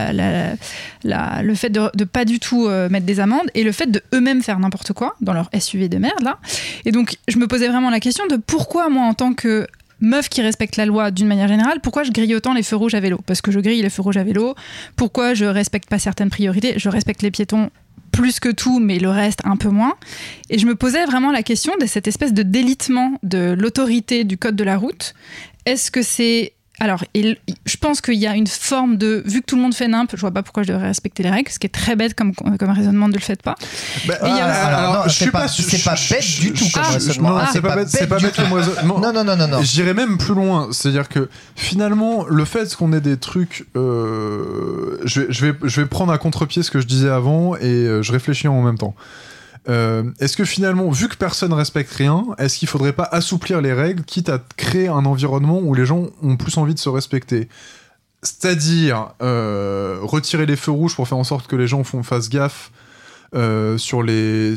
fait de pas du tout mettre des amendes et le fait de eux-mêmes faire n'importe quoi dans leur SUV de merde, là. Et donc, je me posais vraiment la question de pourquoi, moi, en tant que meuf qui respecte la loi d'une manière générale, pourquoi je grille autant les feux rouges à vélo? Parce que je grille les feux rouges à vélo. Pourquoi je respecte pas certaines priorités? Je respecte les piétons plus que tout, mais le reste un peu moins. Et je me posais vraiment la question de cette espèce de délitement de l'autorité du code de la route. Est-ce que c'est... Alors, je pense qu'il y a une forme de... Vu que tout le monde fait nimp, je vois pas pourquoi je devrais respecter les règles, ce qui est très bête comme raisonnement, ne le faites pas. C'est pas bête du tout comme raisonnement. C'est pas bête comme raisonnement. Non. J'irais même plus loin. C'est-à-dire que finalement, le fait qu'on ait des trucs... Je vais prendre à contre-pied ce que je disais avant et je réfléchis en même temps. Est-ce que finalement, vu que personne respecte rien, est-ce qu'il faudrait pas assouplir les règles, quitte à créer un environnement où les gens ont plus envie de se respecter? C'est-à-dire retirer les feux rouges pour faire en sorte que les gens fassent gaffe sur les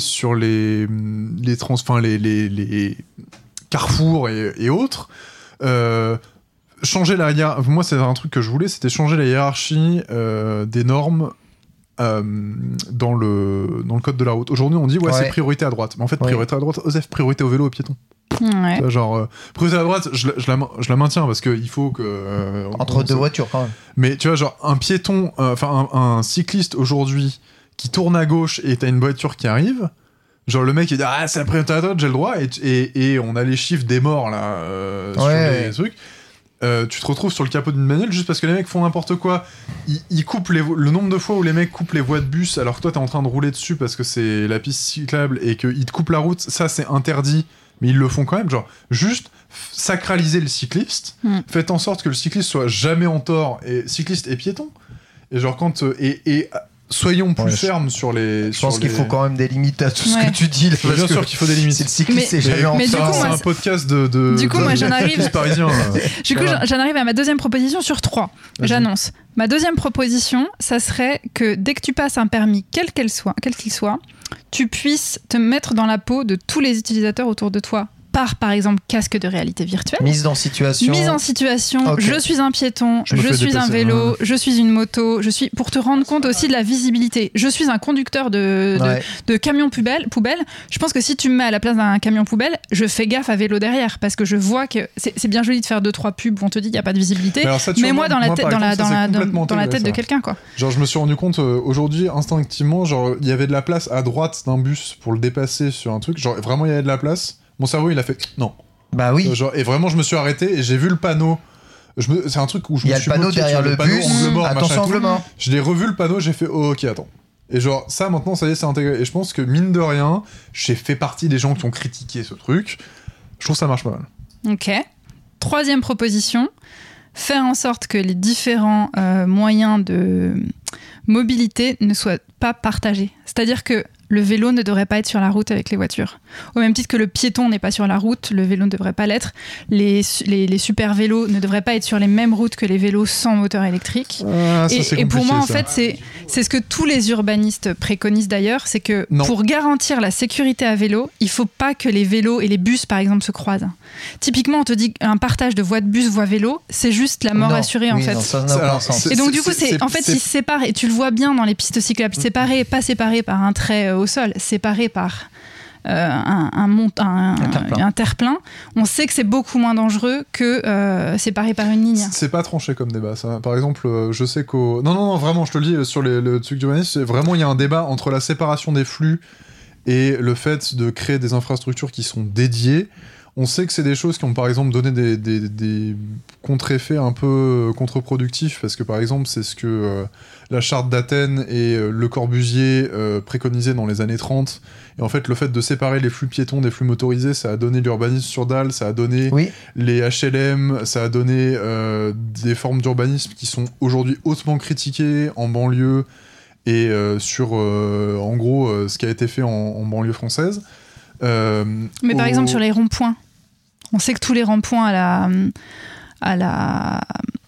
carrefours et autres. Changer la hiérarchie. Moi, c'est un truc que je voulais, c'était changer la hiérarchie des normes. Dans le code de la route. Aujourd'hui, on dit c'est priorité à droite. Mais en fait, priorité à droite, Osef, priorité au vélo, aux piétons. Ouais. Genre, priorité à droite, je la maintiens parce qu'il faut que. Entre deux voitures, quand même. Mais tu vois, genre, un piéton, un cycliste aujourd'hui qui tourne à gauche et t'as une voiture qui arrive. Genre le mec il dit c'est la priorité à droite, j'ai le droit, et on a les chiffres des morts là sur les trucs. Tu te retrouves sur le capot d'une bagnole juste parce que les mecs font n'importe quoi. Ils coupent le nombre de fois où les mecs coupent les voies de bus alors que toi t'es en train de rouler dessus parce que c'est la piste cyclable et qu'ils te coupent la route, ça c'est interdit, mais ils le font quand même. Genre juste sacraliser le cycliste, faites en sorte que le cycliste soit jamais en tort, et cycliste et piéton. Et genre quand soyons plus fermes sur les. Je pense qu'il faut quand même des limites à tout ce que tu dis. Bien sûr qu'il faut des limites. C'est le cycliste, c'est jamais en tort. C'est un podcast de. Du coup, moi, j'en arrive. Parisien. Du coup, j'en arrive à ma deuxième proposition sur 3. Vas-y. J'annonce. Ma deuxième proposition, ça serait que dès que tu passes un permis, quel qu'il soit, tu puisses te mettre dans la peau de tous les utilisateurs autour de toi. Par exemple, casque de réalité virtuelle. Mise en situation. Okay. Je suis un piéton, je suis un vélo, je suis une moto, pour te rendre compte aussi de la visibilité. Je suis un conducteur de camion poubelle. Je pense que si tu me mets à la place d'un camion poubelle, je fais gaffe à vélo derrière parce que je vois que c'est bien joli de faire 2-3 pubs où on te dit qu'il n'y a pas de visibilité. Mais moi, dans la tête de quelqu'un, quoi. Genre, je me suis rendu compte aujourd'hui, instinctivement, genre, il y avait de la place à droite d'un bus pour le dépasser sur un truc. Genre, vraiment, il y avait de la place. Mon cerveau, il a fait non. Bah oui. Et vraiment, je me suis arrêté et j'ai vu le panneau. C'est un truc où je me suis bloqué. Il y a le panneau derrière le bus. Angle mort, attention, angle mort. Je l'ai revu le panneau, j'ai fait oh, ok, attends. Et genre, ça maintenant, ça y est, c'est intégré. Et je pense que mine de rien, j'ai fait partie des gens qui ont critiqué ce truc. Je trouve que ça marche pas mal. Ok. 3e proposition, faire en sorte que les différents moyens de mobilité ne soient pas partagés. C'est-à-dire que le vélo ne devrait pas être sur la route avec les voitures. Au même titre que le piéton n'est pas sur la route, le vélo ne devrait pas l'être. Les super vélos ne devraient pas être sur les mêmes routes que les vélos sans moteur électrique. Et pour moi, en fait, c'est ce que tous les urbanistes préconisent d'ailleurs, c'est que pour garantir la sécurité à vélo, il ne faut pas que les vélos et les bus, par exemple, se croisent. Typiquement, on te dit qu'un partage de voie de bus, voie vélo, c'est juste la mort assurée, en fait. Non, ça n'a aucun sens. Et donc, du coup, ils se séparent, et tu le vois bien dans les pistes cyclables, pas séparés par un trait au sol, séparés par un terre-plein. On sait que c'est beaucoup moins dangereux que séparé par une ligne. C'est pas tranché comme débat, ça. Par exemple, je sais qu'au... Non, vraiment, je te le dis, sur le truc d'urbanisme, vraiment, il y a un débat entre la séparation des flux et le fait de créer des infrastructures qui sont dédiées. On sait que c'est des choses qui ont par exemple donné des contre-effets un peu contre-productifs, parce que par exemple c'est ce que la charte d'Athènes et Le Corbusier préconisaient dans les années 30, et en fait le fait de séparer les flux piétons des flux motorisés, ça a donné l'urbanisme sur dalle, ça a donné les HLM, ça a donné des formes d'urbanisme qui sont aujourd'hui hautement critiquées en banlieue et sur en gros ce qui a été fait en banlieue française. Mais par exemple sur les ronds-points, on sait que tous les ronds-points à la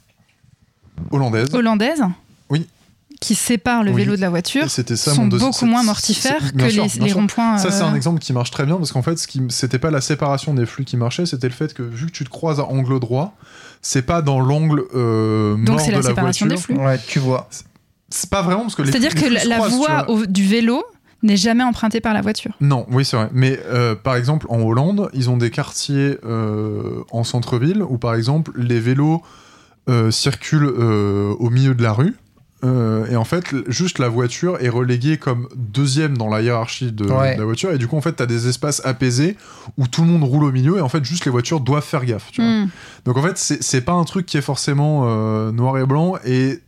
hollandaise, oui, qui séparent le vélo de la voiture, sont beaucoup moins mortifères que les ronds-points. Ça, c'est un exemple qui marche très bien, parce qu'en fait, c'était pas la séparation des flux qui marchait, c'était le fait que vu que tu te croises à angle droit, c'est pas dans l'angle mort donc c'est de la la séparation voiture. des flux. Ouais, tu vois. C'est pas vraiment parce que c'est-à-dire que la voie du vélo n'est jamais empruntée par la voiture. Non, oui, c'est vrai. Mais par exemple, en Hollande, ils ont des quartiers en centre-ville où, par exemple, les vélos circulent au milieu de la rue. Et en fait, juste la voiture est reléguée comme deuxième dans la hiérarchie de la voiture. Et du coup, en fait, t'as des espaces apaisés où tout le monde roule au milieu. Et en fait, juste les voitures doivent faire gaffe. Tu vois. Donc en fait, c'est pas un truc qui est forcément noir et blanc. Et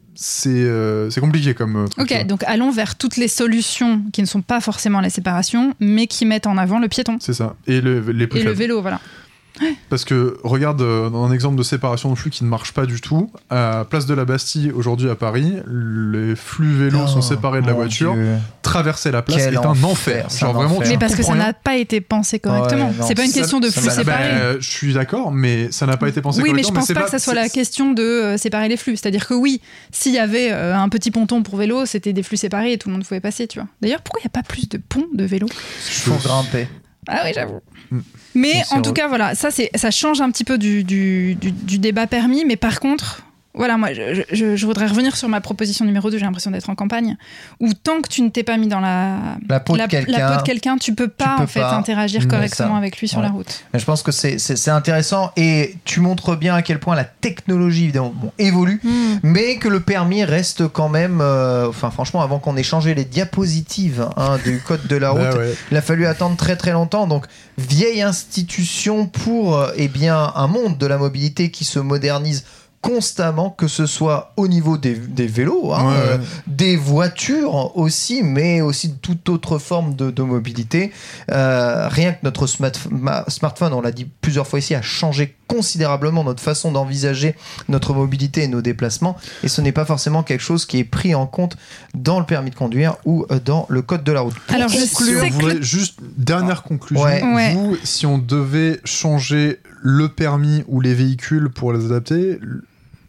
c'est compliqué comme truc. Ok, donc allons vers toutes les solutions qui ne sont pas forcément la séparation, mais qui mettent en avant le piéton. C'est ça. Et le vélo, voilà. Parce que, regarde, dans un exemple de séparation de flux qui ne marche pas du tout, à Place de la Bastille, aujourd'hui à Paris, les flux vélos sont séparés de la voiture. Dieu. Traverser la place est un enfer. Genre vraiment, mais parce que ça n'a pas été pensé correctement. C'est pas une question de flux séparés. Je suis d'accord, mais ça n'a pas été pensé correctement. Oui, mais je pense pas que ça soit la question de séparer les flux. C'est-à-dire que oui, s'il y avait un petit ponton pour vélo, c'était des flux séparés et tout le monde pouvait passer, tu vois. D'ailleurs, pourquoi il n'y a pas plus de ponts de vélo ? Il faut grimper. Ah oui, j'avoue. Mais en tout cas, voilà, ça change un petit peu du débat permis, mais par contre, voilà, moi, je voudrais revenir sur ma proposition numéro 2, j'ai l'impression d'être en campagne, où tant que tu ne t'es pas mis dans la peau de quelqu'un, tu peux pas interagir correctement avec lui sur la route. Mais je pense que c'est intéressant, et tu montres bien à quel point la technologie évidemment évolue, mais que le permis reste quand même, franchement, avant qu'on ait changé les diapositives du code de la route, il a fallu attendre très très longtemps. Donc vieille institution pour un monde de la mobilité qui se modernise constamment, que ce soit au niveau des vélos, des voitures aussi, mais aussi de toute autre forme de mobilité. Rien que notre smartphone, on l'a dit plusieurs fois ici, a changé considérablement notre façon d'envisager notre mobilité et nos déplacements, et ce n'est pas forcément quelque chose qui est pris en compte dans le permis de conduire ou dans le code de la route. Alors, je voudrais juste dernière conclusion. Vous, si on devait changer le permis ou les véhicules pour les adapter,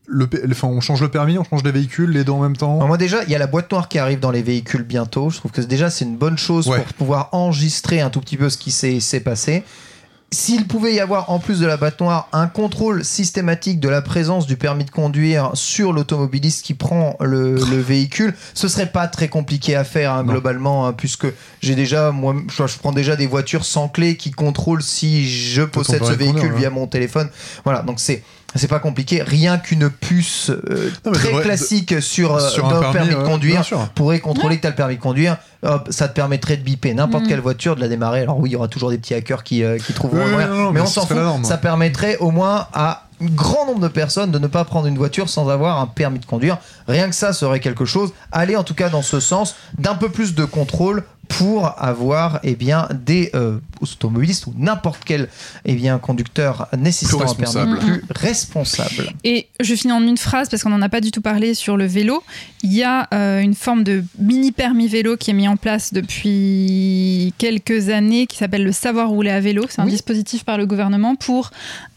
on change le permis, on change les véhicules, les deux en même temps. Alors moi déjà, il y a la boîte noire qui arrive dans les véhicules bientôt. Je trouve que déjà c'est une bonne chose pour pouvoir enregistrer un tout petit peu ce qui s'est passé. S'il pouvait y avoir en plus de la boîte noire un contrôle systématique de la présence du permis de conduire sur l'automobiliste qui prend le véhicule, ce serait pas très compliqué à faire globalement, puisque je prends déjà des voitures sans clé qui contrôlent si je possède ce véhicule via mon téléphone. Voilà, donc c'est pas compliqué, rien qu'une puce classique sur un permis de conduire pourrait contrôler que tu as le permis de conduire. Hop, ça te permettrait de biper n'importe quelle voiture, de la démarrer. Alors oui, il y aura toujours des petits hackers qui trouveront un moyen, mais on s'en fout. Ça permettrait au moins à un grand nombre de personnes de ne pas prendre une voiture sans avoir un permis de conduire. Rien que ça serait quelque chose. Allez en tout cas dans ce sens d'un peu plus de contrôle pour avoir des automobilistes ou n'importe quel conducteur nécessitant un permis plus responsable. Et je finis en une phrase parce qu'on n'en a pas du tout parlé sur le vélo. Il y a une forme de mini permis vélo qui est mis en place depuis quelques années qui s'appelle le savoir rouler à vélo. C'est un dispositif par le gouvernement pour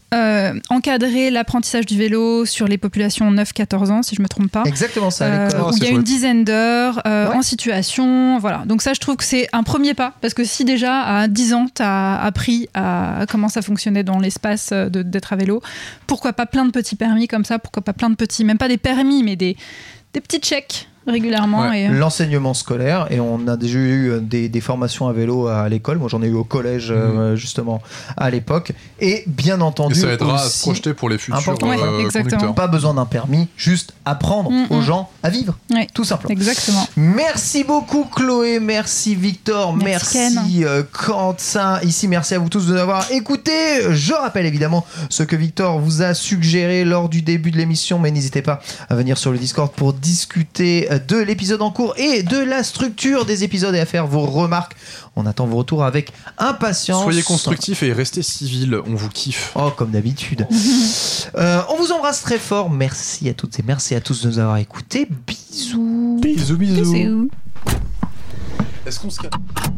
encadrer l'apprentissage du vélo sur les populations 9-14 ans, si je ne me trompe pas. Exactement ça, à l'école. Où il y a une dizaine d'heures en situation. Voilà. Donc ça, je trouve que c'est un premier pas. Parce que si déjà, à 10 ans, tu as appris à comment ça fonctionnait dans l'espace d'être à vélo, pourquoi pas plein de petits permis comme ça, pourquoi pas plein de petits, même pas des permis, mais des petits checks régulièrement. Et l'enseignement scolaire, et on a déjà eu des formations à vélo à l'école. Moi j'en ai eu au collège justement à l'époque, et bien entendu et ça aidera aussi à se projeter pour les futurs conducteurs. Pas besoin d'un permis, juste apprendre aux gens à vivre, tout simplement. Exactement. Merci beaucoup Chloé, merci Victor, merci Quentin, ici merci à vous tous de nous avoir écoutés. Je rappelle évidemment ce que Victor vous a suggéré lors du début de l'émission, mais n'hésitez pas à venir sur le Discord pour discuter de l'épisode en cours et de la structure des épisodes et à faire vos remarques. On attend vos retours avec impatience. Soyez constructifs et restez civils, on vous kiffe. Oh, comme d'habitude. On vous embrasse très fort. Merci à toutes et merci à tous de nous avoir écoutés. Bisous. Bisous. Est-ce qu'on se calme ?